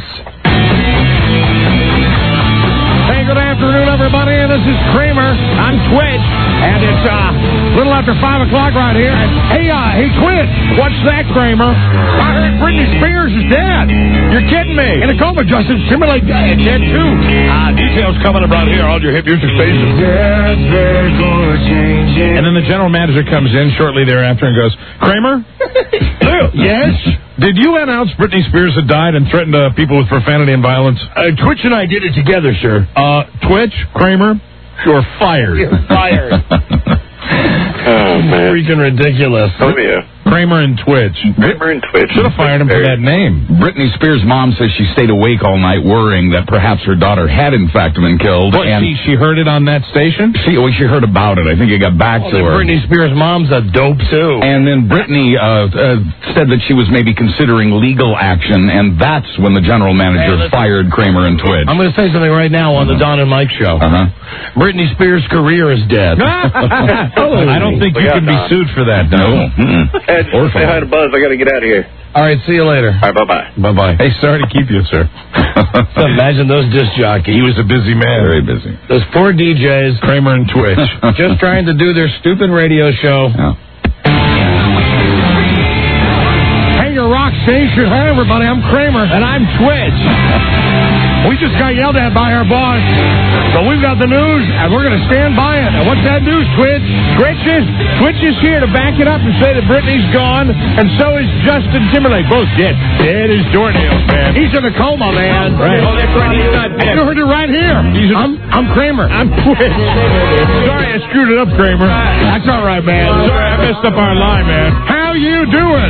Hey, good afternoon, everybody. This is Kramer on Twitch, and it's uh, a little after five o'clock right here. Hey, uh, hey, Twitch, what's that, Kramer? I heard Britney Spears is dead. You're kidding me. In a coma, Justin Timberlake dead, dead too. Uh, details coming up right here on your hit music station. And then the general manager comes in shortly thereafter and goes, Kramer? Yes? Did you announce Britney Spears had died and threatened uh, people with profanity and violence? Uh, Twitch and I did it together, sir. Uh, Twitch, Kramer, you're fired. You're fired. Oh, man. Freaking ridiculous. Oh, yeah. Kramer and Twitch. Kramer and Twitch. Should have fired him for that name. Britney Spears' mom says she stayed awake all night worrying that perhaps her daughter had in fact been killed. What, and she, she heard it on that station? She, well, she heard about it. I think it got back oh, to her. Britney Spears' mom's a dope, too. And then Britney uh, uh, said that she was maybe considering legal action, and that's when the general manager hey, fired Kramer and Twitch. I'm going to say something right now on uh-huh. the Don and Mike show. Uh-huh. Britney Spears' career is dead. I don't think you can be sued for that, no. Hey, just say hi to Buzz. I got to get out of here. All right, see you later. All right, bye-bye. Bye-bye. Hey, sorry to keep you, sir. Imagine those disc jockeys. He was a busy man. Very busy. Those poor D Js. Kramer and Twitch. Just trying to do their stupid radio show. Yeah. Hey, you're rocking Rock Station. Hi, everybody. I'm Kramer. And I'm Twitch. We just got yelled at by our boss. So we've got the news, and we're going to stand by it. And what's that news, Twitch? Twitch is, Twitch is here to back it up and say that Britney's gone, and so is Justin Timberlake. Both dead. Dead as doornails, man. He's in a coma, man. Right. Oh, that's right. He's not dead. You heard it right here. He's I'm, I'm Kramer. I'm Twitch. Sorry I screwed it up, Kramer. That's all right, man. Sorry I messed up our line, man. How you doing?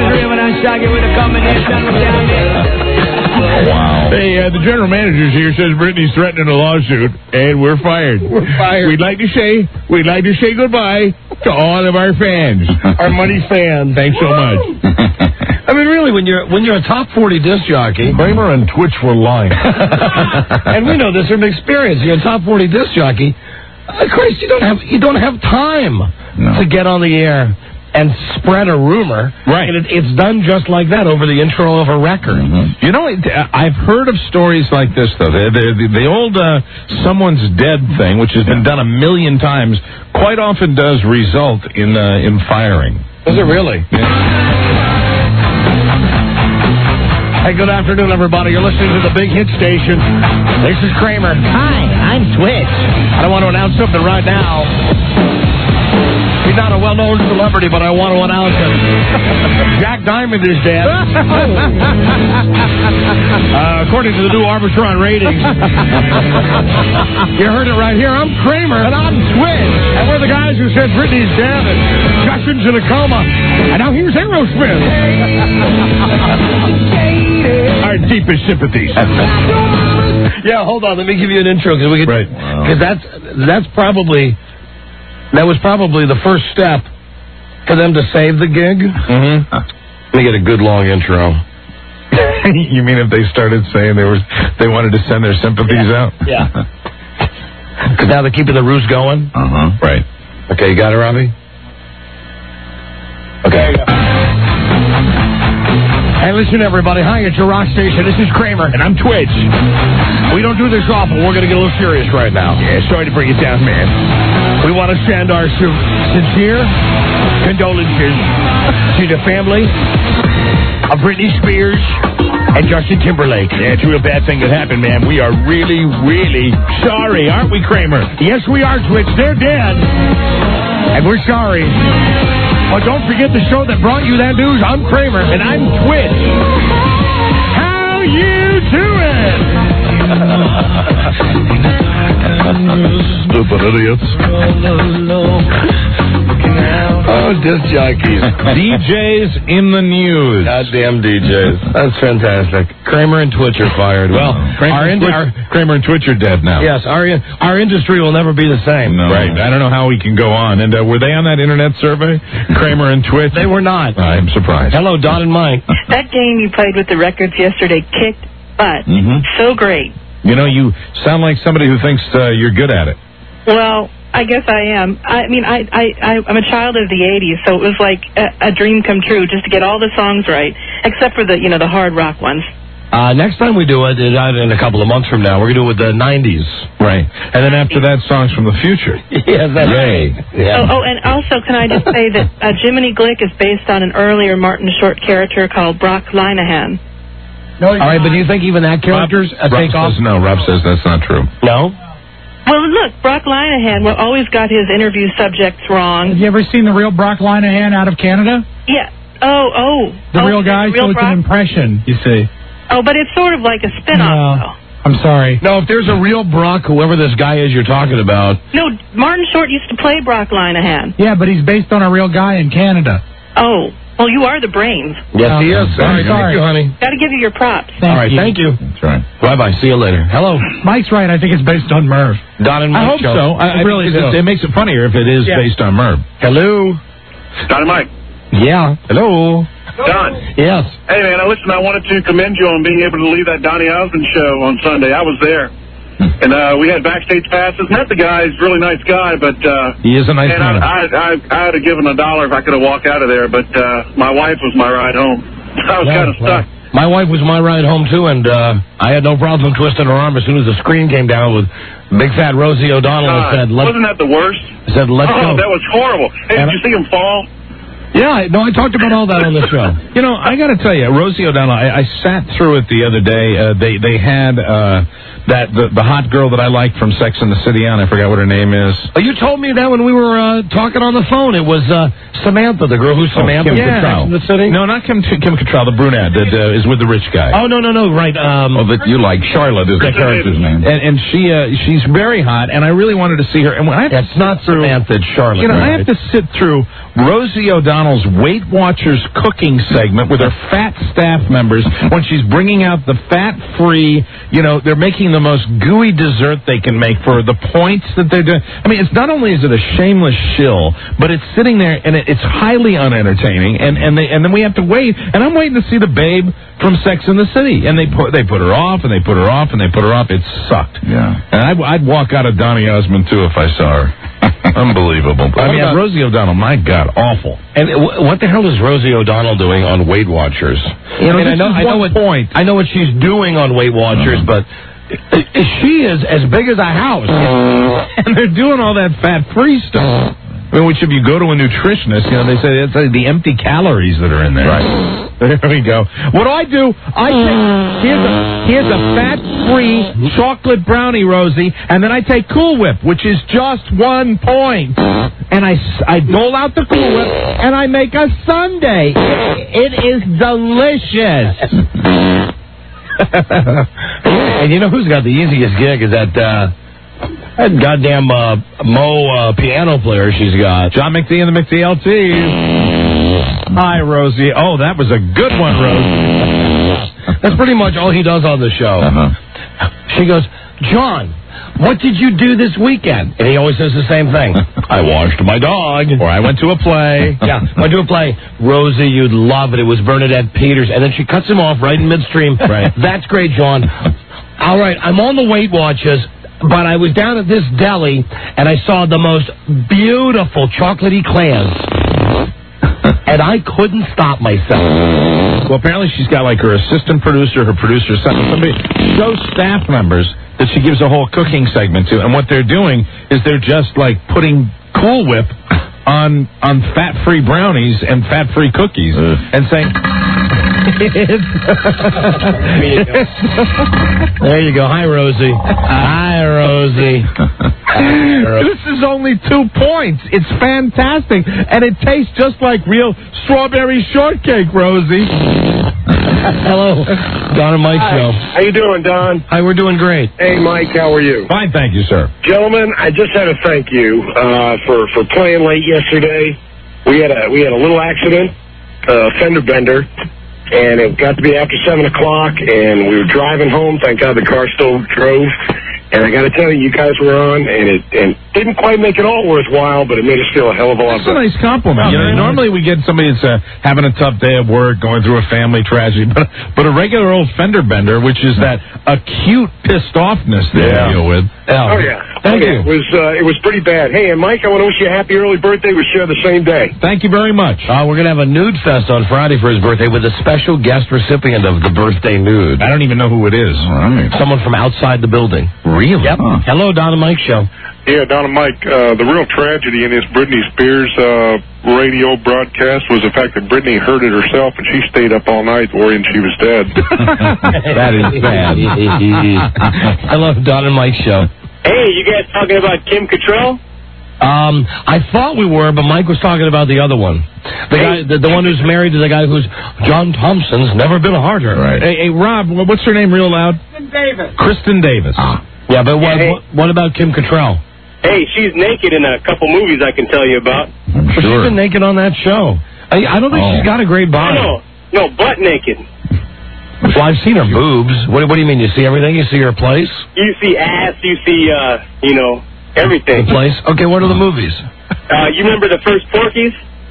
Wow. Hey, uh, the general manager's here says Britney's threatening a lawsuit, and we're fired. We're fired. We'd like to say, we'd like to say goodbye to all of our fans. Our money fans. Thanks so much. I mean, really, when you're when you're a top forty disc jockey, Kramer and Twitch were lying. And we know this from experience. You're a top forty disc jockey. Uh, Christ, you don't have you don't have time no. to get on the air and spread a rumor. Right. And it, it's done just like that over the intro of a record. Mm-hmm. You know, I've heard of stories like this, though. The, the, the old uh, someone's dead thing, which has been done a million times, quite often does result in uh, in firing. Does it really? Hey, good afternoon, everybody. You're listening to the Big Hit Station. This is Kramer. Hi, I'm Twitch. I don't want to announce something right now. He's not a well-known celebrity, but I want to announce him. Jack Diamond is dead. uh, according to the new Arbitron ratings. You heard it right here. I'm Kramer. And I'm Twitch. And we're the guys who said Britney's dead and Justin's in a coma. And now here's Aerosmith. Our deepest sympathies. Yeah, hold on. Let me give you an intro. Because we could, right. Because that's, that's probably... That was probably the first step for them to save the gig. Mm-hmm. Let me get a good long intro. You mean if they started saying they were they wanted to send their sympathies yeah. out? Yeah. Because now they're keeping the ruse going. Uh huh. Right. Okay, you got it, Robbie? Okay. Hey, listen, everybody. Hi, it's your rock station. This is Kramer, and I'm Twitch. We don't do this often. We're going to get a little serious right now. Yeah, sorry to bring it down, man. We want to send our su- sincere condolences to the family of Britney Spears and Justin Timberlake. Yeah, it's a real bad thing that happened, man. We are really, really sorry, aren't we, Kramer? Yes, we are, Twitch. They're dead. And we're sorry. But don't forget the show that brought you that news. I'm Kramer, and I'm Twitch. How you doing? Stupid idiots. Oh, disc jockeys. D Js in the news. Goddamn D Js. That's fantastic. Kramer and Twitch are fired. Well, Kramer, our, and in- Twitch, our Kramer and Twitch are dead now. Yes, our our industry will never be the same. No, right. I don't know how we can go on. And uh, were they on that internet survey? Kramer and Twitch? They were not. I'm surprised. Hello, Don and Mike. That game you played with the records yesterday kicked butt. Mm-hmm. So great. You know, you sound like somebody who thinks uh, you're good at it. Well, I guess I am. I mean, I, I, I, I'm a child of the eighties, so it was like a, a dream come true just to get all the songs right, except for the, you know, the hard rock ones. Uh, next time we do it, in a couple of months from now, we're going to do it with the nineties. Right. And then after that, songs from the future. Yeah, that's Yay. right. Yeah. Oh, oh, and also, can I just say that uh, Jiminy Glick is based on an earlier Martin Short character called Brock Linehan. No, all right, but do you think even that character's a Rob takeoff? says no. Rob says that's not true. No? Well, look, Brock Linehan well, always got his interview subjects wrong. Have you ever seen the real Brock Linehan out of Canada? Yeah. Oh, oh. The oh, real guy, the real so it's Brock? an impression, you see. Oh, but it's sort of like a spin-off, though. I'm sorry. No, if there's a real Brock, whoever this guy is you're talking about. No, Martin Short used to play Brock Linehan. Yeah, but he's based on a real guy in Canada. Oh, well, you are the brains. Yes, he is. Sorry, Thank you, honey. Got to give you your props. Thank All right, you. thank you. That's right. Bye-bye. See you later. Hello. Mike's right. I think it's based on Merv. Don and Mike I hope show. so. I, I really because do. It, it makes it funnier if it is Yeah. based on Merv. Hello. Don and Mike. Yeah. Hello. Don. Yes. Hey, man, I listen, I wanted to commend you on being able to leave that Donny Osmond show on Sunday. I was there. And uh, we had backstage passes. Met the guy. He's a really nice guy, but... Uh, He is a nice man, man. I, I, I would have given a dollar if I could have walked out of there, but uh, my wife was my ride home. I was Yeah, kind of stuck. well, my wife was my ride home, too, and uh, I had no problem twisting her arm as soon as the screen came down with big fat Rosie O'Donnell and God, said, Let, wasn't that the worst? said, let's oh, go. that was horrible. Hey, And did you see him fall? Yeah, I- no, I talked about all that on the show. You know, I got to tell you, Rosie O'Donnell. I, I sat through it the other day. Uh, they they had uh, that the, the hot girl that I like from Sex and the City on. I forgot what her name is. Oh, you told me that when we were uh, talking on the phone. It was uh, Samantha, the girl who's Samantha. Oh, Kim yeah, Cattrall. Sex and the City. No, not Kim Kim Cattrall, the brunette that uh, is with the rich guy. Oh no no no right. Um, Oh, that you like. Charlotte is the character's name. And, and she uh, she's very hot, and I really wanted to see her. And when I have It's not through, Samantha, it's Charlotte. You know, right? I have to sit through Rosie O'Donnell's Weight Watchers cooking segment with her fat staff members when she's bringing out the fat-free, you know, they're making the most gooey dessert they can make for the points that they're doing. I mean, it's not only is it a shameless shill, but it's sitting there and it, it's highly unentertaining. And and they and then we have to wait, and I'm waiting to see the babe from Sex and the City, and they put they put her off and they put her off and they put her off. It sucked. Yeah. And I'd, I'd walk out of Donny Osmond too if I saw her. Unbelievable. I mean, about- Rosie O'Donnell, my God, awful. And w- what the hell is Rosie O'Donnell doing on Weight Watchers? You know, I mean, I this know, is I know one what point. I know what she's doing on Weight Watchers, but i- i- she is as big as a house. And they're doing all that fat-free stuff. I mean, which if you go to a nutritionist, you know, they say it's uh, the empty calories that are in there. Right. There we go. What do I do? I take, here's a, here's a fat-free chocolate brownie, Rosie, and then I take Cool Whip, which is just one point. And I, s- I dole out the Cool Whip, and I make a sundae. It, it is delicious. And you know who's got the easiest gig is that uh, that goddamn uh, Mo uh, piano player she's got. John McD and the McD L Ts. Hi, Rosie. Oh, that was a good one, Rosie. That's pretty much all he does on the show. Uh-huh. She goes, John, what did you do this weekend? And he always says the same thing. I washed my dog. Or I went to a play. Yeah, went to a play. Rosie, you'd love it. It was Bernadette Peters. And then she cuts him off right in midstream. Right. That's great, John. All right, I'm on the Weight Watchers, but I was down at this deli, and I saw the most beautiful chocolatey clams. And I couldn't stop myself. Well, apparently she's got like her assistant producer, her producer, something, somebody, those staff members that she gives a whole cooking segment to. And what they're doing is they're just like putting Cool Whip on on fat-free brownies and fat-free cookies and saying... There you go. Hi, Rosie. Hi, Rosie. This is only two points. It's fantastic. And it tastes just like real strawberry shortcake, Rosie. Hello. Don and Mike show. How you doing, Don? Hi, we're doing great. Hey, Mike, how are you? Fine, thank you, sir. Gentlemen, I just had to thank you uh, for for playing late yesterday. We had a we had a little accident, uh, fender bender, and it got to be after seven o'clock, and we were driving home. Thank God the car still drove. And I got to tell you, you guys were on, and it and didn't quite make it all worthwhile, but it made us feel a hell of a lot That's a better. nice compliment. You know, normally we get somebody that's uh, having a tough day at work, going through a family tragedy, but but a regular old fender bender, which is that acute pissed offness they Yeah. deal with. Oh, yeah. Thank oh, you. yeah. It was, uh, it was pretty bad. Hey, and Mike, I want to wish you a happy early birthday. We share the same day. Thank you very much. Uh, we're going to have a nude fest on Friday for his birthday with a special guest recipient of the birthday nude. I don't even know who it is. All right. Someone from outside the building. Really? Yep. Huh. Hello, Don and Mike show. Yeah, Don and Mike, uh, the real tragedy in this Britney Spears uh, radio broadcast was the fact that Britney heard it herself and she stayed up all night worrying she was dead. That is bad. Hello, Don and Mike show. Hey, you guys talking about Kim Cattrall? Um, I thought we were, but Mike was talking about the other one. The guy, the, the one who's married to the guy who's John Thompson's never been harder. Right. Hey, hey, Rob, what's her name real loud? Kristen Davis. Kristen Davis. Yeah, but what, Hey. what, what about Kim Cattrall? Hey, she's naked in a couple movies I can tell you about. I'm But sure. she's been naked on that show. I, I don't think Oh. she's got a great body. No, no, butt naked. Well, I've seen her boobs. What, what do you mean? You see everything? You see her place? You see ass, you see, uh, you know, everything. The place? Okay, what are the movies? Uh, you remember the first Porky's?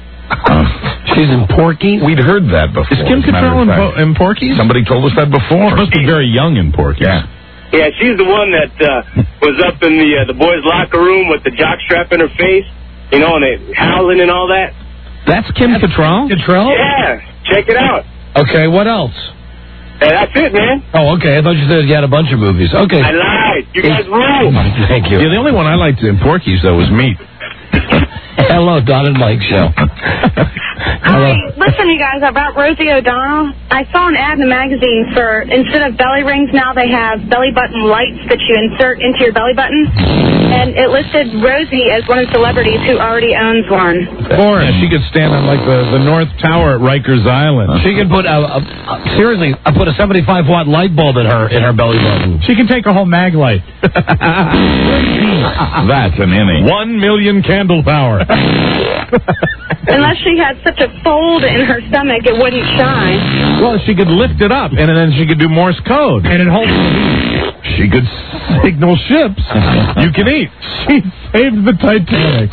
She's in Porky. We'd heard that before. Is Kim as a matter Cattrall of in, fact. po- in Porky's? Somebody told us that before. She must be very young in Porky's. Yeah. Yeah, she's the one that uh, was up in the uh, the boys' locker room with the jockstrap in her face, you know, and they howling and all that. That's Kim Cattrall? Cattrall? Yeah, check it out. Okay, what else? And that's it, man. Oh, okay. I thought you said you had a bunch of movies. Okay. I lied. You guys rule. Thank you. Yeah, the only one I liked in Porky's, though, was Meat. Hello, Don and Mike show. Hi, listen, you guys, about Rosie O'Donnell. I saw an ad in the magazine for, instead of belly rings, now they have belly button lights that you insert into your belly button. And it listed Rosie as one of the celebrities who already owns one. Or she could stand on, like, the, the North Tower at Rikers Island. She could put, a, a, a, seriously, I put a seventy-five watt light bulb in her in her belly button. She can take a whole mag light. That's an inning. One million candle power. Unless she had such a fold in her stomach, it wouldn't shine. Well, she could lift it up, and then she could do Morse code. And it holds. She could signal ships. You can eat. She saved the Titanic.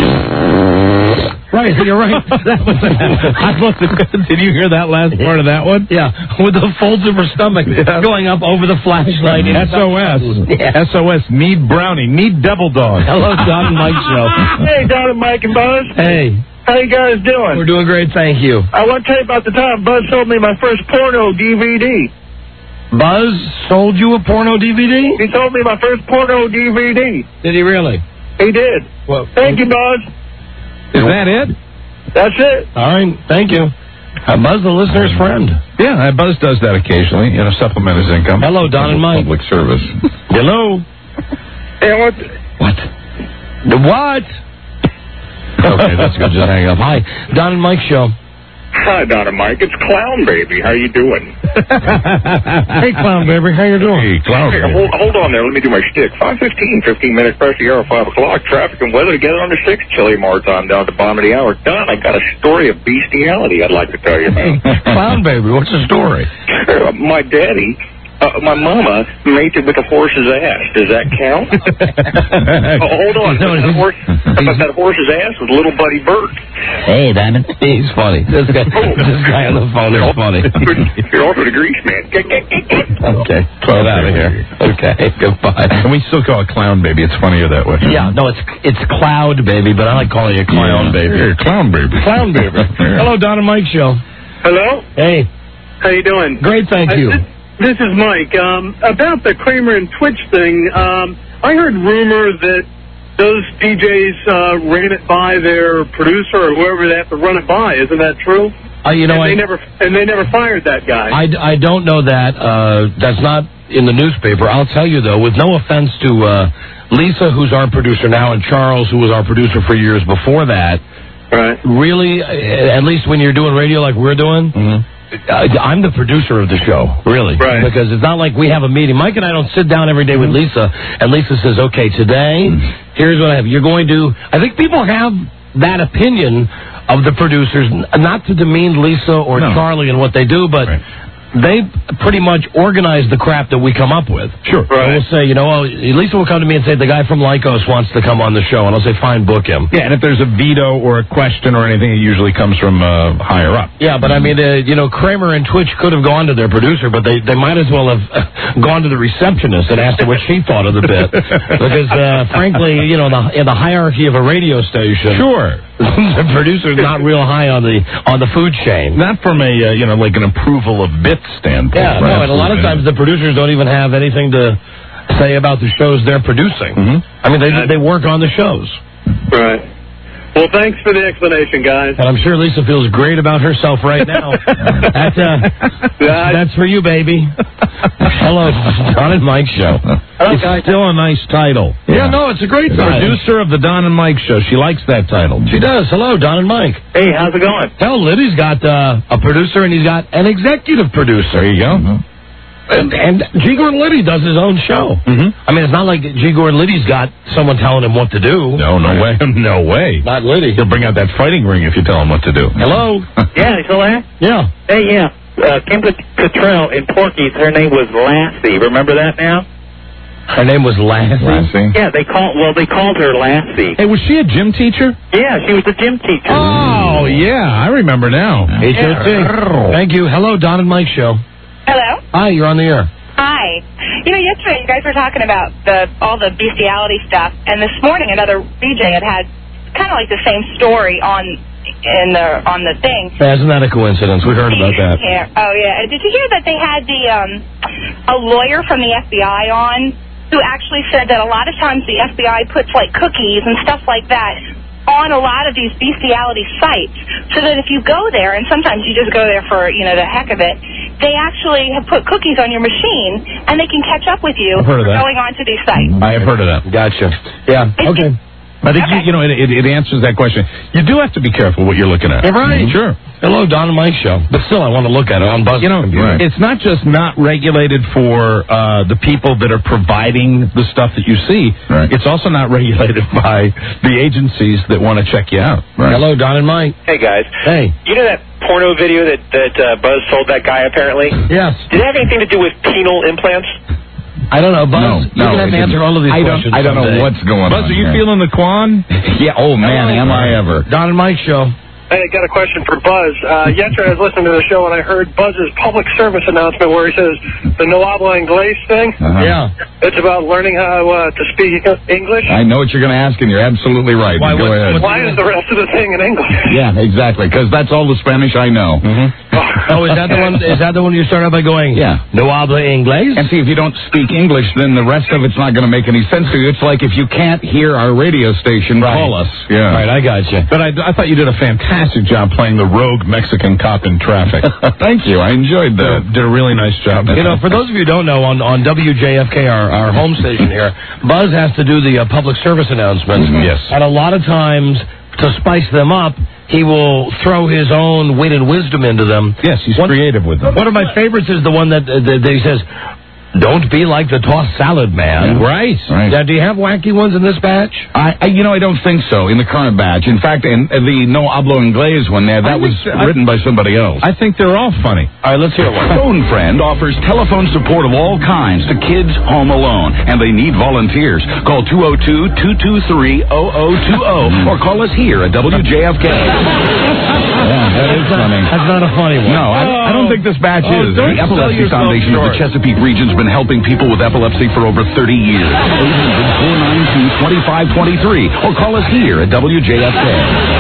Right, you're right. That was I must have, did you hear that last part of that one? Yeah, with the folds of her stomach yeah. going up over the flashlight. S O S. Yeah. S O S. Need brownie. Need devil dog. Hello, Don and Mike Show. Hey, Don and Mike and Buzz. Hey. How you guys doing? We're doing great, thank you. I want to tell you about the time Buzz sold me my first porno D V D. Buzz sold you a porno D V D? He sold me my first porno D V D. Did he really? He did. Well, thank you, Buzz. Is that it? That's it. All right, thank you. Uh, Buzz, the listener's friend. Yeah, Buzz does that occasionally, you know, supplement his income. Hello, Don and Mike. Public service. Hello. Hey, what? What? The what? Okay, that's good. Just hang up. Hi, Don and Mike Show. Hi, Don and Mike. It's Clown Baby. How you doing? Hey, Clown Baby. How you doing? Hey, Clown Hey, Baby. hold, hold on there. Let me do my shtick. five fifteen, fifteen minutes past the hour, five o'clock. Traffic and weather together on the six. Chili Mar time down at the bottom of the hour. Don, I got a story of bestiality I'd like to tell you about. Clown Baby, what's the story? Uh, my daddy... Uh, my mama mated with a horse's ass. Does that count? Oh, hold on. About that, horse, about that horse's ass was little Buddy Burt. Hey, Diamond. He's funny. This guy, oh. this guy on the phone is funny. You're also the grease man. Okay, throw it out of here. Okay, goodbye. And we still call it Clown Baby. It's funnier that way. Yeah, no, it's it's Cloud Baby, but I like calling it Clown yeah. Baby. Here, Clown Baby. Clown Baby. Yeah. Hello, Don and Mike Show. Hello? Hey. How you doing? Great, thank you. Uh, this, this is Mike. Um, about the Kramer and Twitch thing, um, I heard rumors that those D Js uh, ran it by their producer or whoever they have to run it by. Isn't that true? Uh, you know, and I, they never and they never fired that guy. I, I don't know that. Uh, that's not in the newspaper. I'll tell you, though, with no offense to uh, Lisa, who's our producer now, and Charles, who was our producer for years before that, right. really, at least when you're doing radio like we're doing, mm-hmm. I'm the producer of the show, really. Right. Because it's not like we have a meeting. Mike and I don't sit down every day with Lisa, and Lisa says, okay, today, here's what I have. You're going to... I think people have that opinion of the producers, not to demean Lisa or no. Charlie and what they do, but... Right. They pretty much organize the crap that we come up with. Sure. Right. We'll say, you know, oh, Lisa will come to me and say, the guy from Lycos wants to come on the show. And I'll say, fine, book him. Yeah, and if there's a veto or a question or anything, it usually comes from uh, higher up. Yeah, but I mean, uh, you know, Kramer and Twitch could have gone to their producer, but they, they might as well have uh, gone to the receptionist and asked her what she thought of the bit. Because, uh, frankly, you know, the, in the hierarchy of a radio station... Sure. the producer's not real high on the on the food chain. Not from a, uh, you know, like an approval of bits standpoint. Yeah, no, and a lot of times the producers don't even have anything to say about the shows they're producing. Mm-hmm. I mean, they they work on the shows. Right. Well, thanks for the explanation, guys. And I'm sure Lisa feels great about herself right now. that's, uh, that's for you, baby. Hello, Don and Mike Show. It's still a nice title. Yeah, yeah no, it's a great the title. Producer of the Don and Mike Show. She likes that title. She does. Hello, Don and Mike. Hey, how's it going? Hell, Liddy's got uh, a producer and he's got an executive producer. There you go. Mm-hmm. And, and G. Gordon Liddy does his own show. Mm-hmm. I mean, it's not like G. Gordon Liddy's got someone telling him what to do. No, no way. No way. Not Liddy. He'll bring out that fighting ring if you tell him what to do. Hello? Yeah, you still there? Yeah. Hey, yeah. Uh, Kimberly Cottrell in Porky's, her name was Lassie. Remember that now? Her name was Lassie? Lassie? Yeah, they called, well, they called her Lassie. Hey, was she a gym teacher? Yeah, she was a gym teacher. Oh, yeah, I remember now. H O T. Thank you. Hello, Don and Mike Show. Hello? Hi, you're on the air. Hi. You know, yesterday you guys were talking about the all the bestiality stuff, and this morning another D J had had kind of like the same story on in the on the thing. Yeah, isn't that a coincidence? We heard about that. Yeah. Oh, yeah. Did you hear that they had the um, a lawyer from the F B I on who actually said that a lot of times the F B I puts like cookies and stuff like that on a lot of these bestiality sites, so that if you go there, and sometimes you just go there for, you know, the heck of it, they actually have put cookies on your machine, and they can catch up with you I've heard of for that. going onto these sites. I have heard of that. Gotcha. Yeah. Okay. I think, you, you know, it, it, it answers that question. You do have to be careful what you're looking at. Yeah, right. Sure. Hello, Don and Mike show. But still, I want to look at it on Buzz. You know, Computer. it's not just not regulated for uh, the people that are providing the stuff that you see. Right. It's also not regulated by the agencies that want to check you out. Right. Hello, Don and Mike. Hey, guys. Hey. You know that porno video that, that uh, Buzz sold that guy, apparently? Yes. Did it have anything to do with penal implants? I don't know, Buzz. No, you no, can have it to answer didn't. all of these I don't, questions I don't someday. know what's going Buzz, on. are you here. feeling the quan? Yeah, oh, man, am I ever. Don and Mike show. Hey, I got a question for Buzz. Uh, yesterday I was listening to the show and I heard Buzz's public service announcement where he says the no habla inglés thing. Uh-huh. Yeah. It's about learning how uh, to speak English. I know what you're going to ask, and you're absolutely right. Why, Go what's- ahead. what's- Why is the rest of the thing in English? Yeah, exactly, because that's all the Spanish I know. Oh, is that the one? Is that the one you start out by going? Yeah. No habla inglés. And see, if you don't speak English, then the rest of it's not going to make any sense to you. It's like if you can't hear our radio station, Right. call us. Yeah. Right, I got you. But I, I thought you did a fantastic job playing the rogue Mexican cop in traffic. Thank you. I enjoyed Did that. a, did a really nice job. You know, for those of you who don't know, on, on W J F K, our, our home station here, Buzz has to do the uh, public service announcements. Yes. And a lot of times, to spice them up, he will throw his own wit and wisdom into them. Yes, he's One- creative with them. One of my favorites is the one that, uh, that, that he says, "Don't be like the tossed salad man." Right. Right. Now, do you have wacky ones in this batch? I, I, you know, I don't think so in the current batch. In fact, in uh, the No Hablo Inglés one there, that I was think- I- written by somebody else. I think they're all funny. All right, let's hear one. Phone Friend offers telephone support of all kinds to kids home alone, and they need volunteers. Call two oh two, two two three, oh oh two oh or call us here at W J F K. Yeah, that is funny. That's not a funny one. No, I, I don't think this batch Oh, is. don't The sell Epilepsy yourself Foundation of the short. Chesapeake region's been helping people with epilepsy for over thirty years. eight hundred, four nine two, two five two three or call us here at W J F K.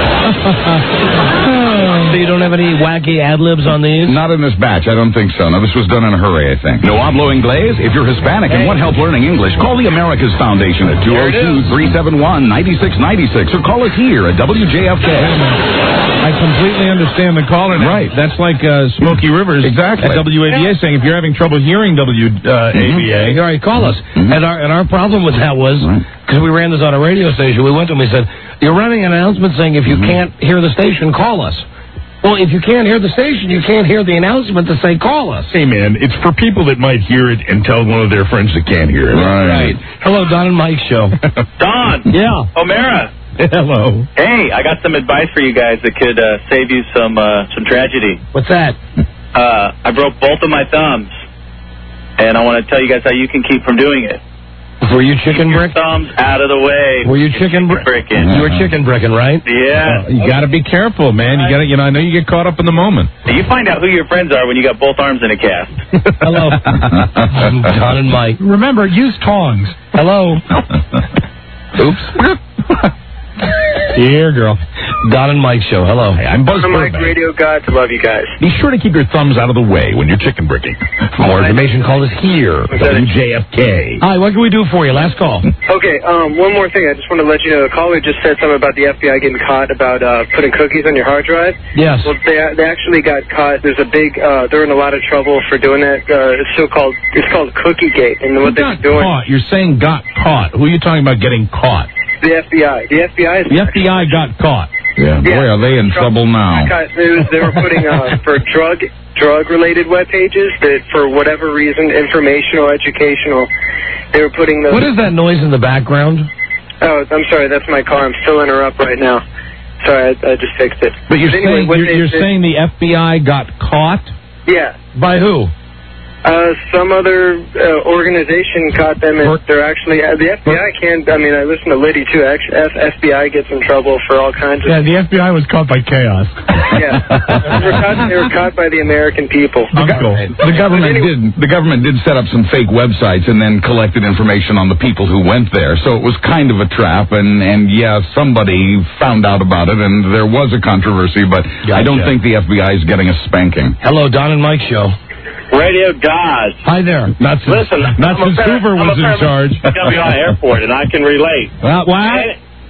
So you don't have any wacky ad-libs on these? Not in this batch. I don't think so. No, this was done in a hurry, I think. No hablo inglés? If you're Hispanic and want help learning English, call the Americas Foundation at two oh two, three seven one, nine six nine six or call us here at W J F K. I completely understand the caller now. Right. That's like uh, Smokey Rivers Exactly. at W A B A saying if you're having trouble hearing W A B A, All right, call us. And our and our problem with that was, because we ran this on a radio station, we went to them and we said, you're running an announcement saying if you can't hear the station, call us. Well, if you can't hear the station, you can't hear the announcement to say call us. hey man, it's for people that might hear it and tell one of their friends that can't hear it. Right. Hello, Don and Mike show. Don! Yeah. O'Mara! Hello. Hey, I got some advice for you guys that could uh, save you some uh, some tragedy. What's that? Uh, I broke both of my thumbs, and I want to tell you guys how you can keep from doing it. Were you chicken brick? Thumbs out of the way. Were you chicken brick? Bricking. You were chicken bricking, right? Yeah. You got to be careful, man. You got to, you know, I know you get caught up in the moment. You find out who your friends are when you got both arms in a cast. Hello. Don and Mike. Remember, use tongs. Hello. Oops. Here, girl. Don and Mike show. Hello. Hey, I'm Buzz I'm Mike Burbank. Radio Gods. Love you guys. Be sure to keep your thumbs out of the way when you're chicken bricking. For more information, call us here. W J F K. Hi, what can we do for you? Last call. Okay, um, one more thing. I just want to let you know the caller just said something about the F B I getting caught about uh, putting cookies on your hard drive. Yes. Well, they they actually got caught. There's a big. Uh, they're in a lot of trouble for doing that. Uh, it's so called. It's called Cookie Gate, and what they're Got doing. caught. You're saying got caught. Who are you talking about getting caught? The F B I. The F B I. Is The F B I got caught. Yeah, boy, are they in trouble now. Got- It was, they were putting uh, for drug drug related web pages that for whatever reason, informational, educational, they were putting those. What is that noise in the background? Oh, I'm sorry. That's my car. I'm filling her up right now. Sorry, I, I just fixed it. But you're anyway, saying what you're, they you're did- saying the F B I got caught? Yeah. By who? Uh, some other uh, organization caught them, and they're actually uh, the F B I can't. I mean, I listen to Liddy too. Actually, F- FBI gets in trouble for all kinds of. Yeah, the F B I was caught by chaos. Yeah, they were caught. They were caught by the American people. The, go- the government did. The government did set up some fake websites and then collected information on the people who went there. So it was kind of a trap. And and yeah, somebody found out about it, and there was a controversy. But I don't Gotcha. think the F B I is getting a spanking. Hello, Don and Mike show. Radio Dodge. Hi there. Not since, Listen, not I'm a since par- Hoover I'm was a in par- charge. W I Airport, and I can relate. Well, what? And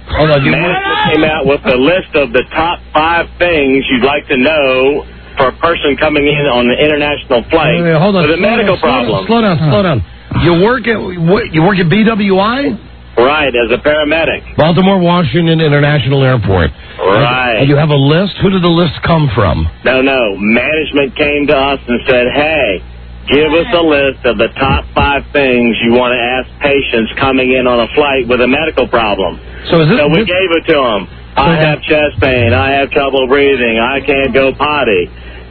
Hold on, you Management came out with a list of the top five things you'd like to know for a person coming in on an international flight Wait, wait, hold on. with a slow medical down, slow problem. Down, slow down, slow down. You work at what, you work at B W I? Right, as a paramedic. Baltimore Washington International Airport. Right. And you have a list? Who did the list come from? No, no. Management came to us and said, hey, give us a list of the top five things you want to ask patients coming in on a flight with a medical problem. So, is this, so we this, gave it to them. I have chest pain. I have trouble breathing. I can't go potty.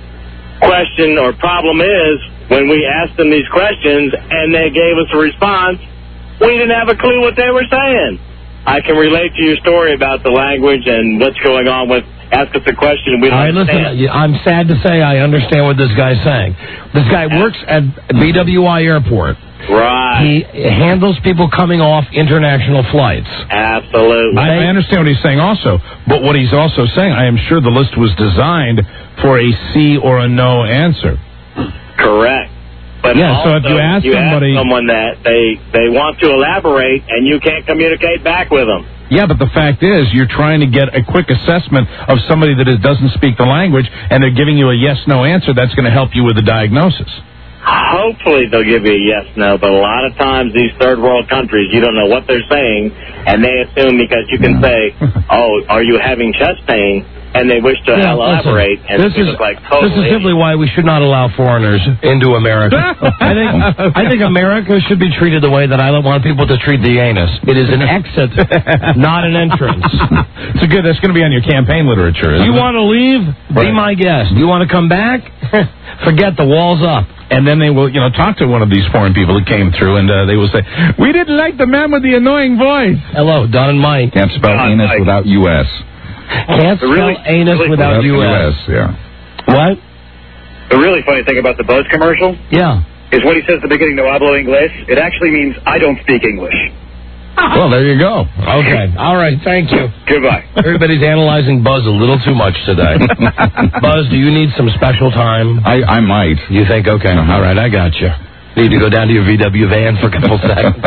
Question or problem is, when we asked them these questions and they gave us a response, we didn't have a clue what they were saying. I can relate to your story about the language and what's going on with ask us a question we don't all right, understand. listen, I'm sad to say I understand what this guy's saying. This guy works at B W I Airport. Right. He handles people coming off international flights. Absolutely. I, I understand what he's saying also, but what he's also saying, I am sure the list was designed for a C or a no answer. Correct. But yeah, also, so if you ask you somebody... ask someone that, they, they want to elaborate, and you can't communicate back with them. Yeah, but the fact is, you're trying to get a quick assessment of somebody that is, doesn't speak the language, and they're giving you a yes-no answer that's going to help you with the diagnosis. Hopefully they'll give you a yes-no, but a lot of times these third-world countries, you don't know what they're saying, and they assume because you can say, oh, are you having chest pain? And they wish to Yeah, elaborate, listen, and this it is looks like this totally... is simply why we should not allow foreigners into America. I think I think America should be treated the way that I want people to treat the anus. It is an exit, not an entrance. It's a good. That's going to be on your campaign literature. You Isn't want to leave? Be Right. my guest. You want to come back? Forget the wall's up. And then they will, you know, talk to one of these foreign people that came through, and uh, they will say, "We didn't like the man with the annoying voice." Hello, Don and Mike. Can't spell Don, anus Mike. without U S. Can't spell really- anus really- without U S. yeah. What? The really funny thing about the Buzz commercial Yeah. is what he says at the beginning, no hablo inglés. It actually means I don't speak English. Well, there you go. Okay. All right. Thank you. Goodbye. Everybody's analyzing Buzz a little too much today. Buzz, do you need some special time? I, I might. You think? Okay. All right. I got you. Need to go down to your V W van for a couple seconds.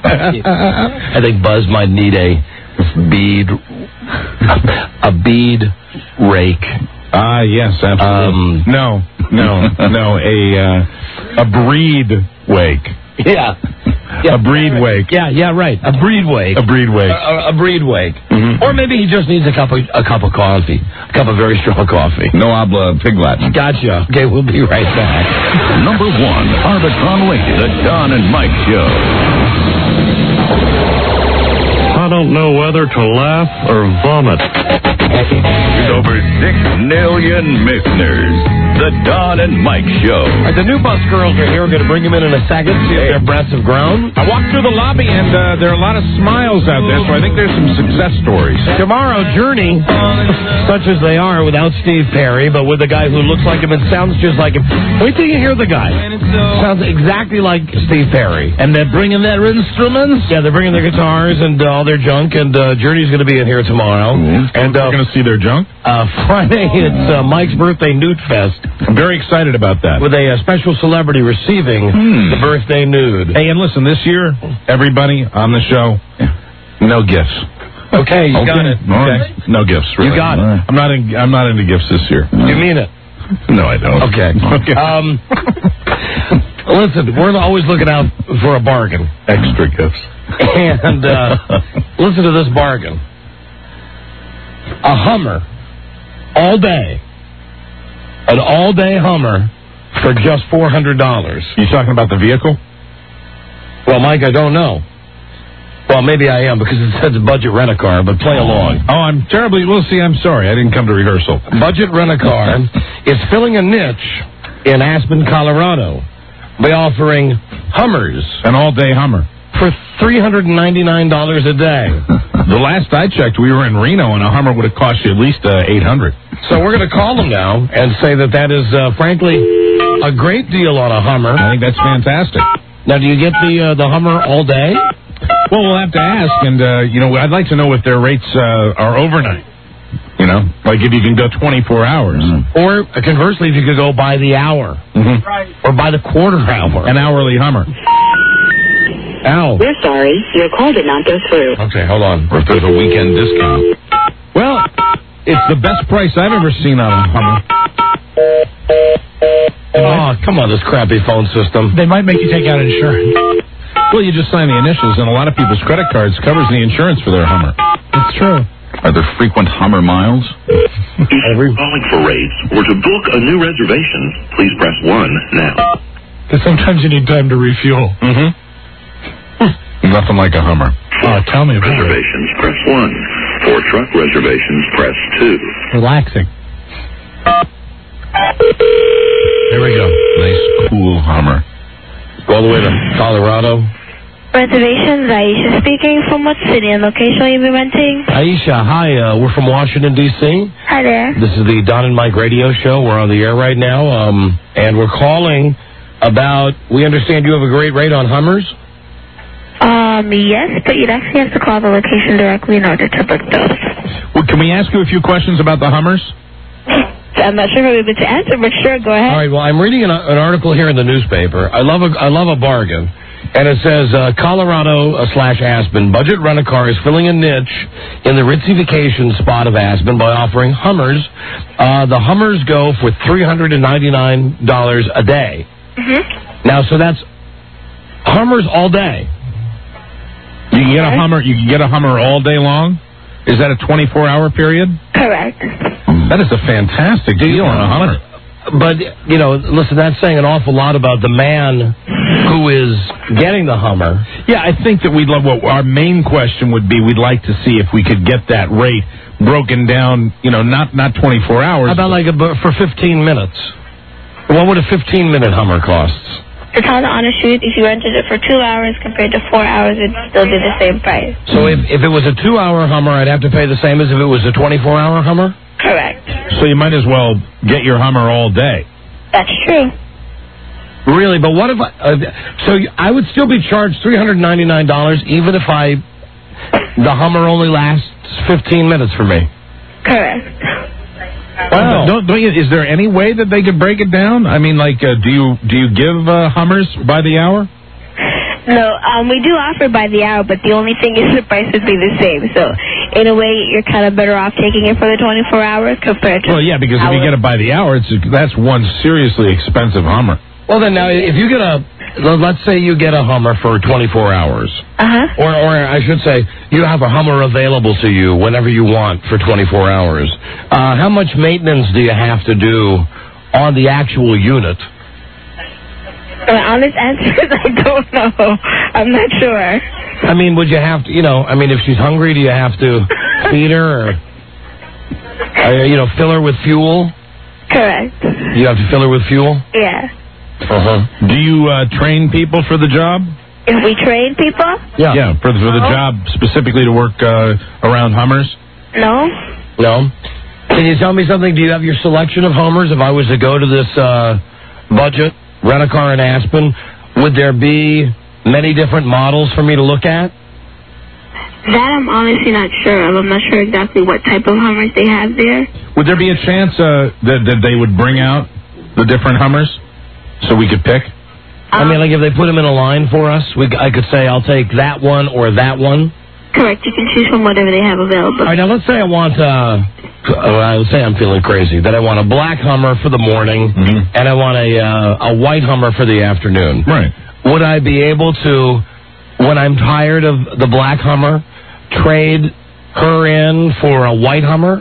I think Buzz might need a bead, a bead rake. Ah, yes, absolutely. Um, no, no, no, a uh, a breed wake. Yeah. yeah. A breed wake. Yeah, yeah, right. A breed wake. A breed wake. A, a breed wake. Mhm. Or maybe he just needs a cup of a cup of coffee, a cup of very strong coffee. No habla pig Latin. Gotcha. Okay, we'll be right back. Number one, Arbitron Radio, the Don and Mike Show. I don't know whether to laugh or vomit. With over six million listeners, the Don and Mike Show. All right, the new bus girls are here. We're going to bring them in in a second, see if their breaths have grown. I walked through the lobby, and uh, there are a lot of smiles out there, so I think there's some success stories. Tomorrow, Journey, such as they are, without Steve Perry, but with a guy who looks like him and sounds just like him. Wait till you hear the guy. Sounds exactly like Steve Perry. And they're bringing their instruments? Yeah, they're bringing their guitars and uh, all their junk, and uh, Journey's going to be in here tomorrow. Mm-hmm. And uh, We're going to see their junk? Uh, Friday, it's uh, Mike's birthday nude fest. I'm very excited about that. With a uh, special celebrity receiving Hmm. the birthday nude. Hey, and listen, this year, everybody on the show, no gifts. Okay, you okay. got it. All right. No gifts. Really. You got it. I'm not. In, I'm not into gifts this year. You mean it? No, I don't. Okay. Okay. Um, listen, we're always looking out for a bargain. Extra gifts. And uh, listen to this bargain. A Hummer, all day. An all-day Hummer for just four hundred dollars. You talking about the vehicle? Well, Mike, I don't know. Well, maybe I am, because it says budget rent-a-car, but play along. Oh, I'm terribly... Well, see, I'm sorry. I didn't come to rehearsal. Budget rent-a-car is filling a niche in Aspen, Colorado by offering Hummers. An all-day Hummer. For three hundred ninety-nine dollars a day. The last I checked, we were in Reno, and a Hummer would have cost you at least uh, eight hundred dollars. So we're going to call them now and say that that is, uh, frankly, a great deal on a Hummer. I think that's fantastic. Now, do you get the uh, the Hummer all day? Well, we'll have to ask, and, uh, you know, I'd like to know if their rates uh, are overnight. You know, like if you can go twenty-four hours. Mm-hmm. Or, uh, conversely, if you could go by the hour. Mm-hmm. Right. Or by the quarter hour. An hourly Hummer. Ow. We're sorry. Your call did not go through. Okay, hold on. Or if there's a weekend discount. Well, it's the best price I've ever seen on a Hummer. Oh, come on, this crappy phone system. They might make you take out insurance. Well, you just sign the initials, and a lot of people's credit cards covers the insurance for their Hummer. That's true. Are there frequent Hummer miles? Every... Calling for rates or to book a new reservation, please press one now. Because sometimes you need time to refuel. Mm-hmm. Nothing like a Hummer. Oh, tell me about it. Reservations, press one. For truck reservations, press two. Relaxing. Here we go. Nice, cool Hummer. Go all the way to Colorado. Reservations, Aisha speaking. From what city and location will you be renting? Aisha, hi. Uh, we're from Washington, D C Hi there. This is the Don and Mike radio show. We're on the air right now, um, and we're calling about, we understand you have a great rate on Hummers? Um, yes, but you'd actually have to call the location directly in order to book those. Well, can we ask you a few questions about the Hummers? I'm not sure if I'll be able to answer, but sure, go ahead. All right, well, I'm reading an, an article here in the newspaper. I love a, I love a bargain. And it says, uh, Colorado uh, slash Aspen, Budget Rent-A-Car is filling a niche in the ritzy vacation spot of Aspen by offering Hummers. Uh, the Hummers go for three hundred ninety-nine dollars a day. Mm-hmm. Now, so that's Hummers all day. You can get a Hummer. You can get a Hummer all day long. Is that a twenty-four hour period? Correct. That is a fantastic deal on a Hummer. But, you know, listen, that's saying an awful lot about the man who is getting the Hummer. Yeah, I think that we'd love, what our main question would be, we'd like to see if we could get that rate broken down, you know, not not twenty-four hours. How about like a, for fifteen minutes? What would a fifteen minute Hummer cost? To tell the honest truth, if you rented it for two hours compared to four hours, it'd still be the same price. So if, if it was a two hour Hummer, I'd have to pay the same as if it was a twenty-four hour Hummer? Correct. So you might as well get your Hummer all day. That's true. Really? But what if I... Uh, so I would still be charged three hundred ninety-nine dollars even if I... The Hummer only lasts fifteen minutes for me. Correct. Wow. Don't, don't you, is there any way that they could break it down? I mean, like, uh, do you do you give uh, Hummers by the hour? No, um, we do offer by the hour, but the only thing is the price would be the same. So, in a way, you're kind of better off taking it for the twenty-four hours compared to... Well, yeah, because if you get it by the hour, it's that's one seriously expensive Hummer. Well, then now, if you get a... Let's say you get a Hummer for twenty-four hours. Uh-huh. Or, or I should say, you have a Hummer available to you whenever you want for twenty-four hours. Uh, how much maintenance do you have to do on the actual unit? The honest answer is I don't know. I'm not sure. I mean, would you have to, you know, I mean, if she's hungry, do you have to feed her or, uh, you know, fill her with fuel? Correct. You have to fill her with fuel? Yeah. Uh-huh. Do you uh, train people for the job? If we train people? Yeah. Yeah, for, for the No. job specifically to work uh, around Hummers? No. No? Can you tell me something? Do you have your selection of Hummers? If I was to go to this uh, budget, rent a car in Aspen, would there be many different models for me to look at? That I'm honestly not sure of. I'm not sure exactly what type of Hummers they have there. Would there be a chance uh, that, that they would bring out the different Hummers so we could pick? I mean, like if they put them in a line for us, we, I could say I'll take that one or that one. Correct. You can choose from whatever they have available. All right, now let's say I want, uh, uh, let's say I'm feeling crazy, that I want a black Hummer for the morning Mm-hmm. and I want a, uh, a white Hummer for the afternoon. Right. Would I be able to, when I'm tired of the black Hummer, trade her in for a white Hummer?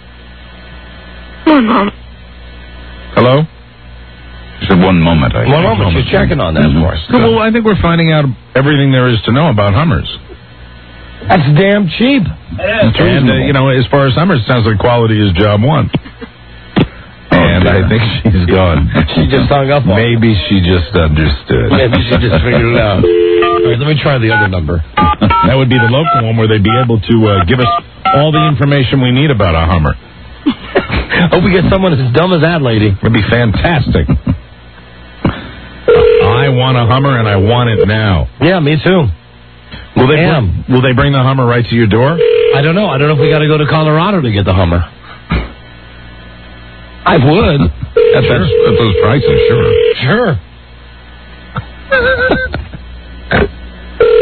One moment. Hello? You said one moment. I One moment. She's checking on that for us. Well, I think we're finding out everything there is to know about Hummers. That's damn cheap. And, uh, you know, as far as Hummers, it sounds like quality is job one. And I think she's gone. She just hung up on Maybe she just understood. Maybe she just figured it out. All right, let me try the other number. That would be the local one where they'd be able to uh, give us all the information we need about a Hummer. Hope we get someone as dumb as that lady. It'd be fantastic. I want a Hummer and I want it now. Yeah, me too. Will they Damn. bring, will they bring the Hummer right to your door? I don't know. I don't know if we got to go to Colorado to get the Hummer. I would. At, Sure. that's, at those prices, sure. Sure.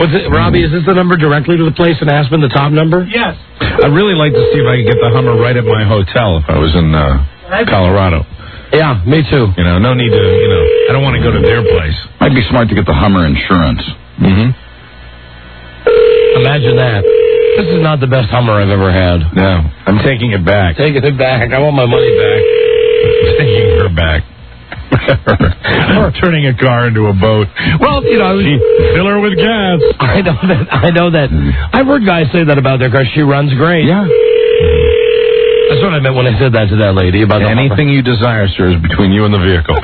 What's it, Robbie, is this the number directly to the place in Aspen, the top number? Yes. I'd really like to see if I could get the Hummer right at my hotel if I was in uh, Colorado. Yeah, me too. You know, no need to, you know, I don't want to go to their place. Might be smart to get the Hummer insurance. Mm-hmm. Imagine that. This is not the best Hummer I've ever had. No, I'm taking it back. Taking it back. I want my money back. I'm taking her back. Or turning a car into a boat. Well, you know, she, fill her with gas. I know that. I know that. I've heard guys say that about their car. She runs great. Yeah. That's what I meant when I said that to that lady about the anything you desire, sir, is between you and the vehicle.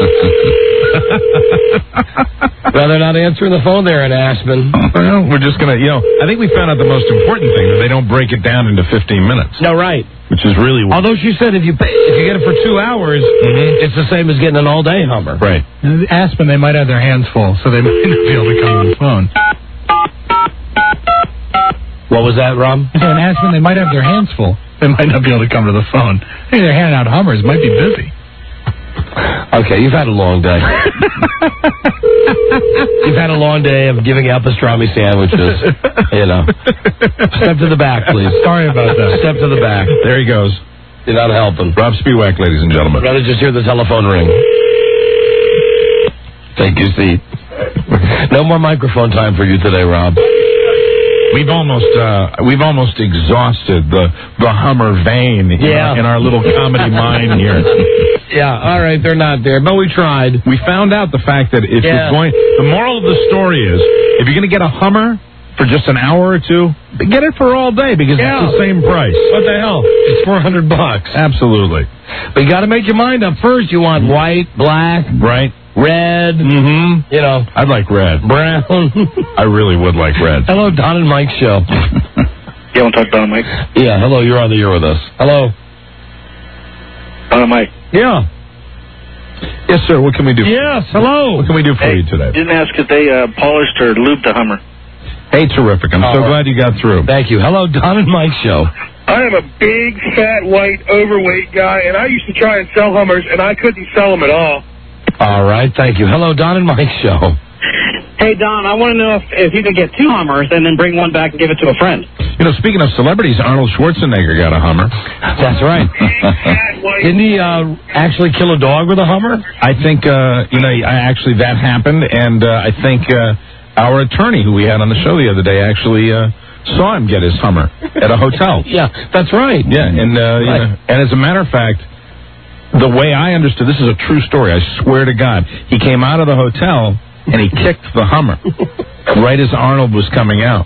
Well, they're not answering the phone there in Aspen. Well, we're just gonna, you know, I think we found out the most important thing, that they don't break it down into fifteen minutes. No, right. Which is really weird. Although she said if you pay, if you get it for two hours, mm-hmm. it's the same as getting an all-day Hummer. Right. In Aspen, they might have their hands full, so they might not be able to come on the phone. What was that, Rob? I said in Aspen, they might have their hands full. They might not be able to come to the phone. Hey, they're handing out Hummers. Might be busy. Okay, you've had a long day. You've had a long day of giving out pastrami sandwiches. You know. Step to the back, please. Sorry about that. Step to the back. There he goes. You're not helping. Rob Spiewak, ladies and gentlemen. I'd rather just hear the telephone ring. Take your seat. No more microphone time for you today, Rob. We've almost uh, we've almost exhausted the the Hummer vein in, yeah. our, in our little comedy mind here. Yeah, all right, they're not there, but we tried. We found out the fact that if yeah. you're going, the moral of the story is, if you're going to get a Hummer for just an hour or two, get it for all day because yeah. it's the same price. What the hell? It's four hundred bucks. Absolutely. But you got to make your mind up first. You want white, black, right. Red, mm-hmm. you know. I'd like red. Brown. I really would like red. Hello, Don and Mike show. You want to talk to Don and Mike? Yeah, hello, you're on the air with us. Hello. Don and Mike. Yeah. Yes, sir, what can we do? Yes, hello. What can we do for hey, you today? Didn't ask if they uh, polished or lubed the Hummer. Hey, terrific. I'm All so right. glad you got through. Thank you. Hello, Don and Mike show. I am a big, fat, white, overweight guy, and I used to try and sell Hummers, and I couldn't sell them at all. All right, thank you. Hello, Don and Mike show. Hey, Don, I want to know if, if you could get two Hummers and then bring one back and give it to a friend. You know, speaking of celebrities, Arnold Schwarzenegger got a Hummer. That's right. Didn't he uh, actually kill a dog with a Hummer? I think, uh, you know, I actually that happened, and uh, I think uh, our attorney, who we had on the show the other day, actually uh, saw him get his Hummer at a hotel. Yeah, that's right. Yeah, and uh, you know, and as a matter of fact, the way I understood, this is a true story, I swear to God, he came out of the hotel and he kicked the Hummer right as Arnold was coming out.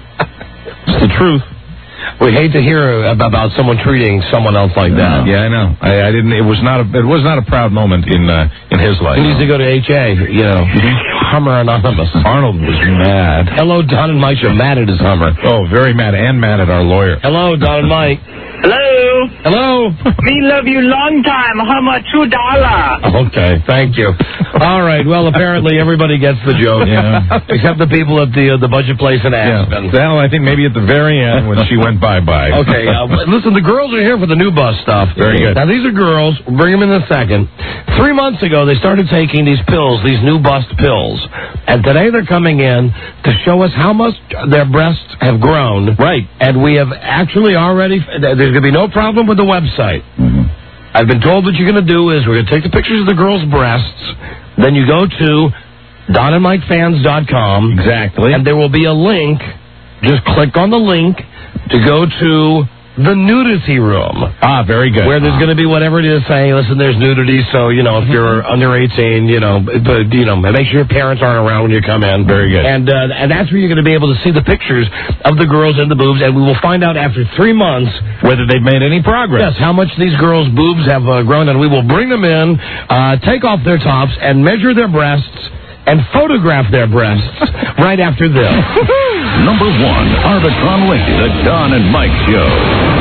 It's the truth. We hate to hear about someone treating someone else like that. Yeah, I know. I, I didn't. It was not a. It was not a proud moment in uh, in his life. He needs to go to H A. You know, Hummer Anonymous. Arnold was mad. Hello, Don and Mike. You're mad at his Hummer. Oh, very mad, and mad at our lawyer. Hello, Don and Mike. Hello. Hello. We love you long time. Hummer two dollar. Okay, thank you. All right. Well, apparently everybody gets the joke. Yeah. Except the people at the uh, the budget place in Aspen. Yeah. Well, I think maybe at the very end when she went bye bye. Okay. Uh, listen, the girls are here for the new bus stuff. Very good. Now these are girls. We'll bring them in a second. Three months ago, they started taking these pills, these new bust pills, and today they're coming in to show us how much their breasts have grown. Right. And we have actually already. There's going to be no problem with the website. Mm-hmm. I've been told what you're going to do is we're going to take the pictures of the girls' breasts, then you go to don and mike fans dot com. Exactly. And there will be a link. Just click on the link to go to the nudity room. Ah, very good. Where there's going to be whatever it is saying, listen, there's nudity, so, you know, if you're under eighteen, you know, but, you know, make sure your parents aren't around when you come in. Very good. And, uh, and that's where you're going to be able to see the pictures of the girls and the boobs, and we will find out after three months whether they've made any progress. Yes, how much these girls' boobs have uh, grown, and we will bring them in, uh, take off their tops, and measure their breasts, and photograph their breasts right after this. Number one, Arbitron Link, the Don and Mike Show.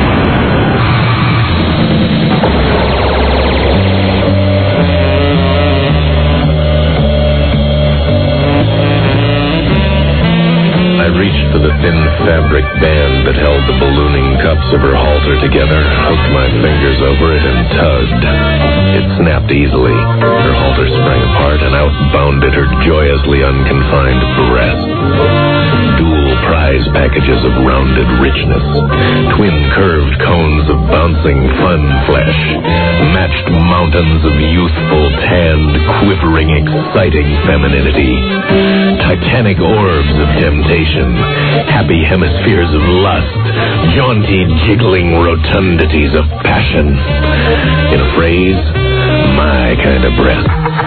I reached for the thin fabric band that held the ballooning cup straps of her halter together, hooked my fingers over it, and tugged. It snapped easily. Her halter sprang apart, and out bounded her joyously unconfined breast. Dual prize packages of rounded richness, twin curved cones of bouncing fun flesh, matched mountains of youthful, tanned, quivering, exciting femininity, titanic orbs of temptation, happy hemispheres of lust, jaunty, jiggling rotundities of passion. In a phrase, my kind of breast.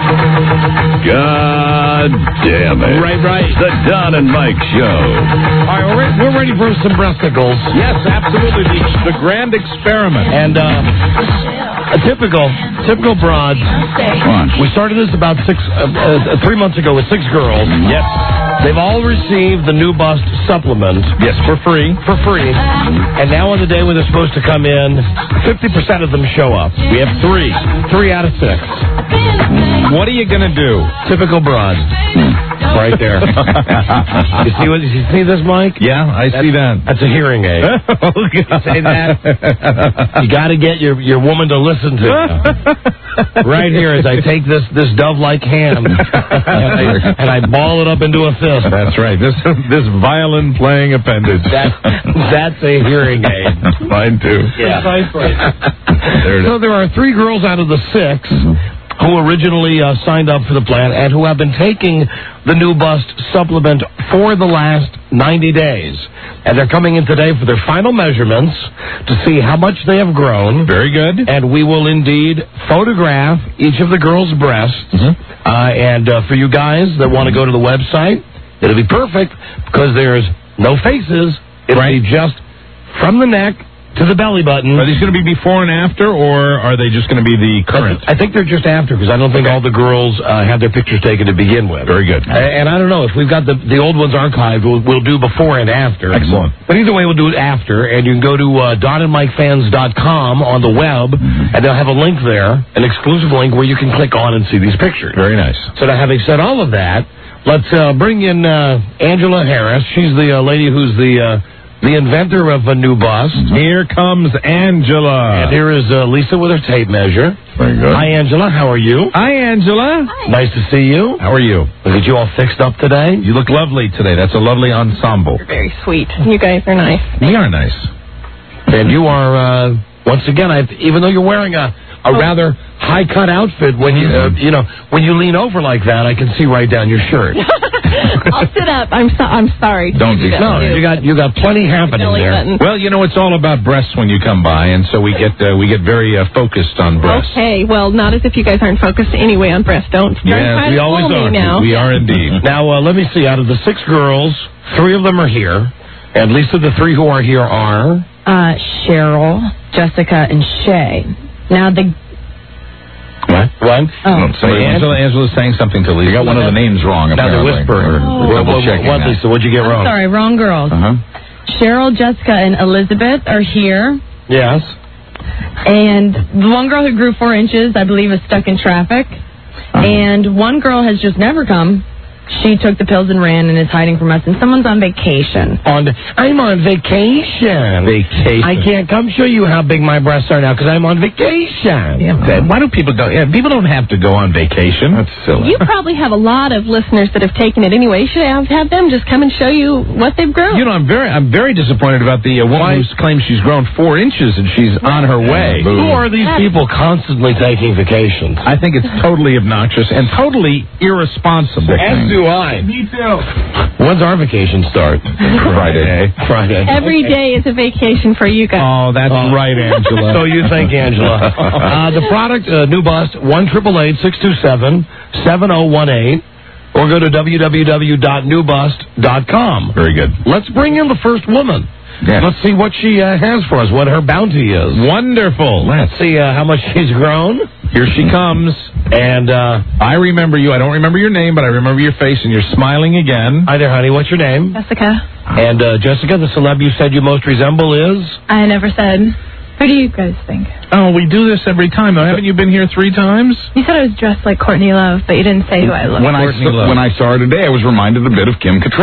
God damn it. Right, right. The Don and Mike Show. All right, we're ready, we're ready for some breasticles. Yes, absolutely. The, the grand experiment. And uh, a typical, typical broad. We started this about six, uh, uh, three months ago with six girls. Yes. They've all received the New Bust supplement. Yes, for free. For free. And now on the day when they're supposed to come in, fifty percent of them show up. We have three. Three out of six. What are you going to do? Typical broad. Right there. you see what? You see this, Mike? Yeah, I that's, see that. That's a hearing aid. Oh, God. Say that. You got to get your your woman to listen to you. Right here, as I take this this dove-like hand and I, and I ball it up into a fist. That's right. This this violin playing appendage. That, that's a hearing aid. Mine too. Yeah. There it is. So there are three girls out of the six. Mm-hmm. Who originally uh, signed up for the plan and who have been taking the New Bust supplement for the last ninety days. And they're coming in today for their final measurements to see how much they have grown. Very good. And we will indeed photograph each of the girls' breasts. Mm-hmm. Uh, and uh, for you guys that want to go to the website, it'll be perfect because there's no faces. It'll right. be just from the neck to the belly button. Are these going to be before and after, or are they just going to be the current? I, I think they're just after, because I don't think all the girls uh, had their pictures taken to begin with. Very good. Uh, and I don't know, if we've got the, the old ones archived, we'll, we'll do before and after. Excellent. But either way, we'll do it after, and you can go to uh, don and mike fans dot com on the web, mm-hmm. and they'll have a link there, an exclusive link where you can click on and see these pictures. Very nice. So now, having said all of that, let's uh, bring in uh, Angela Harris. She's the uh, lady who's the... Uh, The inventor of a New Bust. Here comes Angela. And here is uh, Lisa with her tape measure. Very good. Hi, Angela. How are you? Hi, Angela. Hi. Nice to see you. How are you? Look at you all fixed up today. You look lovely today. That's a lovely ensemble. You're very sweet. You guys are nice. We are nice. And you are, uh, once again, I, even though you're wearing a, a oh. rather high-cut outfit, when you, uh, you know, when you lean over like that, I can see right down your shirt. I'll sit up. I'm so, I'm sorry. Don't be No, you got you got plenty happening there. Button. Well, you know, it's all about breasts when you come by, and so we get uh, we get very uh, focused on breasts. Okay, well, not as if you guys aren't focused anyway on breasts. Don't. Yes, we always are. Now. We are indeed. Now, uh, let me see. Out of the six girls, three of them are here, and Lisa, the three who are here are uh, Cheryl, Jessica, and Shay. Now the. What? What? Oh. No, somebody, Angela, Angela's saying something to Lisa. You got one of the names wrong. Now they're whispering. Oh. We're double checking. What, Lisa? What'd you get wrong? Sorry, wrong girls. Uh-huh. Cheryl, Jessica, and Elizabeth are here. Yes. And the one girl who grew four inches, I believe, is stuck in traffic. Uh-huh. And one girl has just never come. She took the pills and ran and is hiding from us. And someone's on vacation. On the, I'm on vacation. Vacation. I can't come show you how big my breasts are now because I'm on vacation. Yeah, why do people go? Yeah, people don't have to go on vacation. That's silly. You probably have a lot of listeners that have taken it anyway. You should have, have them just come and show you what they've grown. You know, I'm very, I'm very disappointed about the uh, woman who claims she's grown four inches and she's on her way. Who are these That's people constantly taking vacations? I think it's totally obnoxious and totally irresponsible. As do I. Me too. When's our vacation start? Friday. Friday. Every day is a vacation for you guys. Oh, that's oh. right, Angela. So you think, Angela. Uh, the product, uh, New Bust, one eight eight eight, six two seven, seven zero one eight. Or go to w w w dot new bust dot com. Very good. Let's bring in the first woman. Yes. Let's see what she uh, has for us, what her bounty is. Wonderful. Let's see uh, how much she's grown. Here she comes. And uh, I remember you. I don't remember your name, but I remember your face, and you're smiling again. Hi there, honey. What's your name? Jessica. And uh, Jessica, the celeb you said you most resemble is? I never said. Who do you guys think? Oh, we do this every time, though. Haven't you been here three times? You said I was dressed like Courtney Love, but you didn't say who I looked when like. I, when I saw her today, I was reminded a bit of Kim Cattrall.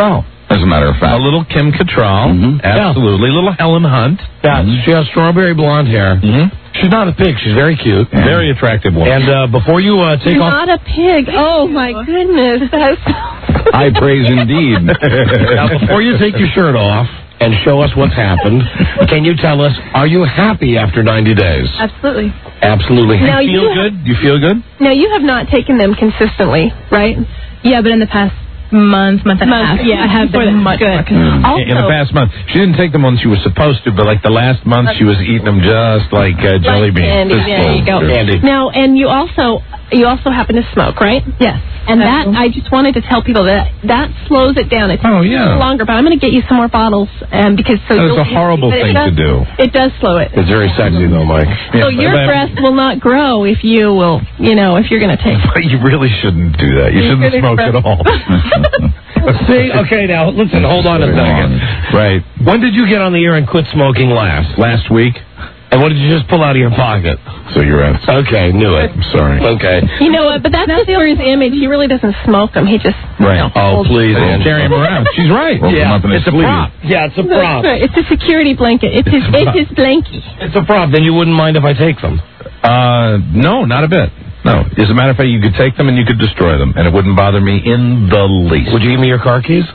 as a matter of fact. A little Kim Cattrall. Mm-hmm. Absolutely. A little Helen Hunt. Yeah, mm-hmm. She has strawberry blonde hair. Mm-hmm. She's not a pig. She's very cute. Yeah. Very attractive woman. And uh, before you uh, take You're off... not a pig. Oh, my goodness. That's... High praise indeed. Now, before you take your shirt off and show us what's happened, can you tell us, are you happy after ninety days? Absolutely. Absolutely. Now, you feel you have, good? You feel good? Now, you have not taken them consistently, right? Yeah, but in the past month, month and a half, yeah, I have been much good. more consistent. Also, in the past month. She didn't take them when she was supposed to, but like the last month, she was eating them just like uh, jelly like beans. candy. Just There you go. Candy. Now, and you also you also happen to smoke, right? Yes. And that, I just wanted to tell people that that slows it down. It takes Oh, yeah. a little longer, but I'm going to get you some more bottles, um, because so That is you'll- a horrible but it thing does- to do. It does slow it. It's very sexy, though, Mike. So Yeah, your but- breast will not grow if you will, you know, if you're going to take. But you really shouldn't do that. You You shouldn't should smoke express- at all. See, okay, now, listen, hold on a second. Right. When did you get on the air and quit smoking last? Last week. And what did you just pull out of your pocket? So you're right. Okay, knew it. I'm sorry. Okay. You know what? But that's just for his image. He really doesn't smoke them. He just Right. you know, Oh, holds- please, Just carry him around. She's right. Roll him Yeah, up in his it's a sleeve. prop. Yeah, it's a That's prop. right. It's a security blanket. It's his. It's his blankie. It's a prop. Then you wouldn't mind if I take them? Uh, no, not a bit. No. As a matter of fact, you could take them and you could destroy them, and it wouldn't bother me in the least. Would you give me your car keys?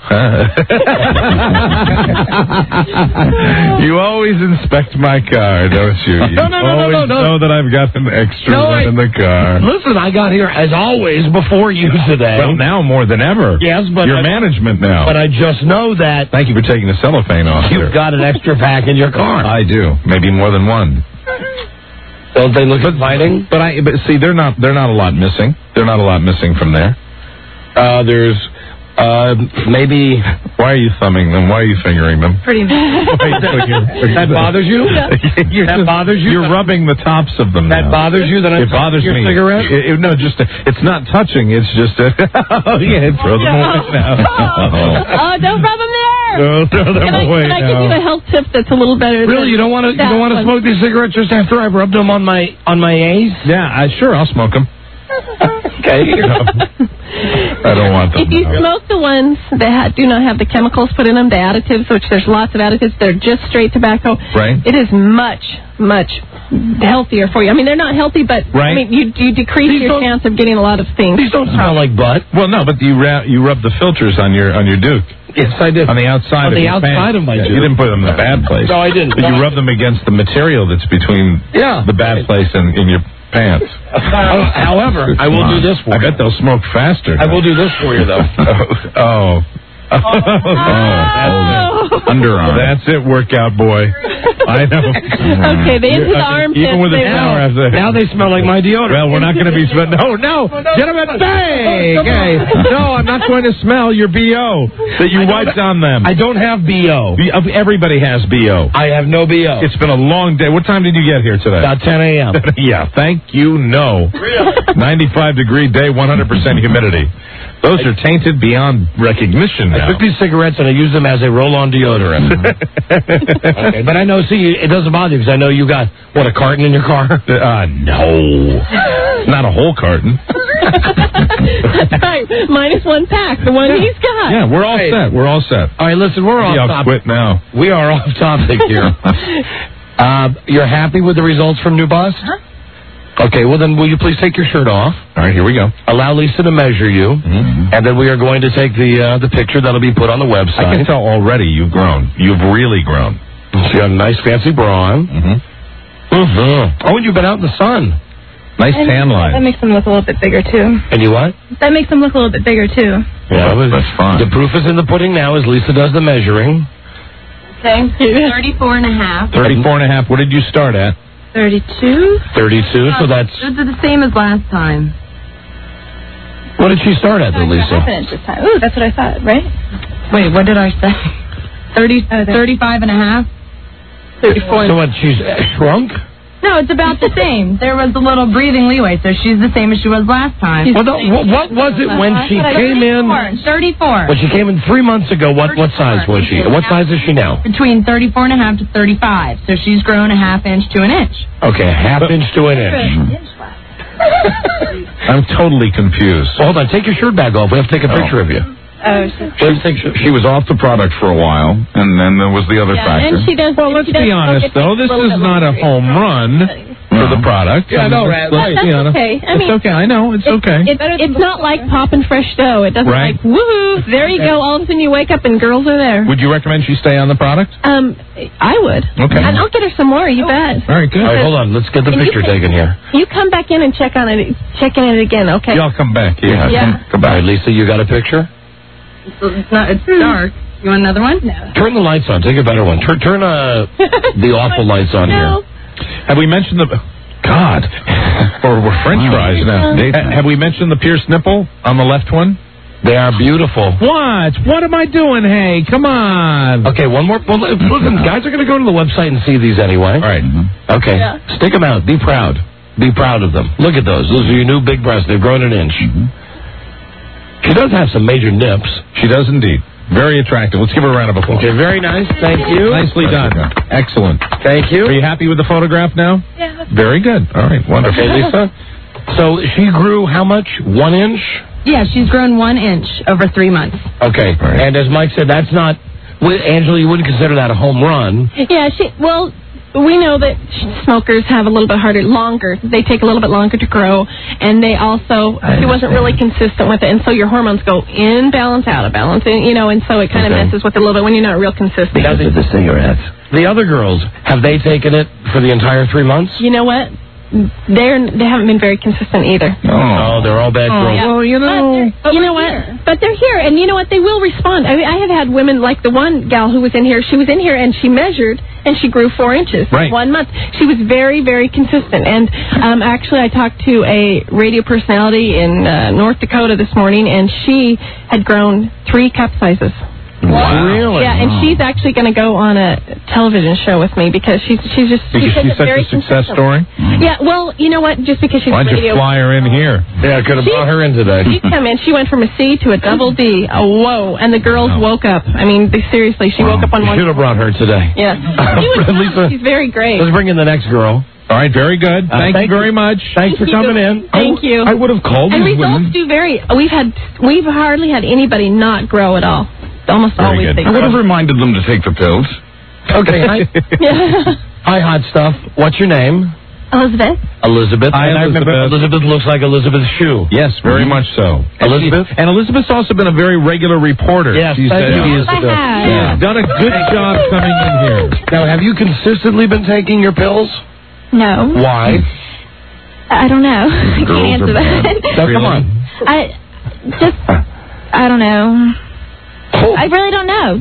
You always inspect my car, don't you? You No, no, no, no, always no, no. know that I've got an extra No, one I- in the car. Listen, I got here, as always, before you today. Well, now more than ever. Yes, but Your I- management now. But I just know that Thank you for taking the cellophane off there. you've got an extra pack in your car. I do. Maybe more than one. Don't they look inviting? But I, but see, they're not. They're not a lot missing. They're not a lot missing from there. Uh, there's uh, maybe. Why are you thumbing them? Why are you fingering them? Pretty much. That bothers you? You're That just- bothers you? You're rubbing the tops of them. That now. bothers you? That I'm It bothers your me. cigarette? It- it- no, just it's not touching. It's just a, oh yeah, throw them away now. Oh, don't rub them there. No, throw them Can I, away can I now. give you a health tip that's a little better? Really, than you don't want to? You that don't want to one? smoke these cigarettes just after I've rubbed them on my on my A's? Yeah, I, sure, I'll smoke them. Okay. I don't want them. If you no. smoke the ones that ha- do not have the chemicals put in them, the additives, which there's lots of additives, they're just straight tobacco. Right. It is much, much healthier for you. I mean, they're not healthy, but Right. I mean, you you decrease These your don't- chance of getting a lot of things. These don't smell like butt. Well, no, but you ra- you rub the filters on your on your Duke. Yes, I did. On the outside On of the your outside pants. of my Yeah, Duke. You didn't put them in the bad place. No, I didn't. But you No, I rub them against the material that's between Yeah. the bad place and in your pants. Oh, however, I will do this for I you. bet they'll smoke faster. I will do this for you, though. oh. Oh. Oh. Underarm. That's it, workout boy. I know. Okay, the into the armpits. Even with a they shower will. after. Now they smell like my deodorant. Well, we're not going to be smell. No, no, gentlemen, hey, hey. No, I'm not going to smell your B O that you wiped on them. I don't have B O. B- Everybody has B O. I have no B O. It's been a long day. What time did you get here today? About ten a.m. Yeah, thank you. No. ninety-five degree day, one hundred percent humidity. Those are tainted beyond recognition I now. took these cigarettes and I used them as a roll-on deodorant. Okay, but I know, see, it doesn't bother you because I know you got, what, a carton in your car? Uh, no. Not a whole carton. That's right. Minus one pack, the one he's got. Yeah, we're all set. We're all set. All right, listen, we're off I'll topic. quit now. We are off topic here. uh, you're happy with the results from New Bust? Huh? Okay, well then will you please take your shirt off? All right, here we go. Allow Lisa to measure you, Mm-hmm. and then we are going to take the uh, the picture that'll be put on the website. I can tell already you've grown. You've really grown. You got a nice fancy bra on. Mm-hmm. Mm-hmm. Oh, and you've been out in the sun. Nice And tan That line. makes them look a little bit bigger, too. And you what? That makes them look a little bit bigger, too. Yeah, that's fine. The proof is in the pudding now as Lisa does the measuring. Okay. thirty-four and a half. thirty-four and a half. What did you start at? thirty-two. thirty-two, so that's... Those are the same as last time. What did she start at, then, Lisa? Ooh, that's what I thought, right? Wait, what did I say? thirty, uh, thirty-five and a half? thirty-four. So what, she's uh, shrunk? No, it's about the same. There was a little breathing leeway, so she's the same as she was last time. Well, no, what, what was it when she came in... thirty-four. When she came in three months ago, what, what size was she? What size is she now? Between thirty-four and a half to thirty-five. So she's grown a half inch to an inch. Okay, a half inch to an inch. I'm totally confused. Well, hold on, take your shirt back off. We have to take a picture of you. Oh, She was off the product for a while, and then there was the other Yeah, factor. and she does. Well, let's be honest, though. This is not a home run for the product. Yeah, no, let's, right. let's be That's honest. okay. I it's mean, okay. I know. It's okay. It's, it's not like popping fresh dough. It doesn't Right. like, woohoo, there you go. All of a sudden you wake up and girls are there. Would you recommend she stay on the product? Um, I would. Okay. And I'll get her some more, you bet. All right, good. All right, hold on. Let's get the And you picture can- taken here. You come back in and check on it, check in it again, okay? Y'all come back. Yeah. Yeah. Come, come All back. right, Lisa, you got a picture? It's not. It's dark. You want another one? No. Turn the lights on. Take a better one. Turn, turn uh, the awful lights on No. here. Have we mentioned the... God. or we're French fries now. Ha- Have we mentioned the pierced nipple on the left one? They are beautiful. What? What am I doing? Hey, come on. Okay, one more. Well, listen, guys are going to go to the website and see these anyway. All right. Okay. Yeah. Stick them out. Be proud. Be proud of them. Look at those. Those are your new big breasts. They've grown an inch. She does have some major nips. She does indeed. Very attractive. Let's give her a round of applause. Okay, very nice. Thank you. Nicely done. Excellent. Thank you. Are you happy with the photograph now? Yeah. Very good. All right. Wonderful. Okay, Lisa. So she grew how much? One inch? Yeah, she's grown one inch over three months. Okay. Right. And as Mike said, that's not... Well, Angela, you wouldn't consider that a home run. Yeah, she, well, we know that smokers have a little bit harder, longer. They take a little bit longer to grow, and they also, she wasn't really consistent with it, and so your hormones go in, balance, out of balance, and, you know, and so it kind of Okay. messes with it a little bit when you're not real consistent. Now, the, the cigarettes. the other girls, have they taken it for the entire three months? You know what? They're, they haven't been very consistent either. Oh, they're all bad girls. Yeah. Well, you know... But you know what? But they're here, and you know what? They will respond. I mean, I have had women like the one gal who was in here. She was in here, and she measured, and she grew four inches Right. in one month. She was very, very consistent. And um, actually, I talked to a radio personality in uh, North Dakota this morning, and she had grown three cup sizes. Wow. Really? Yeah, and she's actually going to go on a television show with me because she's she's just Because she says she's it's such very a success consistent. story? Yeah, well, you know what? Just because she's Why'd you radio. fly her in here? Yeah, I could have She- brought her in today. She come in. She went from a C to a double D. A whoa! And the girls woke up. I mean, they, seriously, she woke up on You one. should have brought her today. Yeah, she was Lisa, she's very great. let's bring in the next girl. All right, very good. Uh, thank, thank you very you. much. Thanks for Thank coming you. in. Thank you. I would have called And these results women. do vary. We've had we've hardly had anybody not grow at all. Almost Very always good. they I would grow. have reminded them to take the pills. Okay, hi. Yeah. Hi, hot stuff. What's your name? Elizabeth. Elizabeth. Hi, and I remember Elizabeth. Elizabeth looks like Elizabeth Shue. Yes, very much so. And she- Elizabeth? and Elizabeth's also been a very regular reporter. Yes, She's, thank uh, you. she's, I uh, have. she's done a good job coming in here. Now, have you consistently been taking your pills? No. Why? I don't know. I can't Girls answer are that. bad. Now, come on. I just, I don't know. I really don't know.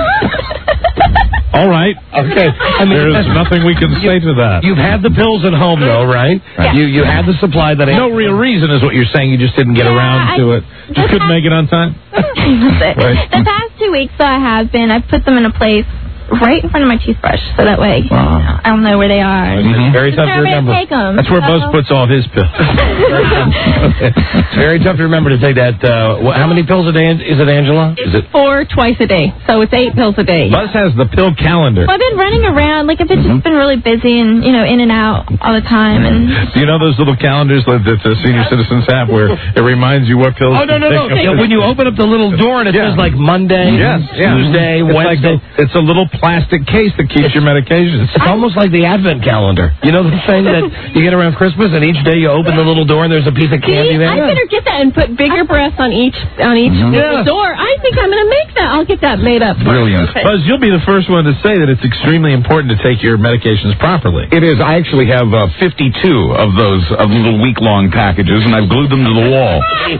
All right. Okay. I mean, There's nothing we can say to that. You've had the pills at home, though, right? Yeah. You you had the supply that... No real reason is what you're saying. You just didn't get Yeah, around I- to it. Just couldn't make it on time. Right. The past two weeks, though, I have been. I've put them in a place right in front of my toothbrush, so that way Wow. I don't know where they are. Mhm. Very Just tough to remember remember. Take 'em. That's where Buzz So- puts all his pills. It's very tough to remember to take that. Uh, wh- how many pills a day is it, Angela? Is it? Four twice a day, so it's eight pills a day. Buzz has the pill calendar. Well, I've been running around, like, I've been, just been really busy and, you know, in and out all the time. And Do you know those little calendars that, that the senior citizens have where it reminds you what pills Oh, no, no, to no. take? Yeah, when you open up the little door and it Yeah. says, like, Monday, Yes, yeah. Tuesday, it's like Wednesday. a, it's a little plastic case that keeps your medications. It's almost like the Advent calendar. You know the thing that you get around Christmas, and each day you open the little door and there's a piece of candy See, there? I better get that and put bigger breasts on each on each Mhm. little Yeah. door. I think I'm going to make that. I'll get that made up. Brilliant. Okay. Buzz, you'll be the first one to say that it's extremely important to take your medications properly. It is. I actually have uh, fifty-two of those of little week-long packages, and I've glued them to the wall.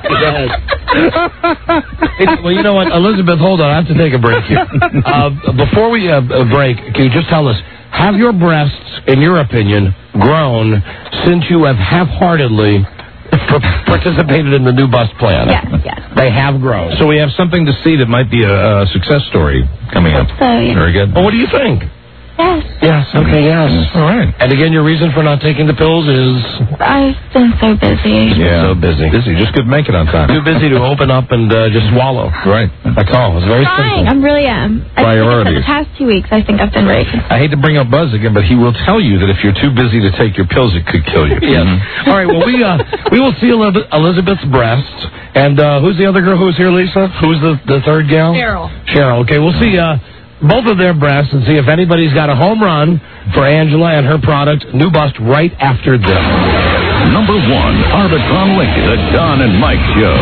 It's- well, you know what, Elizabeth, hold on. I have to take a break here. Uh, before we uh, uh, break, can you just tell us, have your breasts, in your opinion, grown since you have half-heartedly p- participated in the new bus plan? yes, yes. They have grown. So we have something to see that might be a, a success story coming up. So, yeah. Very good. Well, what do you think? Yes, Yes, okay, yes. All right. And again, your reason for not taking the pills is... I've been so busy. So busy. Busy. Just couldn't make it on time. Too busy to open up and uh, just swallow. Right. That's all. It's very Trying. simple. I'm really am. I think Priorities. for the past two weeks, I think I've been very consistent. I hate to bring up Buzz again, but he will tell you that if you're too busy to take your pills, it could kill you. Yes. All right, well, we uh, we will see Elizabeth- Elizabeth's breasts. And uh, who's the other girl who's here, Lisa? Who's the, the third gal? Cheryl. Cheryl. Okay, we'll see uh, both of their breasts and see if anybody's got a home run for Angela and her product, New Bust, right after this. Number one, Arbitron Link, the Don and Mike Show.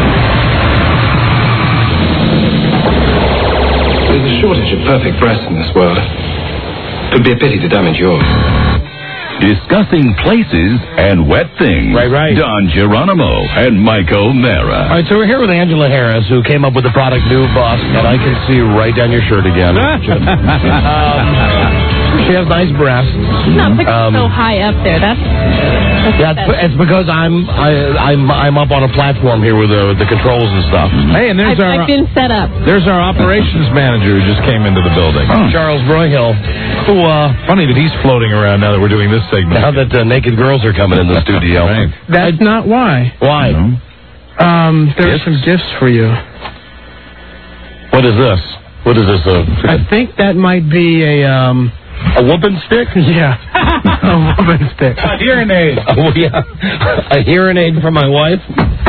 There's a shortage of perfect breasts in this world. It would be a pity to damage yours. Discussing places and wet things. Right, right. Don Geronimo and Mike O'Mara. All right, so we're here with Angela Harris, who came up with the product New Bust, and I can see right down your shirt again. um, she has nice breasts. She's not putting Um, so high up there. That's, that's Yeah, it's, it's because I'm I, I'm I'm up on a platform here with the the controls and stuff. Hey, and there's I've, our I've been set up. there's our operations manager who just came into the building. Charles Broyhill, who uh, Funny that he's floating around now that we're doing this segment. now that uh, naked girls are coming in the studio. Right. That's not why. Why? Um, there are some gifts for you. What is this? What is this? Uh, I think that might be a um a whooping stick? Yeah, a whooping stick. A hearing aid. Oh yeah, a hearing aid for my wife.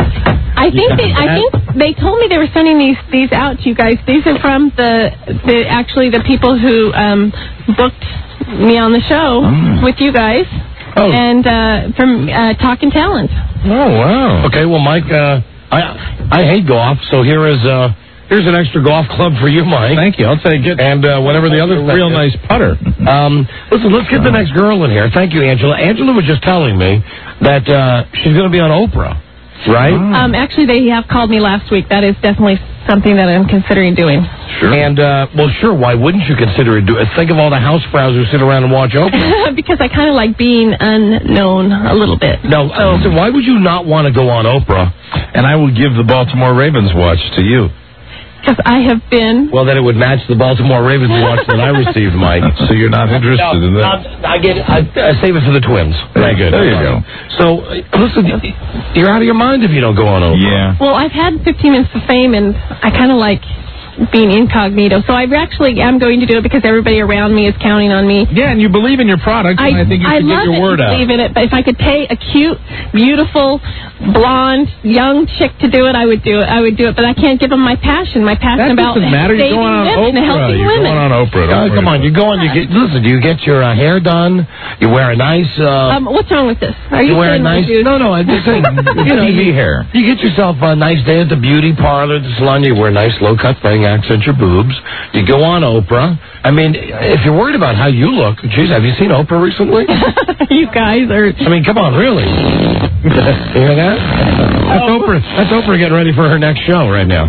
I think they, I think they told me they were sending these these out to you guys. These are from the the actually the people who um, booked me on the show Mm. with you guys, Oh. and uh, from uh, Talking Talent. Oh wow. Okay, well, Mike, uh, I I hate golf, so here is uh here's an extra golf club for you, Mike. Thank you. I'll take it. And uh, whatever the other a real nice putter. Um, listen, let's get the next girl in here. Thank you, Angela. Angela was just telling me that uh, she's going to be on Oprah, right? Um, actually, they have called me last week. That is definitely something that I'm considering doing. Sure. And uh, well, sure. Why wouldn't you consider it? Do think of all the house browsers who sit around and watch Oprah. Because I kind of like being unknown a little bit. No, uh, so why would you not want to go on Oprah? And I will give the Baltimore Ravens watch to you. Because I have been. Well, then it would match the Baltimore Ravens watch that I received, Mike. So you're not interested No, in that? I'm- I get. I, I save it for the Twins. Very good. There you go. So uh, listen, you're out of your mind if you don't go on Oprah. Yeah. Well, I've had fifteen minutes of fame, and I kind of like being incognito. So I actually am going to do it because everybody around me is counting on me. Yeah, and you believe in your product, and I, think you I should love get your it word to out. believe in it, but if I could pay a cute, beautiful, blonde, young chick to do it, I would do it. I would do it, but I can't give them my passion. My passion That about doesn't matter. You're saving going on women, Oprah. helping You're women. going on Oprah. Don't Uh, worry come on, about you go on. You get listen. You get your uh, hair done. You wear a nice. Uh, Um, what's wrong with this? Are you, you wear a saying nice. dude? No, no. I'm just saying. You know, T V you, hair. you get yourself a nice day at the beauty parlor, the salon. You wear a nice low cut thing, accent your boobs. You go on Oprah. I mean, if you're worried about how you look, geez, have you seen Oprah recently? You guys are. I mean, come on, really. You hear that? That's Oprah. That's Oprah getting ready for her next show right now.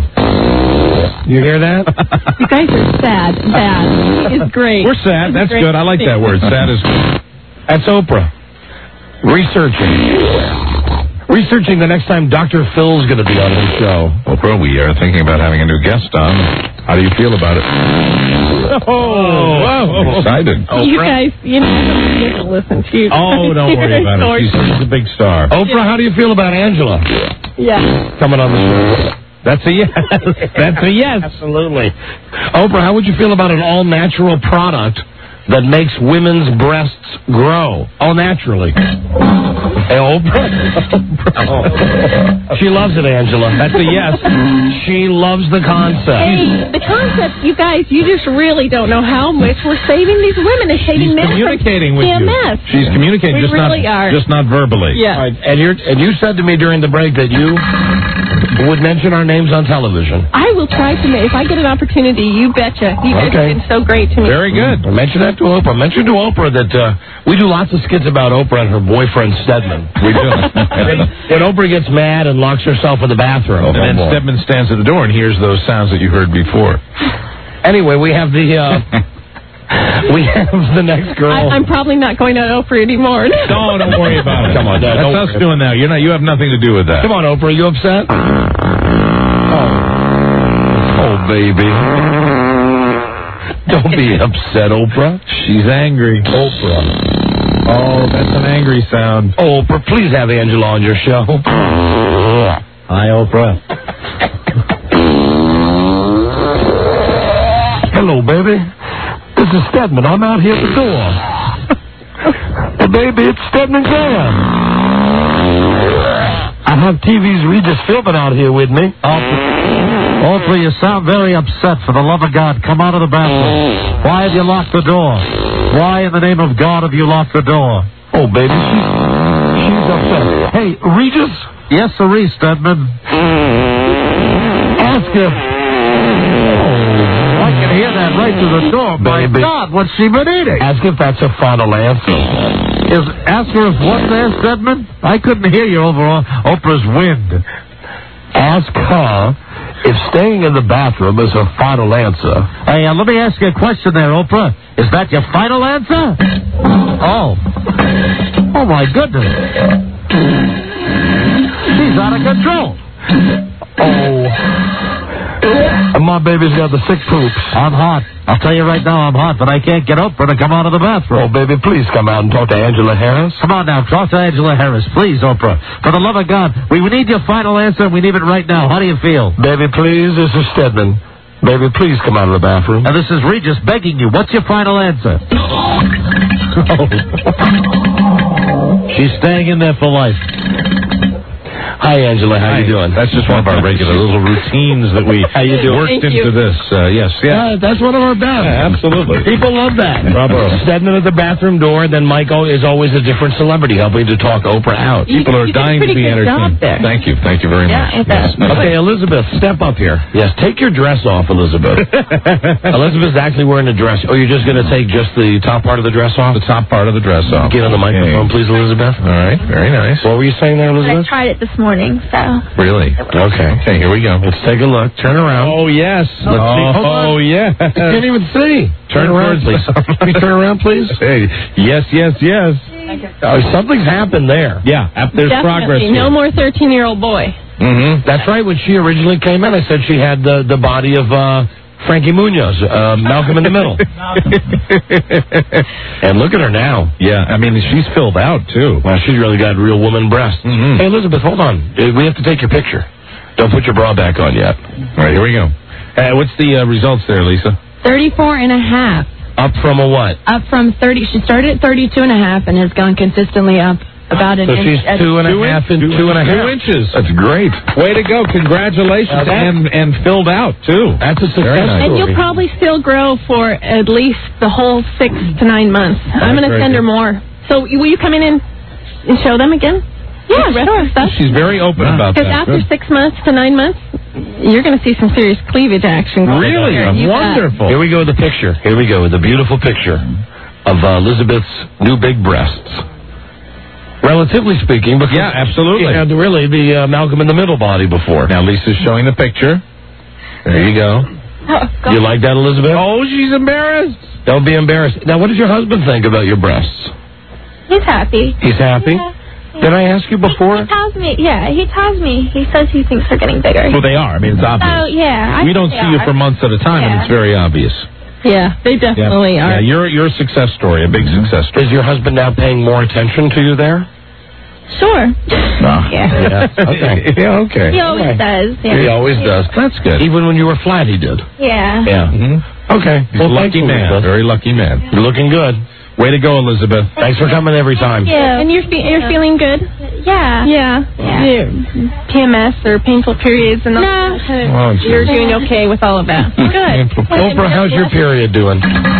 You hear that? You guys are sad. Sad. It's great. We're sad. It's That's great. good. I like that word. Sad is good. That's Oprah. Researching. Researching the next time Doctor Phil's going to be on his show. Oprah, we are thinking about having a new guest on. How do you feel about it? Oh, wow. Excited. You guys, you know, you have to listen to you. Oh, don't worry about it. She's, she's a big star. Oprah, how do you feel about Angela Yeah. coming on the show? That's a yes. That's a yes. Absolutely. Oprah, how would you feel about an all-natural product that makes women's breasts grow all naturally? Hey, Oprah. Oh. She loves it, Angela. That's a yes. She loves the concept. Hey, the concept, you guys, you just really don't know how much we're saving these women and saving She's men from communicating with P M you. S. She's communicating, We just really not are. just not verbally. Yeah. All right, and you and you said to me during the break that you would mention our names on television. I will try to make, if I get an opportunity, you betcha. You guys Okay. have been so great to me. Very good. Well, mention that to Oprah. Mention to Oprah that uh, we do lots of skits about Oprah and her boyfriend Stedman. We do. When Oprah gets mad and locks herself in the bathroom. And then Stedman stands at the door and hears those sounds that you heard before. Anyway, we have the uh, we have the next girl. I, I'm probably not going to Oprah anymore. No, don't worry about it. Come on, Dad, That's don't us worry. doing that. You're not. You have nothing to do with that. Come on, Oprah. You upset? Oh, oh, baby. Don't be upset, Oprah. She's angry. Oprah. Oh, that's an angry sound. Oh, Oprah, please have Angela on your show. Hi, Oprah. Hello, baby. This is Stedman. I'm out here at the door. Well, baby, it's Stedman Graham. I have T V's Regis Philbin out here with me. Awfully, you sound very upset. For the love of God, come out of the bathroom. Why have you locked the door? Why in the name of God have you locked the door? Oh, baby, she's, she's upset. Hey, Regis? Yes, sir, Stedman. Ask her. I can hear that right through the door. My Baby. God, what's she been eating? Ask if that's a final answer. Is, ask her if what there, Stedman? I couldn't hear you over Oprah's wind. Ask her if staying in the bathroom is her final answer. Hey, uh, let me ask you a question there, Oprah. Is that your final answer? Oh. Oh, my goodness. She's out of control. Oh. My baby's got the sick poops. I'm hot. I'll tell you right now I'm hot, but I can't get Oprah to come out of the bathroom. Oh, baby, please come out and talk to Angela Harris. Come on now, talk to Angela Harris. Please, Oprah. For the love of God, we need your final answer, and we need it right now. How do you feel? Baby, please, this is Stedman. Baby, please come out of the bathroom. Now, this is Regis begging you. What's your final answer? She's staying in there for life. Hi, Angela. How Hi. you doing? That's just one of our regular little routines that we How you doing? worked Thank into you. this. Uh, yes, yeah. Yeah, that's one of our best. Yeah, absolutely. People love that. Bravo. Stedman at the bathroom door, then Michael is always a different celebrity helping to talk Oprah out. You- People are you did a dying to pretty be good entertained. job there. Thank you. Thank you very Yeah, much. with that. Yes. Okay, Elizabeth, step up here. Yes, take your dress off, Elizabeth. Elizabeth's actually wearing a dress. Oh, you're just going to take just the top part of the dress off? The top part of the dress off. Get on the microphone, please, Elizabeth. All right. Very nice. What were you saying there, I Elizabeth? tried it this morning, so. Really? Okay. Okay, here we go. Let's take a look. Turn around. Oh, yes. Let's see. Hold on. Oh, yes. I can't even see. Turn around, towards- please. Can you turn around, please? Hey, yes, yes, yes. Oh, something's happened there. Yeah, there's Definitely. progress here. No more thirteen-year-old boy. Mm-hmm. That's right. When she originally came in, I said she had the, the body of uh, Frankie Munoz, uh, Malcolm in the Middle. And look at her now. Yeah, I mean, she's filled out, too. Wow, she's really got real woman breasts. Mm-hmm. Hey, Elizabeth, hold on. Uh, We have to take your picture. Don't put your bra back on yet. All right, here we go. Uh, what's the uh, results there, Lisa? thirty-four and a half. Up from a what? Up from thirty. She started at thirty-two and a half and has gone consistently up about an So inch. she's at- two and a Two half in- and two- two and a half. two inches. That's great. Way to go. Congratulations. Uh, that- and, and filled out, too. That's a Very success nice. And story. you'll probably still grow for at least the whole six to nine months. I'm going to very send her good. more. So will you come in and, and show them again? Yeah, With the rest sure. of the stuff? She's very open about Because that. after Good. six months to nine months, you're going to see some serious cleavage action. going Really? on. You bet. Wonderful. Here we go with the picture. Here we go with the beautiful picture of uh, Elizabeth's new big breasts. Relatively speaking, because Yeah, absolutely. she had really the uh, Malcolm in the Middle body before. Now, Lisa's showing the picture. There you go. Oh, You like that, Elizabeth? Oh, she's embarrassed. Don't be embarrassed. Now, what does your husband think about your breasts? he's happy. He's happy? Yeah. Did I ask you before? He tells me, yeah, he tells me. He says he thinks they're getting bigger. Well, they are. I mean, it's obvious. Oh, yeah. I we don't think see they you are. for months at a time, and Yeah. it's very obvious. Yeah, they definitely yeah. are. Yeah, you're, you're a success story, a big success story. Is your husband now paying more attention to you there? Sure. Ah, Yeah. Okay. Yeah, okay. He always All right. does. Yeah. He always does. That's good. Even when you were flat, he did. Yeah. Yeah. Mm-hmm. Okay. He's a Well, lucky thanks, man. Elizabeth. Very lucky man. You're looking good. Way to go, Elizabeth. Thanks for coming every time. Yeah. And you're fe- you're feeling good? Yeah. Yeah. Yeah. Yeah. P M S or painful periods and all No. that kind of- Oh, geez. you're doing okay with all of that. Good. Oprah, how's your period doing?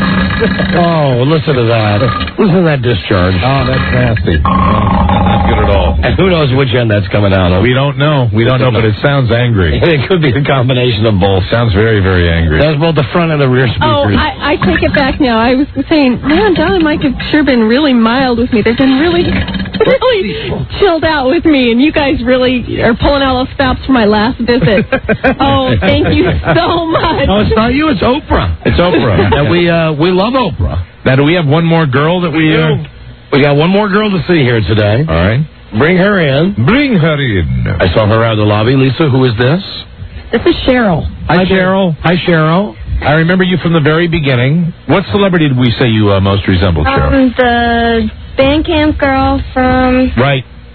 Oh, listen to that. Listen to that discharge. Oh, that's nasty. Oh, not good at all. And who knows which end that's coming out of? We don't know. We don't know, but it sounds angry. It could be a combination of both. Sounds very, very angry. That's both the front and the rear speakers. Oh, I, I take it back now. I was saying, man, John and Mike have sure been really mild with me. They've been really, really chilled out with me, and you guys really are pulling all those stops for my last visit. Oh, thank you so much. No, it's not you. It's Oprah. It's Oprah. And we uh, we love Oprah. Now, do we have one more girl that we... Uh... We got one more girl to see here today. All right. Bring her in. Bring her in. I saw her out of the lobby. Lisa, who is this? This is Cheryl. Hi, Cheryl. Hi, Cheryl. I remember you from the very beginning. What celebrity did we say you uh, most resembled, Cheryl? Um, the Bandcamp girl from Right.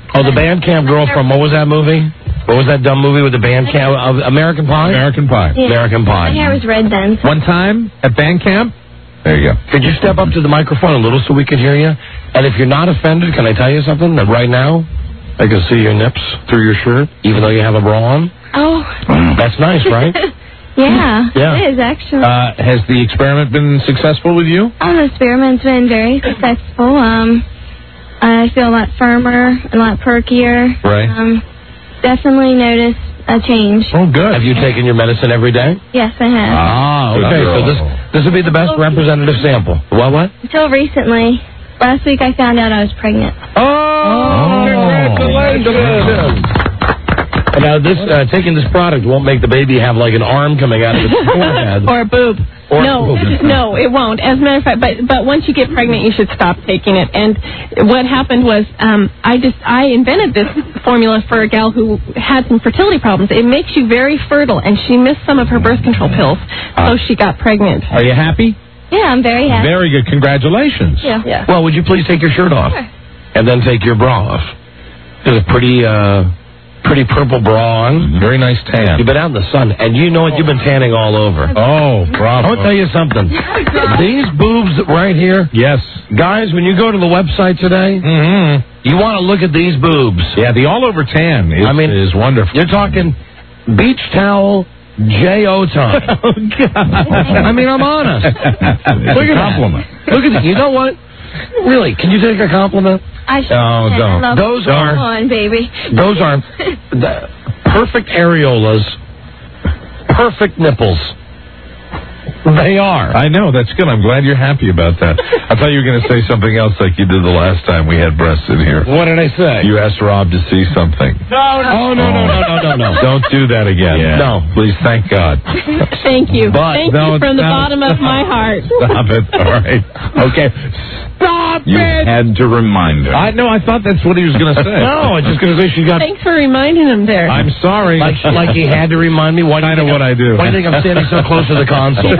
Oh, the band camp girl from, what was that movie? What was that dumb movie with the band camp? Uh, American Pie? American Pie. Yeah. American Pie. My hair was red then. One time at band camp? There you go. Could you step up to the microphone a little so we can hear you? And if you're not offended, can I tell you something? That right now, I can see your nips through your shirt, even though you have a bra on. Oh. That's nice, right? Yeah, Yeah. it is actually. Uh, has the experiment been successful with you? Oh, the experiment's been very successful. Um, I feel a lot firmer, a lot perkier. Right. Um, definitely noticed a change. Oh, good. Have you taken your medicine every day? Yes, I have. Ah, okay. So this this would be the best representative sample. What, what? Until recently. Last week I found out I was pregnant. Oh, congratulations. And now this, uh, taking this product won't make the baby have like an arm coming out of its forehead. Or a boob. Or no, a boob. no, it won't. As a matter of fact, but but once you get pregnant, you should stop taking it. And what happened was, um, I just I invented this formula for a gal who had some fertility problems. It makes you very fertile, and she missed some of her birth control pills, so she got pregnant. Are you happy? Yeah, I'm very happy. Very good. Congratulations. Yeah. yeah. Well, would you please take your shirt off? Sure. And then take your bra off. There's a pretty, uh, pretty purple bra on. Very nice tan. You've been out in the sun, and you know what? You've been tanning all over. Oh, bravo. I want to tell you something. These boobs right here. Yes. Guys, when you go to the website today, Mm-hmm. you want to look at these boobs. Yeah, the all-over tan is, I mean, is wonderful. You're talking beach towel J O time. Oh, God. I mean, I'm honest. Look Look at compliment. that. Look at that. You know what? Really, can you take a compliment? I should. Oh, don't. I love Those Come are- on, baby. Those are the perfect areolas, perfect nipples. They are. I know, that's good. I'm glad you're happy about that. I thought you were going to say something else like you did the last time we had breasts in here. What did I say? You asked Rob to see something. No, no. Oh, no, no, no, no, no, no. Don't do that again. Yeah. No. Please, thank God. Thank you. But- Thank no, you from the no. bottom of my heart. Stop it. All right. Okay. Stop You it! had to remind her. I know, I thought that's what he was going to say. No, I was just going to say she got... Thanks for reminding him there. I'm sorry. Like, like he had to remind me. Why do you Kind of think what I'm- I do. Why do you think I'm standing so close to the console?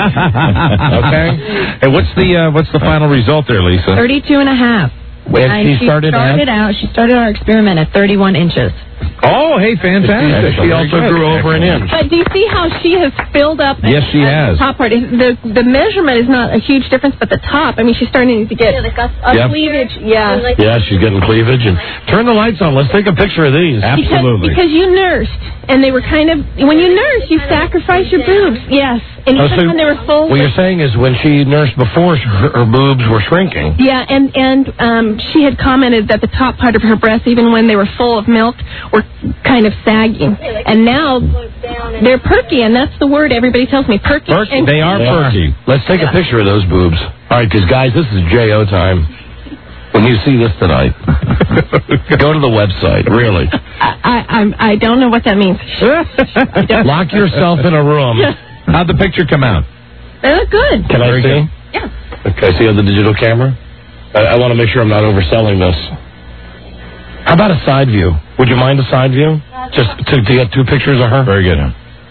Okay. Hey, what's the uh, what's the final result there, Lisa? thirty-two and a half. And And she started at- started out, she started our experiment at thirty-one inches. Oh, hey, fantastic. She also grew over an inch. But do you see how she has filled up? Yes, she uh, has. The top part. The the measurement is not a huge difference, but the top. I mean, she's starting to get a Yep. cleavage. Yeah. Yeah, she's getting cleavage. And turn the lights on. Let's take a picture of these. Because, because you nursed, and they were kind of when you nurse, you sacrifice your boobs. Yes, and Oh, even so when they were full. What you're saying is when she nursed before, her, her boobs were shrinking. Yeah, and and um, she had commented that the top part of her breasts, even when they were full of milk, were kind of sagging, and now they're perky, and that's the word everybody tells me, perky. Perky. And They are perky. Let's take a picture of those boobs. All right, because guys, this is J O time. When you see this tonight, go to the website. Really, I, I I don't know what that means. lock yourself in a room. How'd the picture come out? They look good. Can I Very see? good. Yeah. Okay, see on the digital camera? I, I want to make sure I'm not overselling this. How about a side view? Would you mind a side view? Just to, to get two pictures of her? Very good.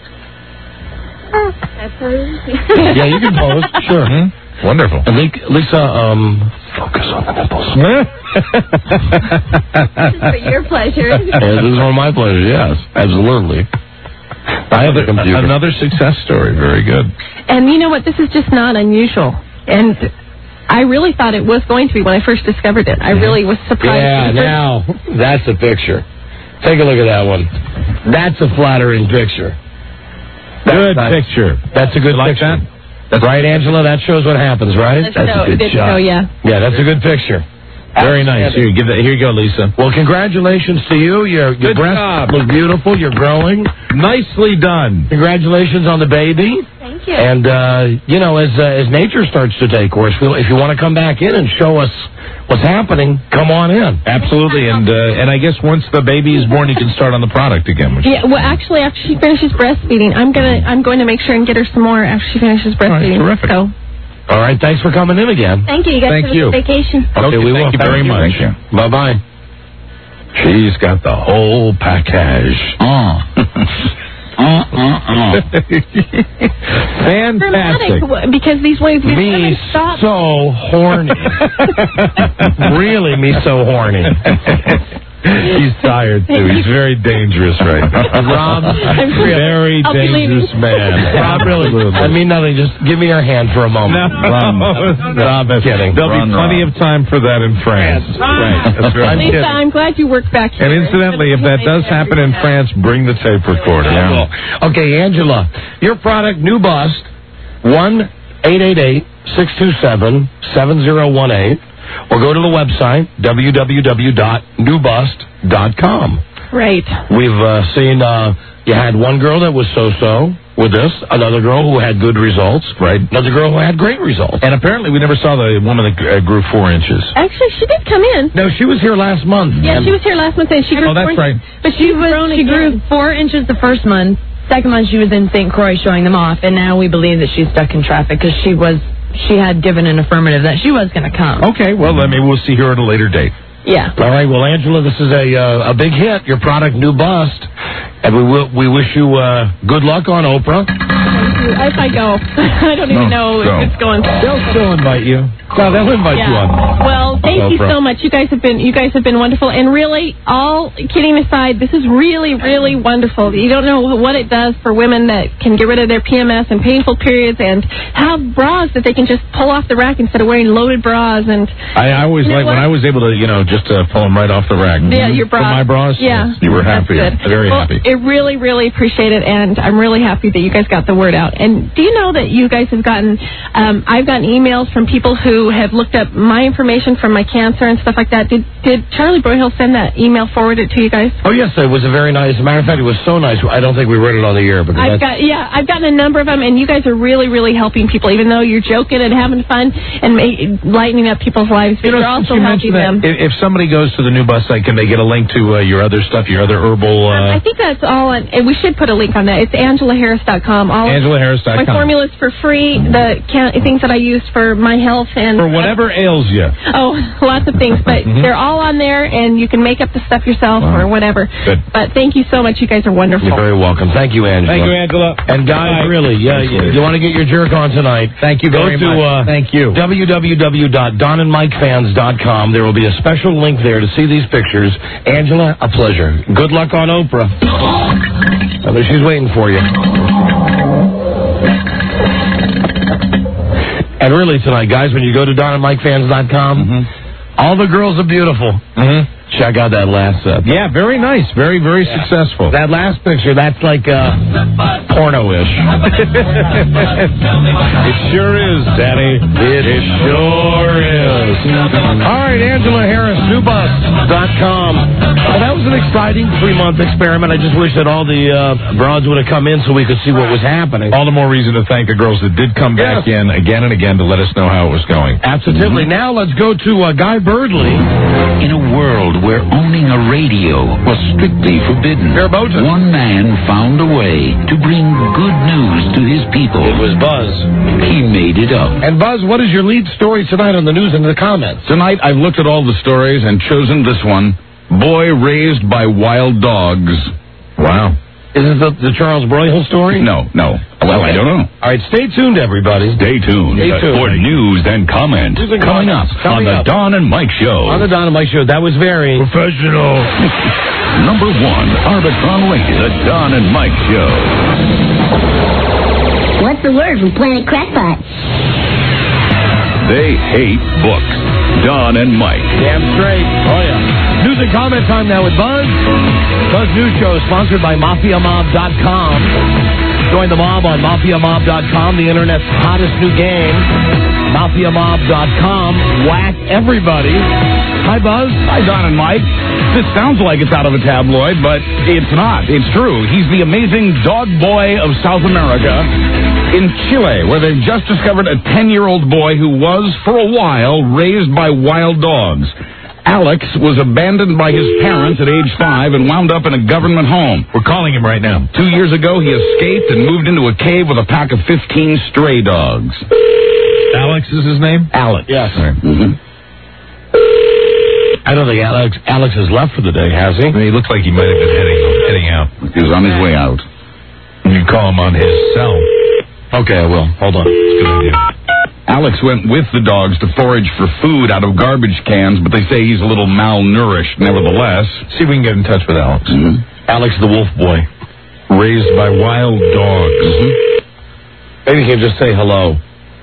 Yeah, you can pose. Sure. Mm-hmm. Wonderful. And Le- Lisa, um, focus on the nipples. For your pleasure. Yeah, this is one of my pleasures, yes. Absolutely. I have the computer. Another success story. Very good. And you know what? This is just not unusual. And I really thought it was going to be when I first discovered it. I really was surprised. Yeah, now, that's a picture. Take a look at that one. That's a flattering picture. That's Good nice. picture. That's a good You like picture. that? That's right, Angela. That shows what happens, right? That's that's so- a good did shot. show, yeah. Yeah, that's a good picture. Very nice. Here, give that. Here you go, Lisa. Well, congratulations to you. Your, your Good breasts job. look beautiful. You're growing. Nicely done. Congratulations on the baby. Thank you. And, uh, you know, as uh, as nature starts to take course, if you want to come back in and show us what's happening, come on in. Absolutely. And uh, and I guess once the baby is born, you can start on the product again. Which Yeah, well, actually, after she finishes breastfeeding, I'm gonna I'm going to make sure and get her some more after she finishes breastfeeding. terrific. So, All right, thanks for coming in again. Thank you. You guys Thank have you. a good vacation. Okay, Okay, we thank will. you very much. Thank you. Bye-bye. She's got the whole package. Uh, uh, uh, uh. Fantastic. dramatic w- because these waves these Me women stop. so horny. Really, me so horny. He's tired, too. He's very dangerous right now. Rob, very I'll be dangerous man. Rob, really, I mean nothing. Just give me your hand for a moment. No, Rob, Rob, I'm kidding. There'll Run, be plenty Rob. of time for that in France. Right. That's right. Lisa, I'm glad you worked back here. And incidentally, if that does happen in France, bring the tape recorder. Yeah. Okay, Angela, your product, New Bust, one eight eight eight, six two seven, seven zero one eight, or go to the website, w w w dot new bust dot com. Right. We've uh, seen uh, you had one girl that was so-so with this, another girl who had good results, right? Another girl who had great results. And apparently we never saw the woman that uh, grew four inches. Actually, she did come in. No, she was here last month. Yeah, she was here last month, and she grew Oh, that's four right. But she was she grew four inches the first month. Second month she was in Saint Croix showing them off, and now we believe that she's stuck in traffic because she was she had given an affirmative that she was going to come. Okay, well, then maybe we'll see her at a later date. Yeah. All right, well, Angela, this is a uh, a big hit. Your product, New Bust, and we will, we wish you uh, good luck on Oprah. If I go, I don't even No, know go. if it's going. They'll still invite you. No, they'll invite you on. Well, thank you Oprah. so much. You guys have been you guys have been wonderful, and really, all kidding aside, this is really really wonderful. You don't know what it does for women that can get rid of their P M S and painful periods, and have bras that they can just pull off the rack instead of wearing loaded bras. And I, I always You know like when what? I was able to, you know, just uh, pull them right off the rack. yeah, your bras. For my bras? Yeah, You were that's happy. good. Very well, happy. I really really appreciate it, and I'm really happy that you guys got the word out. And do you know that you guys have gotten? Um, I've gotten emails from people who have looked up my information from my cancer and stuff like that. Did did Charlie Broyhill send that email forwarded to you guys? Oh, yes, it was a very nice. As a matter of fact, it was so nice. I don't think we read it on the air. Because I've that's, got yeah, I've gotten a number of them, and you guys are really really helping people. Even though you're joking and having fun and ma- lightening up people's lives, but You know, you're since also you helping mentioned them. that, if, if somebody goes to the New Bus site, can they get a link to uh, your other stuff, your other herbal... Uh, I think that's all, on, and we should put a link on that. It's angela harris dot com. All Angela Harris dot com. My formulas for free, the can- things that I use for my health and For whatever ails you. oh, lots of things, but Mhm. they're all on there, and you can make up the stuff yourself or whatever. Good. But thank you so much. You guys are wonderful. You're very welcome. Thank you, Angela. Thank you, Angela. And guys, really, yeah, you, you want to get your jerk on tonight? Thank you Go very to, much. Uh, Thank you. w w w dot don and mike fans dot com. There will be a special link there to see these pictures. Angela, a pleasure. Good luck on Oprah. I know she's waiting for you. And really tonight, guys, when you go to don and mike fans dot com, mm-hmm. all the girls are beautiful. Mm-hmm. Check out that last set. Yeah, very nice. Very, very Yeah. successful. That last picture, that's like uh, porno-ish. It sure is, Daddy. It, it sure is. All right, Angela Harris, new bus dot com. Well, that was an exciting three-month experiment. I just wish that all the uh, broads would have come in so we could see what was happening. All the more reason to thank the girls that did come back Yes. in again and again to let us know how it was going. Absolutely. Now let's go to uh, Guy Birdley. In a world where owning a radio was strictly forbidden, Verboten. one man found a way to bring good news to his people. It was Buzz. He made it up. And Buzz, what is your lead story tonight on the news and the comments? Tonight, I've looked at all the stories and chosen this one. Boy raised by wild dogs. Wow. Is it the, the Charles Broyhill story? No, no. Well, I don't know. All right, stay tuned, everybody. Stay tuned, Stay tuned. for news and comment. News and Coming comments. up Coming on the up. Don and Mike Show. On the Don and Mike Show. That was very Professional. Number one, Arbitron rated the Don and Mike Show. What's the word from Planet Crackpot? They hate books. Don and Mike. damn straight. Oh, yeah. News and comment time now with Buzz. Buzz News Show is sponsored by Mafia Mob dot com. Join the mob on Mafia Mob dot com, the internet's hottest new game. Mafia Mob dot com. Whack everybody. Hi, Buzz. Hi, Don and Mike. This sounds like it's out of a tabloid, but it's not. It's true. He's the amazing dog boy of South America in Chile, where they've just discovered a ten-year-old boy who was, for a while, raised by wild dogs. Alex was abandoned by his parents at age five and wound up in a government home. We're calling him right now. Two years ago, he escaped and moved into a cave with a pack of fifteen stray dogs. Alex is his name? Alex. Yes. Mm-hmm. I don't think Alex Alex has left for the day, has he? He looks like he might have been heading heading out. He was on his way out. You can call him on his cell. Okay, I will. Hold on. Good idea. Alex went with the dogs to forage for food out of garbage cans, but they say he's a little malnourished nevertheless. See if we can get in touch with Alex. Mm-hmm. Alex the Wolf Boy. Raised by wild dogs. Mm-hmm. Maybe you can just say hello.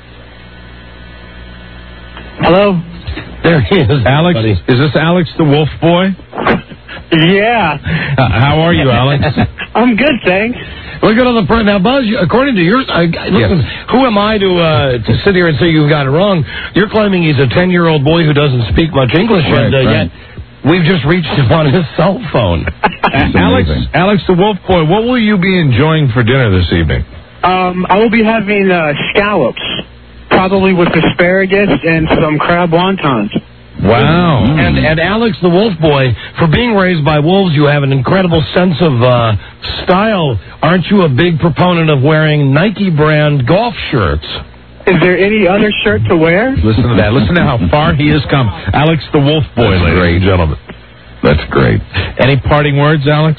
Hello? There he is. Alex, buddy. is this Alex the Wolf Boy? Yeah. Uh, how are you, Alex? I'm good, thanks. Look at all the now, Buzz. According to yours, I, listen. Yes. Who am I to uh, to sit here and say you've got it wrong? You're claiming he's a ten-year-old boy who doesn't speak much English, right, and uh, right. yet we've just reached him on his cell phone. Alex, Alex the Wolf Boy, what will you be enjoying for dinner this evening? Um, I will be having uh, scallops, probably with asparagus and some crab wontons. Wow. Mm. And and Alex the Wolf Boy, for being raised by wolves, you have an incredible sense of uh, style. Aren't you a big proponent of wearing Nike brand golf shirts? Is there any other shirt to wear? Listen to that. Listen to how far he has come. Alex the Wolf Boy, That's ladies great. and gentlemen. That's great. Any parting words, Alex?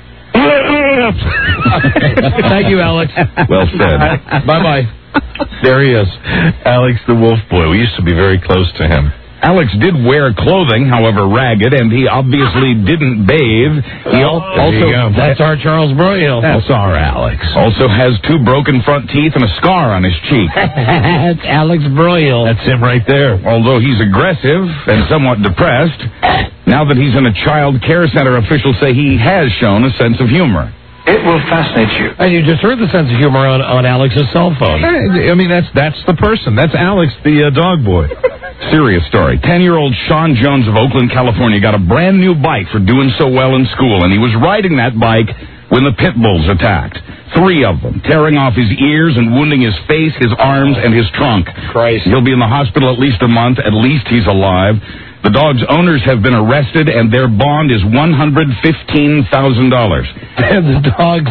Thank you, Alex. Well said. Bye-bye. There he is. Alex the Wolf Boy. We used to be very close to him. Alex did wear clothing, however ragged, and he obviously didn't bathe. He well, also that's our Charles Broyhill. That's our Alex. Also has two broken front teeth and a scar on his cheek. That's Alex Broyhill. That's him right there. Although he's aggressive and somewhat depressed, now that he's in a child care center, officials say he has shown a sense of humor. It will fascinate you. And you just heard the sense of humor on, on Alex's cell phone. I mean, that's that's the person. That's Alex, the uh, dog boy. Serious story. Ten-year-old Sean Jones of Oakland, California, got a brand new bike for doing so well in school, and he was riding that bike when the pit bulls attacked. Three of them, tearing off his ears and wounding his face, his arms, and his trunk. Christ. He'll be in the hospital at least a month. At least he's alive. The dog's owners have been arrested, and their bond is one hundred fifteen thousand dollars. And the dogs,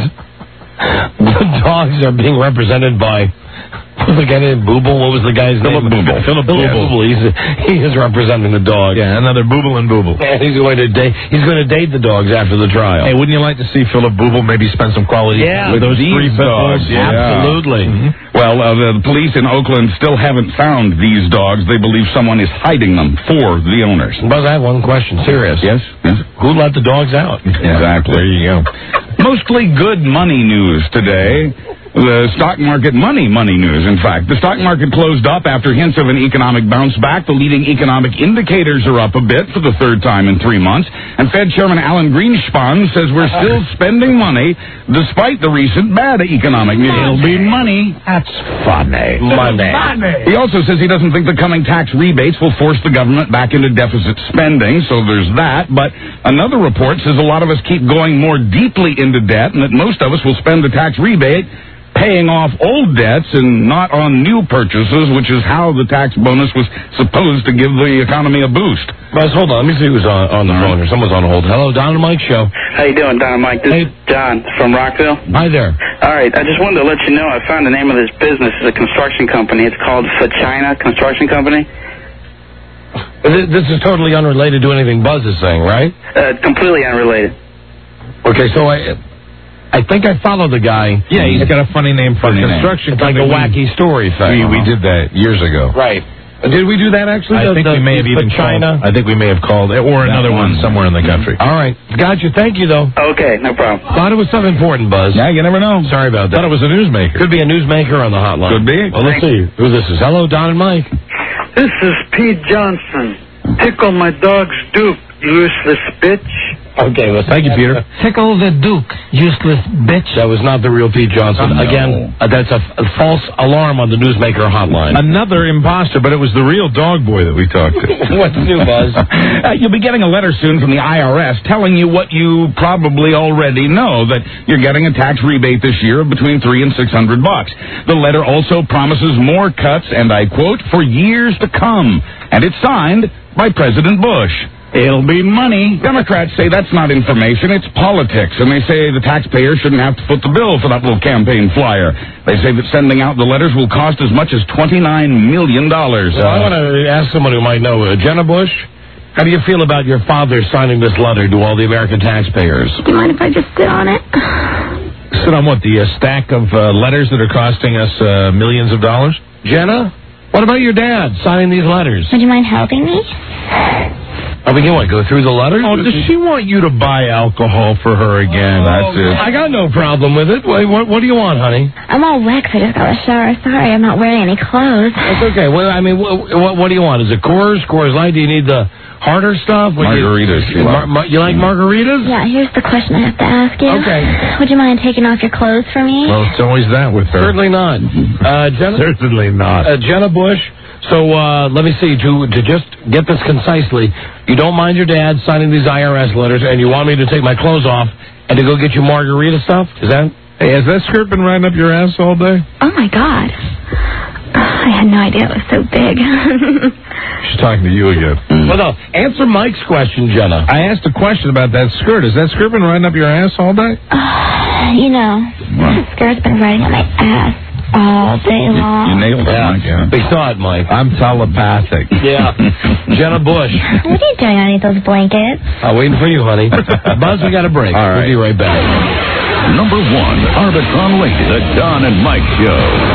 the dogs are being represented by, what was the guy named Booble? What was the guy's Philip name? Booble. Philip Booble. Booble. He's, he is representing the dog. Yeah, another Booble and Booble. And he's going to date. He's going to date the dogs after the trial. Hey, wouldn't you like to see Philip Booble maybe spend some quality yeah, with those these three pit bulls? dogs? Yeah. Absolutely. Mm-hmm. Well, uh, the police in Oakland still haven't found these dogs. They believe someone is hiding them for the owners. Buzz, I have one question. Serious. Yes? Yes. Who let the dogs out? Exactly. There you go. Mostly good money news today. The stock market money, money news, in fact. The stock market closed up after hints of an economic bounce back. The leading economic indicators are up a bit for the third time in three months. And Fed Chairman Alan Greenspan says we're still spending money despite the recent bad economic news. It'll be money. That's funny. Money. He also says he doesn't think the coming tax rebates will force the government back into deficit spending, so there's that. But another report says a lot of us keep going more deeply into debt, and that most of us will spend the tax rebate paying off old debts and not on new purchases, which is how the tax bonus was supposed to give the economy a boost. Buzz, hold on. Let me see who's on, on the phone here. Someone's on hold. Hello, Don and Mike Show. How you doing, Don and Mike? This Hey. is John from Rockville. Hi there. All right, I just wanted to let you know I found the name of this business. It's a construction company. It's called Fachina Construction Company. This is totally unrelated to anything Buzz is saying, right? Uh, completely unrelated. Okay, so I... I think I follow the guy. Yeah, he's got a funny name for Funny the name. construction. It's like a wacky story thing. We, we did that years ago. Right. Did we do that actually? I The- think the- we may have the even China. called. I think we may have called, or another one somewhere in the country. All right. Gotcha. Thank you, though. Okay, no problem. Thought it was something important, Buzz. Yeah, you never know. Sorry about that. Thought it was a newsmaker. Could be a newsmaker on the hotline. Could be. Well, let's see who this is. Hello, Don and Mike. This is Pete Johnson. Tickle my dog's Duke, useless bitch. Okay, well, thank you, Peter. Tickle the Duke, useless bitch. That was not the real Pete Johnson. Oh, no. Again, uh, that's a, a false alarm on the newsmaker hotline. Another imposter, but it was the real dog boy that we talked to. What's new, Buzz? Uh, you'll be getting a letter soon from the I R S telling you what you probably already know, that you're getting a tax rebate this year of between three and six hundred bucks. The letter also promises more cuts, and I quote, for years to come. And it's signed by President Bush. It'll be money. Democrats say that's not information, it's politics. And they say the taxpayer shouldn't have to foot the bill for that little campaign flyer. They say that sending out the letters will cost as much as twenty-nine million dollars. Well, I want to ask someone who might know. Uh, Jenna Bush, how do you feel about your father signing this letter to all the American taxpayers? Do you mind if I just sit on it? Sit on what, the uh, stack of uh, letters that are costing us uh, millions of dollars? Jenna? What about your dad signing these letters? Would you mind helping me? I mean, you want to go through the letters? Oh, does she want you to buy alcohol for her again? That's it. I got no problem with it. What, what, what do you want, honey? I'm all wet 'cause I just got a shower. Sorry, I'm not wearing any clothes. It's okay. Well, I mean, what, what, what do you want? Is it Coors, Coors Light? Do you need the harder stuff? What do Margaritas. You, mar- mar- you like margaritas? Yeah, here's the question I have to ask you. Okay. Would you mind taking off your clothes for me? Well, it's always that with her. Certainly not. Uh, Jenna, Certainly not. uh, Jenna Bush. So uh, let me see. To to just get this concisely, you don't mind your dad signing these I R S letters, and you want me to take my clothes off and to go get you margarita stuff? Is that? Hey, has that skirt been riding up your ass all day? Oh, my God. I had no idea it was so big. She's talking to you again. Well, no. Answer Mike's question, Jenna. I asked a question about that skirt. Has that skirt been riding up your ass all day? Uh, you know, that skirt's been riding on my ass all day long. You nailed it, Mike. Yeah. Big thought, Mike. I'm telepathic. Yeah. Jenna Bush. What are you doing underneath those blankets? I'm waiting for you, honey. Buzz, we got a break. All right. We'll be right back. Number one, Arbitron Lady, the Don and Mike Show.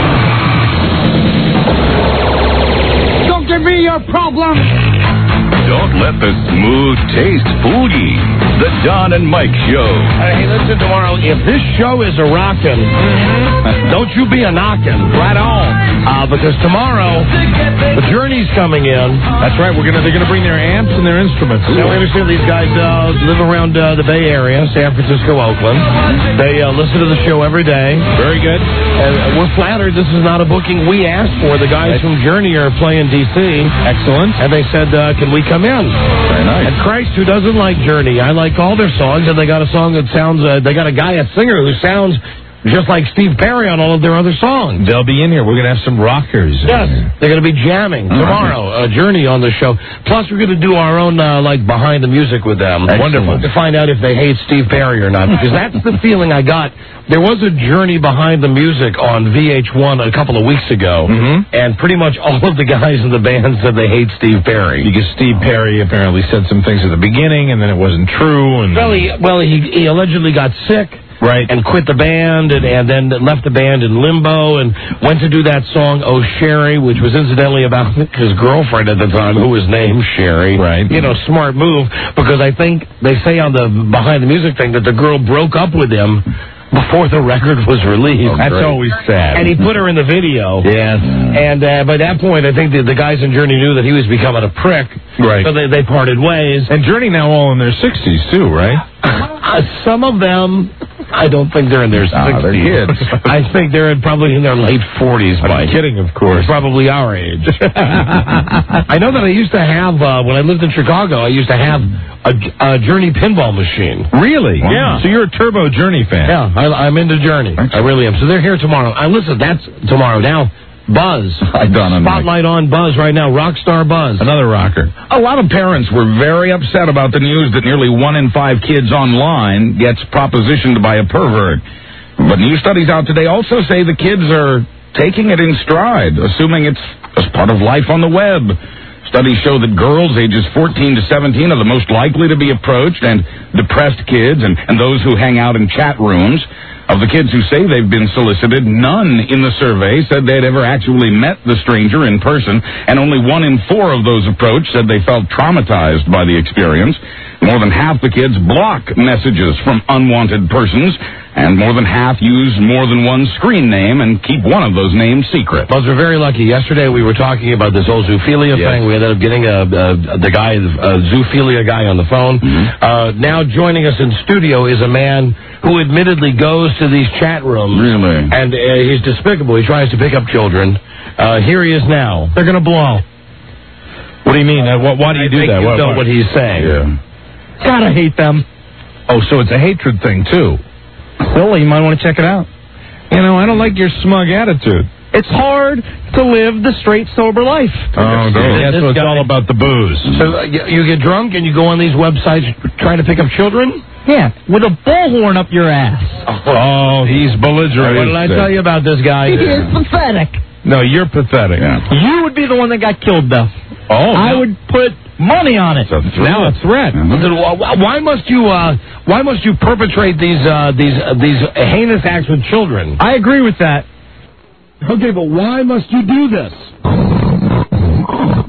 Don't give me your problem. Don't let the smooth taste fool ye. The Don and Mike Show. Hey, listen, tomorrow, if this show is a rockin', don't you be a knockin'. Right on. Uh, because tomorrow, the Journey's coming in. That's right. We're gonna they're gonna bring their amps and their instruments. Now, we understand these guys uh, live around uh, the Bay Area, San Francisco, Oakland. They uh, listen to the show every day. Very good. And we're flattered this is not a booking we asked for. The guys from Journey are playing D C. Excellent. And they said, uh, can we come in? Very nice. And Christ, who doesn't like Journey? I like all their songs, and they got a song that sounds, uh, they got a guy, a singer who sounds just like Steve Perry on all of their other songs. They'll be in here. We're going to have some rockers. Yes, they're going to be jamming tomorrow. A Journey on the show. Plus, we're going to do our own uh, like behind the music with them. Wonderful. To find out if they hate Steve Perry or not, because that's the feeling I got. There was a Journey behind the music on V H one a couple of weeks ago, mm-hmm. and pretty much all of the guys in the band said they hate Steve Perry because Steve Perry apparently said some things at the beginning, and then it wasn't true. And well, he well he, he allegedly got sick. Right. And quit the band and, and then left the band in limbo and went to do that song, Oh Sherry, which was incidentally about his girlfriend at the time, who was named Sherry. Right. You know, smart move, because I think they say on the behind the music thing that the girl broke up with him before the record was released. Oh, that's always sad. And he put her in the video. Yes. And uh, by that point, I think the, the guys in Journey knew that he was becoming a prick. Right. So they, they parted ways. And Journey now all in their sixties, too, right? Uh, some of them, I don't think they're in their sixties. Ah, they're kids. I think they're in, probably in their late forties, Mike. I'm kidding, of course. Probably our age. I know that I used to have, uh, when I lived in Chicago, I used to have a, a Journey pinball machine. Really? Wow. Yeah. So you're a Turbo Journey fan? Yeah, I, I'm into Journey. I really am. So they're here tomorrow. I listen, that's tomorrow. Now, Buzz. I done Spotlight on Buzz right now. Rockstar Buzz. Another rocker. A lot of parents were very upset about the news that nearly one in five kids online gets propositioned by a pervert. But new studies out today also say the kids are taking it in stride, assuming it's as part of life on the web. Studies show that girls ages fourteen to seventeen are the most likely to be approached, and depressed kids and, and those who hang out in chat rooms. Of the kids who say they've been solicited, none in the survey said they'd ever actually met the stranger in person, and only one in four of those approached said they felt traumatized by the experience. More than half the kids block messages from unwanted persons, and more than half use more than one screen name and keep one of those names secret. Buzz, we're very lucky. Yesterday we were talking about this whole zoophilia yes. thing. We ended up getting a, a, the guy, a zoophilia guy on the phone. Mm-hmm. Uh, now joining us in studio is a man who admittedly goes to these chat rooms. Really? And uh, he's despicable. He tries to pick up children. Uh, here he is now. They're going to blow. What do you mean? Uh, why, why do you do I think that? You what, know what? what he's saying. Yeah. Gotta hate them. Oh, so it's a hatred thing, too. Well, you might want to check it out. You know, I don't like your smug attitude. It's hard to live the straight, sober life. Oh, no. This That's what it's guy- all about, the booze. So uh, you, you get drunk and you go on these websites trying to pick up children? Yeah, with a bullhorn up your ass. Oh, he's belligerent. What did I tell you about this guy? He is pathetic. No, you're pathetic. You would be the one that got killed, though. Oh, I no. would put money on it. Now a threat. Listen, wh- Why must you? Uh, why must you perpetrate these uh, these uh, these heinous acts with children? I agree with that. Okay, but why must you do this?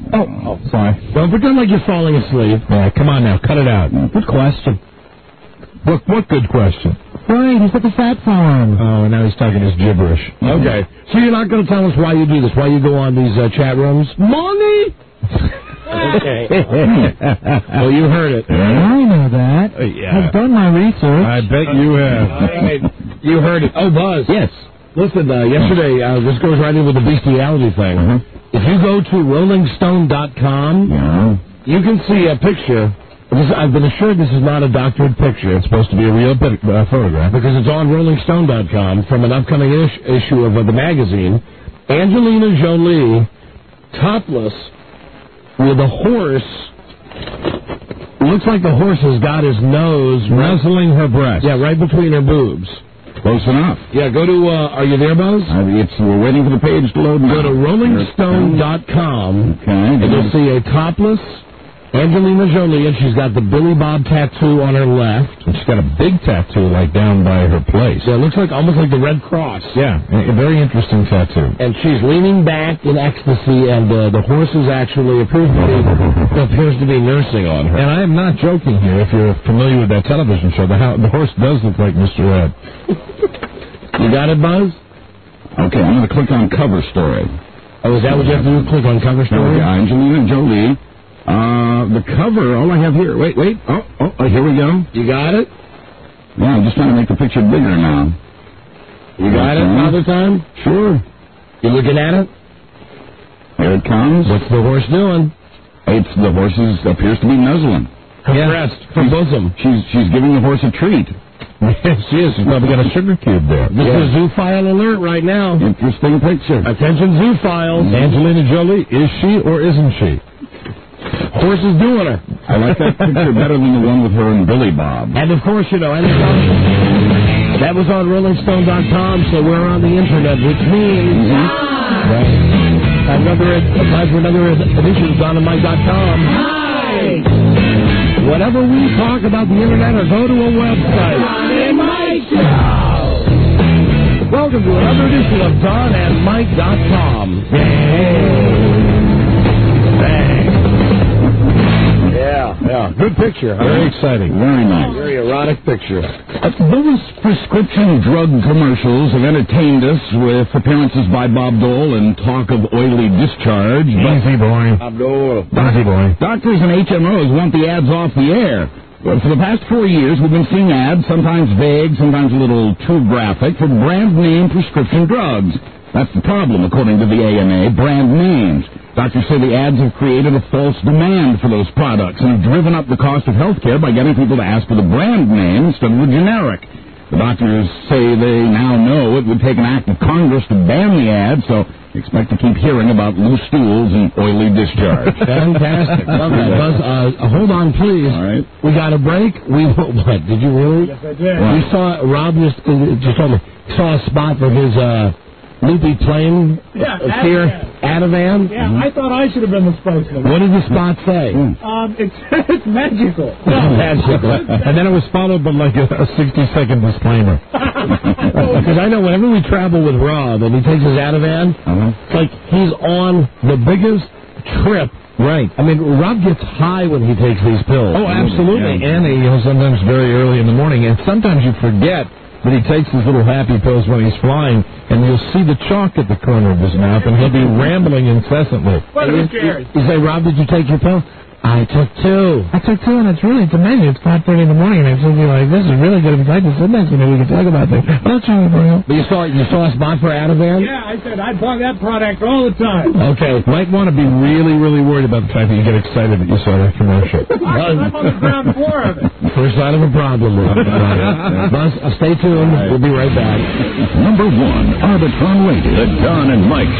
Oh, oh, sorry. Don't pretend like you're falling asleep. Yeah, come on now, cut it out. Good question. What, what good question? Right, he's at the fat farm. Oh, and now he's talking his gibberish. Okay. So you're not going to tell us why you do this, why you go on these uh, chat rooms? Money! Okay. Well, you heard it. I know that. Uh, yeah. I've done my research. I bet you have. All right. You heard it. Oh, Buzz. Yes. Listen, uh, yesterday, uh, this goes right in with the bestiality thing. Uh-huh. If you go to rolling stone dot com, Yeah. you can see a picture. This, I've been assured this is not a doctored picture. It's supposed to be a real pic- uh, photograph. Because it's on rolling stone dot com from an upcoming ish- issue of uh, the magazine. Angelina Jolie, topless, with a horse. Looks like the horse has got his nose Wrestling her breast. Yeah, right between her boobs. Close enough. Yeah, go to, uh, are you there, Buzz? Uh, it's, we're waiting for the page to load. Go to rolling stone dot com, Okay. and you'll see a topless Angelina Jolie, and she's got the Billy Bob tattoo on her left. She's got a big tattoo, like, down by her place. Yeah, it looks like almost like the Red Cross. Yeah, a, a very interesting tattoo. And she's leaning back in ecstasy, and uh, the horse is actually appears to, be, appears to be nursing on her. And I am not joking here. If you're familiar with that television show, the, ho- the horse does look like Mister Ed. You got it, Buzz? Okay, I'm going to click on cover story. Oh, is that what you have to do? Click on cover story? Okay, Angelina Jolie. Uh, the cover, all I have here, wait, wait, oh, oh, oh, here we go. You got it? Yeah, I'm just trying to make the picture bigger now. You got it, Father Time? Sure. You looking at it? Here it comes. What's the horse doing? It's, the horse is, appears to be nuzzling. Her breast, her bosom. She's, she's giving the horse a treat. She is. She's probably got a sugar cube there. This Yeah. is Zoophile alert right now. Interesting picture. Attention, Zoophiles. Angelina Jolie, is she or isn't she? Horse is doing her. I like that picture better than the one with her and Billy Bob. And of course, you know, and it's on, that was on rolling stone dot com, so we're on the internet, which means right, another time for another edition of Don and Mike dot com. Hi. Whatever we talk about the internet, or go to a website. Don and Mike Show. Welcome to another edition of Don and Mike dot com. Yeah, yeah. Good picture. Huh? Very exciting. Very nice. Very erotic picture. Uh, those prescription drug commercials have entertained us with appearances by Bob Dole and talk of oily discharge. Easy boy. Abdul. Easy boy. Doctors and H M Os want the ads off the air. Well, for the past four years, we've been seeing ads, sometimes vague, sometimes a little too graphic, for brand name prescription drugs. That's the problem, according to the A M A, brand names. Doctors say the ads have created a false demand for those products and have driven up the cost of health care by getting people to ask for the brand name instead of the generic. The doctors say they now know it would take an act of Congress to ban the ads, so expect to keep hearing about loose stools and oily discharge. Fantastic. Love that. Buzz, uh, hold on, please. All right. We got a break. We What? Did you really? Yes, I did. We saw, Rob just, uh, just told me, saw a spot for his uh, loopy plane Yeah, uh, steer, Ativan. Yeah, I thought I should have been the spokesman. What did the spot say? Um, it's it's magical. Magical. And then it was followed by like a, a sixty-second disclaimer. Because I know whenever we travel with Rob and he takes his Ativan, Uh-huh. it's like he's on the biggest trip. Right. I mean, Rob gets high when he takes these pills. Oh, absolutely. And, you know, sometimes very early in the morning. And sometimes you forget that he takes his little happy pills when he's flying, and you'll see the chalk at the corner of his mouth, and he'll be rambling incessantly. But who cares? You say, Rob, did you take your pill? I took two. I took two, and it's really, it's amazing. It's five thirty in the morning, and I'm thinking, like, this is really good. If I can sit next to me, we can talk about things. I'll try it for you. But you saw, you saw a spot for Ativan? Yeah, I said I'd buy that product all the time. Okay. Might want to be really, really worried about the fact that you get excited that you saw that commercial. I'm on the ground floor of it. First sign of a problem, Rob. Buzz, uh, stay tuned. We'll be right back. Number one, Arbitron Radio, the Don and Mike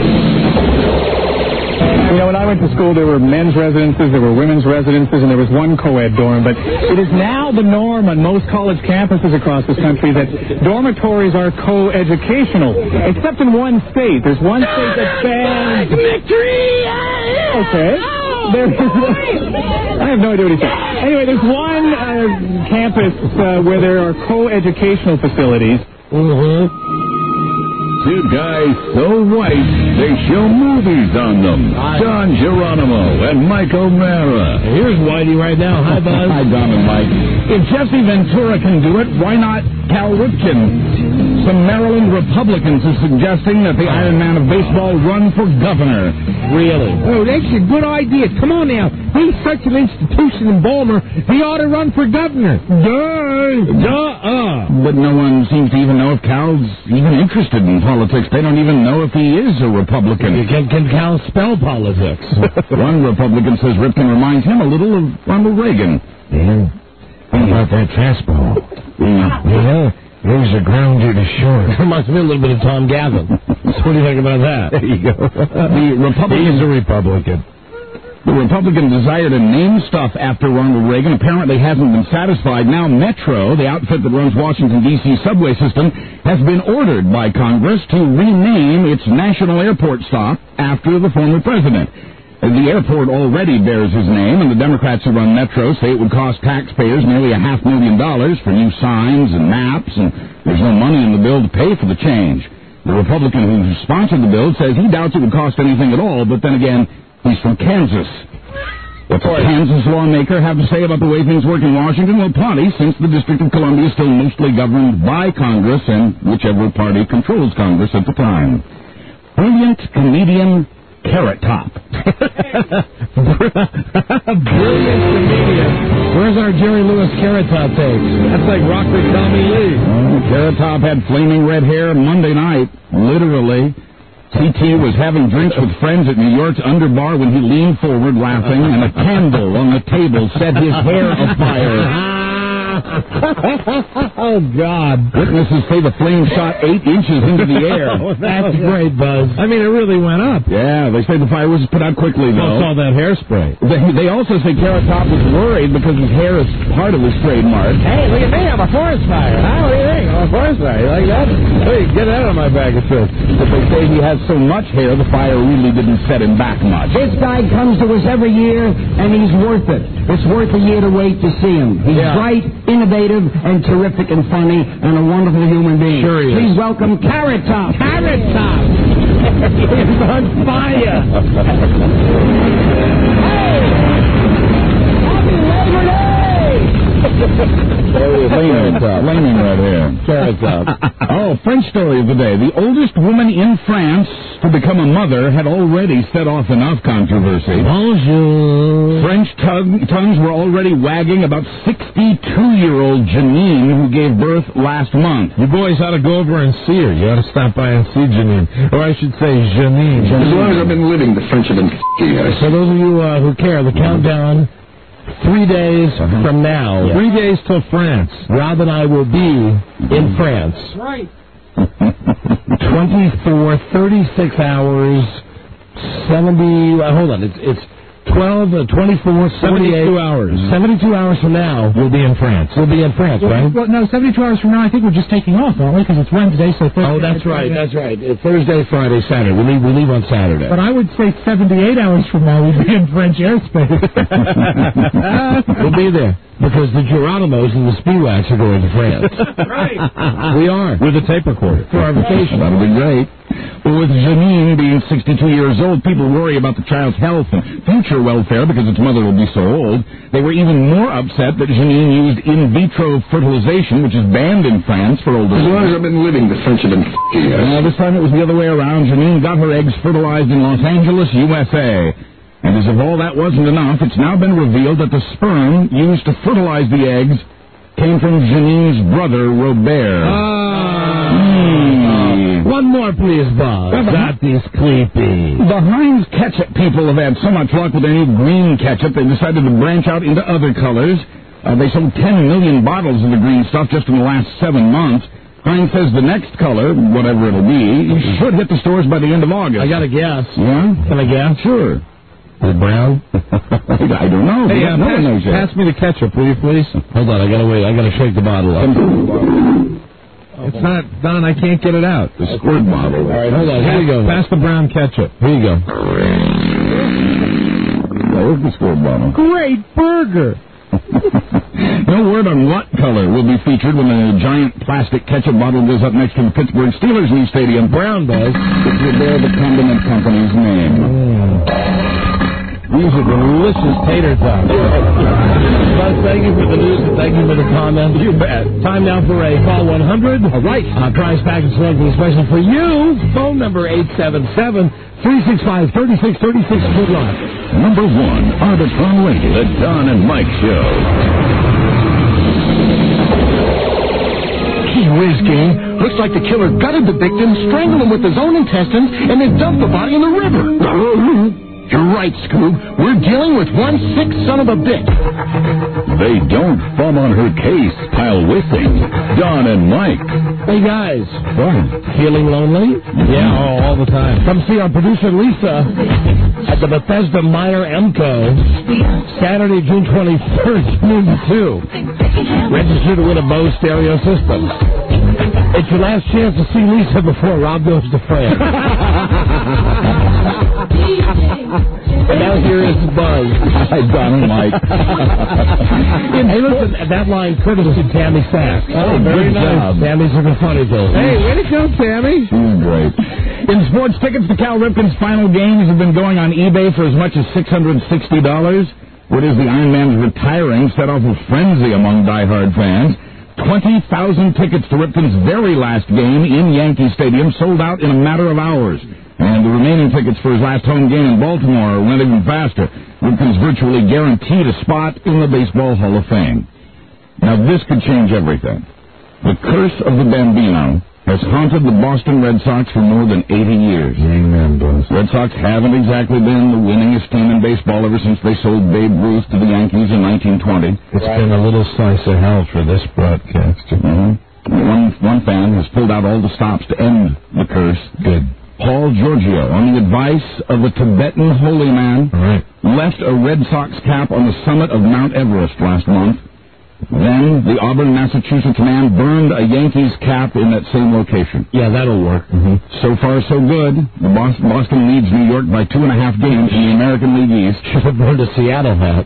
Show. You know, when I went to school, there were men's residences, there were women's residences, and there was one co-ed dorm. But it is now the norm on most college campuses across this country that dormitories are co-educational, except in one state. There's one state that bans... Victory! Okay. There is, I have no idea what he said. Anyway, there's one uh, campus uh, where there are co-educational facilities. Mm-hmm. Two guys so white, they show movies on them. Don Geronimo and Mike O'Mara. Here's Whitey right now. Hi, Buzz. Hi, Don and Mike. If Jesse Ventura can do it, why not Cal Ripken? Some Maryland Republicans are suggesting that the Iron Man of baseball run for governor. Really? Oh, that's a good idea. Come on now. He's such an institution in Balmer. He ought to run for governor. Duh. Duh. But no one seems to even know if Cal's even interested in politics. They don't even know if he is a Republican. Can, can Cal spell politics? One Republican says Ripken reminds him a little of Ronald Reagan. Yeah. How about that fastball? Yeah. Yeah. There's a grounder to short. Reminds me a little bit of Tom Gavin. So what do you think about that? There you go. The Republican... He's a Republican. The Republican desire to name stuff after Ronald Reagan apparently hasn't been satisfied. Now Metro, the outfit that runs Washington, D C subway system, has been ordered by Congress to rename its national airport stop after the former president. The airport already bears his name, and the Democrats who run Metro say it would cost taxpayers nearly a half million dollars for new signs and maps, and there's no money in the bill to pay for the change. The Republican who sponsored the bill says he doubts it would cost anything at all, but then again, he's from Kansas. What's a Kansas lawmaker have to say about the way things work in Washington? Well, plenty, since the District of Columbia is still mostly governed by Congress and whichever party controls Congress at the time. Brilliant comedian Carrot Top. Brilliant comedian. Where's our Jerry Lewis Carrot Top tapes? That's like Rockford Tommy Lee. Oh, Carrot Top had flaming red hair Monday night, literally. C T was having drinks with friends at New York's Underbar when he leaned forward laughing, and a candle on the table set his hair afire. Oh, God. Witnesses say the flame shot eight inches into the air. Oh, that's great, Buzz. I mean, it really went up. Yeah, they say the fire was put out quickly, though. What's all that hairspray? They, they also say Carrot Top was worried because his hair is part of his trademark. Hey, look at me. I'm a forest fire. Huh? What do you think? I'm a forest fire. You like that? Hey, get that out of my bag of tricks. But they say he has so much hair, the fire really didn't set him back much. This guy comes to us every year, and he's worth it. It's worth a year to wait to see him. He's Yeah. bright, innovative, and terrific and funny, and a wonderful human being. Sure he is. Please welcome Carrot Top. Carrot Top. He's on fire. Flaming flaming right here. Carrot Top. Oh, French story of the day. The oldest woman in France to become a mother had already set off enough controversy. Bonjour. French tongue, tongues were already wagging about sixty-two-year-old Janine, who gave birth last month. You boys ought to go over and see her. You ought to stop by and see Janine. Or I should say Janine. As long as I've been living, the French have been f***ing us. So those of you uh, who care, the countdown, three days uh-huh. from now, yeah. three days till France. Rob and I will be in France. Right. twenty-four, thirty-six hours, seventy, uh, hold on, it's, it's twelve, uh, twenty-four, seventy-two hours. seventy-two hours from now, we'll be in France. We'll be in France, well, right? Well, no, seventy-two hours from now, I think we're just taking off, aren't we? Because it's Wednesday, so Thursday. Oh, that's right, that's right. It's Thursday, Friday, Saturday. We leave, we leave on Saturday. But I would say seventy-eight hours from now, we'll be in French airspace. We'll be there. Because the Geronimos and the Spiewaks are going to France. Right. We are. With a tape recorder. For our vacation. That'll be great. Well, with Janine being sixty-two years old, people worry about the child's health and future welfare because its mother will be so old. They were even more upset that Janine used in vitro fertilization, which is banned in France for older As long women. as I've been living, the French have been f***ing us. Uh, this time it was the other way around. Janine got her eggs fertilized in Los Angeles, U S A. And as if all that wasn't enough, it's now been revealed that the sperm used to fertilize the eggs came from Janine's brother, Robert. Ah. Mm. One more, please, Bob. Well, That is creepy. The Heinz ketchup people have had so much luck with their new green ketchup, they decided to branch out into other colors. Uh, they sold ten million bottles of the green stuff just in the last seven months. Heinz says the next color, whatever it'll be, should hit the stores by the end of August. I got a guess. Yeah? Can I guess? Sure. Is it brown? I don't know. Hey, uh, no pass, one knows yet. pass me the ketchup, will you, please? Hold on, I gotta wait. I gotta shake the bottle up. It's not, Don, I can't get it out. The squirt bottle. All right, hold on. Here we go. Pass the brown ketchup. Here you go. There's the squirt bottle. Great burger. No word on what color will be featured when a giant plastic ketchup bottle goes up next to the Pittsburgh Steelers' new stadium. Brown does. It will bear the condiment company's name. Mm. These are delicious tater tots. Buzz, thank you for the news and thank you for the comments. You bet. Time now for a Call one hundred. All right. Uh, prize package selected especially for you. Phone number eight seven seven, three six five, three six three six. Good luck. Number one, Arbitron Radio, the Don and Mike Show. Gee whiz, gang. Looks like the killer gutted the victim, strangled him with his own intestines, and then dumped the body in the river. You're right, Scoob. We're dealing with one sick son of a bitch. They don't thumb on her case, pile whistling. Don and Mike. Hey, guys. What? Feeling lonely? Yeah, oh, all the time. Come see our producer, Lisa, at the Bethesda Minor M C O, Saturday, June twenty-first, noon to two. Register to win a Bose stereo system. It's your last chance to see Lisa before Rob goes to France. And now here is Buzz. Hi, Don and Mike. Hey, listen, that line courtesy Tammy Sack. Oh, very nice. Tammy's looking funny, though. Hey, way to go, Tammy. Mm, great. In sports, tickets to Cal Ripken's final games have been going on eBay for as much as six hundred sixty dollars. What is the Iron Man's retiring set off a frenzy among diehard fans. twenty thousand tickets to Ripken's very last game in Yankee Stadium sold out in a matter of hours. And the remaining tickets for his last home game in Baltimore went even faster. Ripken's virtually guaranteed a spot in the Baseball Hall of Fame. Now, this could change everything. The curse of the Bambino has haunted the Boston Red Sox for more than eighty years. Amen, Buzz. Red Sox haven't exactly been the winningest team in baseball ever since they sold Babe Ruth to the Yankees in nineteen twenty. It's right. been a little slice of hell for this broadcaster. Mm-hmm. One, one fan has pulled out all the stops to end the curse. Good. Paul Giorgio, on the advice of a Tibetan holy man, right. left a Red Sox cap on the summit of Mount Everest last month. Then the Auburn, Massachusetts man burned a Yankees cap in that same location. Yeah, that'll work. Mm-hmm. So far, so good. The Boston, Boston leads New York by two and a half games in the American League East. Should have burned a Seattle hat.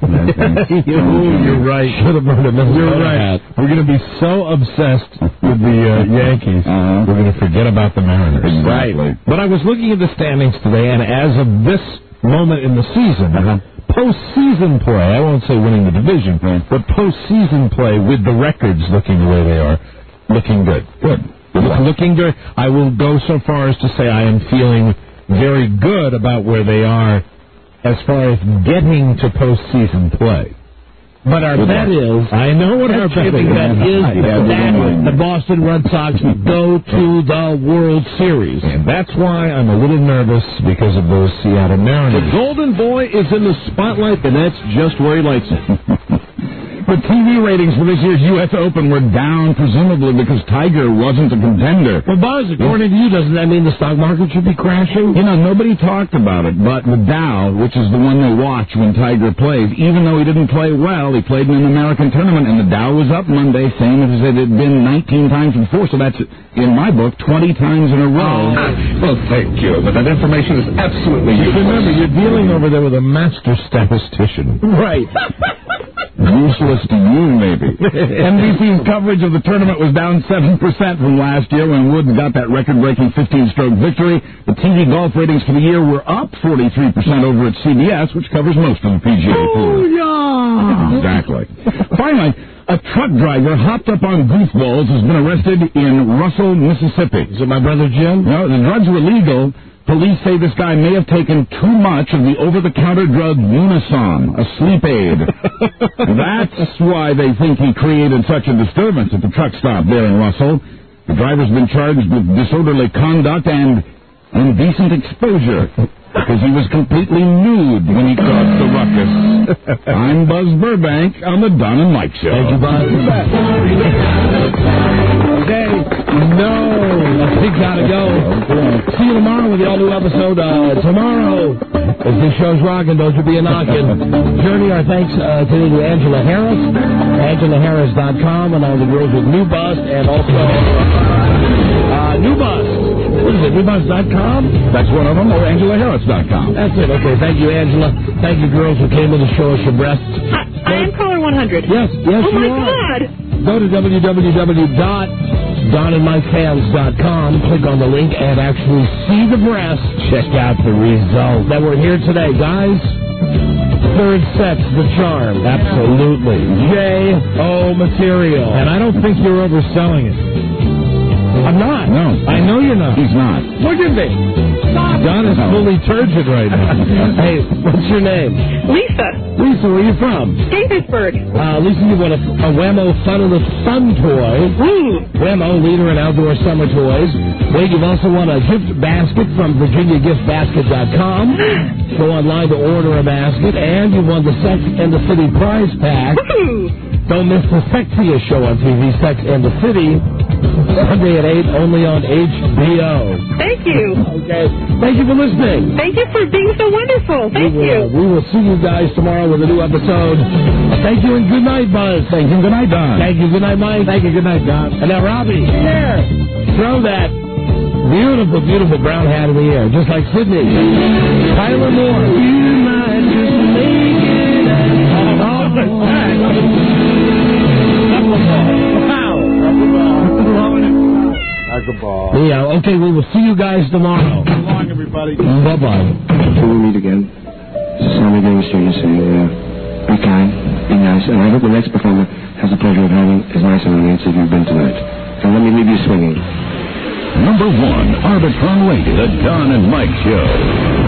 Ooh, you're right. Should have burned a Minnesota You're right. hat. We're going to be so obsessed with the uh, Yankees, uh-huh. we're going to forget about the Mariners. Exactly. Right. But I was looking at the standings today, and as of this moment in the season, uh-huh. postseason play, I won't say winning the division, but postseason play with the records looking the way they are, looking good. Good. Look, looking good. I will go so far as to say I am feeling very good about where they are as far as getting to postseason play. But our good bet is... I know what our bet is. That is that the Boston Red Sox go to the World Series. And that's why I'm a little nervous because of those Seattle Mariners. The Golden Boy is in the spotlight, and that's just where he likes it. But T V ratings for this year's U S Open were down, presumably because Tiger wasn't a contender. Well, Buzz, according to you, doesn't that mean the stock market should be crashing? You know, nobody talked about it, but the Dow, which is the one they watch when Tiger plays, even though he didn't play well, he played in an American tournament, and the Dow was up Monday, same as it had been nineteen times before, so that's, in my book, twenty times in a row. Well, thank you, but that information is absolutely useless. Remember, you're dealing over there with a master statistician. Right. Useless to you, maybe. N B C's coverage of the tournament was down seven percent from last year when Woods got that record-breaking fifteen-stroke victory. The T V golf ratings for the year were up forty-three percent over at C B S, which covers most of the P G A Tour. Yeah. Exactly. Finally, a truck driver hopped up on goofballs has been arrested in Russell, Mississippi. Is it my brother Jim? No, the drugs were legal. Police say this guy may have taken too much of the over-the-counter drug Unison, a sleep aid. That's why they think he created such a disturbance at the truck stop there in Russell. The driver's been charged with disorderly conduct and indecent exposure because he was completely nude when he caused the ruckus. I'm Buzz Burbank on the Don and Mike Show. Thank you, Buzz. Okay, no, we gotta go. See you tomorrow with the all-new episode. Uh, tomorrow, if this show's rocking, don't you be a knocking. Journey, our thanks uh, today to Angela Harris, angela harris dot com, and all the girls with New Bust, and also uh, New Bust. What is it, new bust dot com? That's one of them, or angela harris dot com. That's it. Okay, thank you, Angela. Thank you, girls who came in to show us your breasts. I, I am color one hundred. Yes, yes, Oh, my you are. God. Go to w w w dot don and mike fans dot com, click on the link, and actually see the breast. Check out the result. That we're here today, guys. Third sex, the charm. Absolutely. J O material. And I don't think you're overselling it. I'm not. No. I know you're not. He's not. Look at me. Stop. Don is fully turgid right now. Hey, what's your name? Lisa. Lisa, where are you from? Gaithersburg. Uh, Lisa, you want a, a Whammo Fun of the Fun toy. Woo. Whammo, leader in outdoor summer toys. Wait, you've also won a gift basket from Virginia Gift Basket dot com. Go online to order a basket, and you won the Sex and the City prize pack. Woo. Don't miss the sexiest show on T V, Sex and the City, Sunday at eight, only on H B O. Thank you. Okay. Thank you for listening. Thank you for being so wonderful. Thank we will, you. We will see you guys tomorrow with a new episode. Thank you and good night, Buzz. Thank you. Good night, Don. Thank you. Good night, Mike. Thank you. Good night, Don. And now, Robbie, here, throw that beautiful, beautiful brown hat in the air, just like Sydney. Tyler Moore. You might just make it out. Oh, Knuckleball. Yeah, okay, we will see you guys tomorrow. So long, everybody. Bye-bye. Until we meet again, this is Sammy Davis Junior saying, uh, be kind, be nice, and I hope the next performer has the pleasure of having as nice an audience as you've been tonight. And let me leave you swinging. Number one, Arbitron Radio, the Don and Mike Show.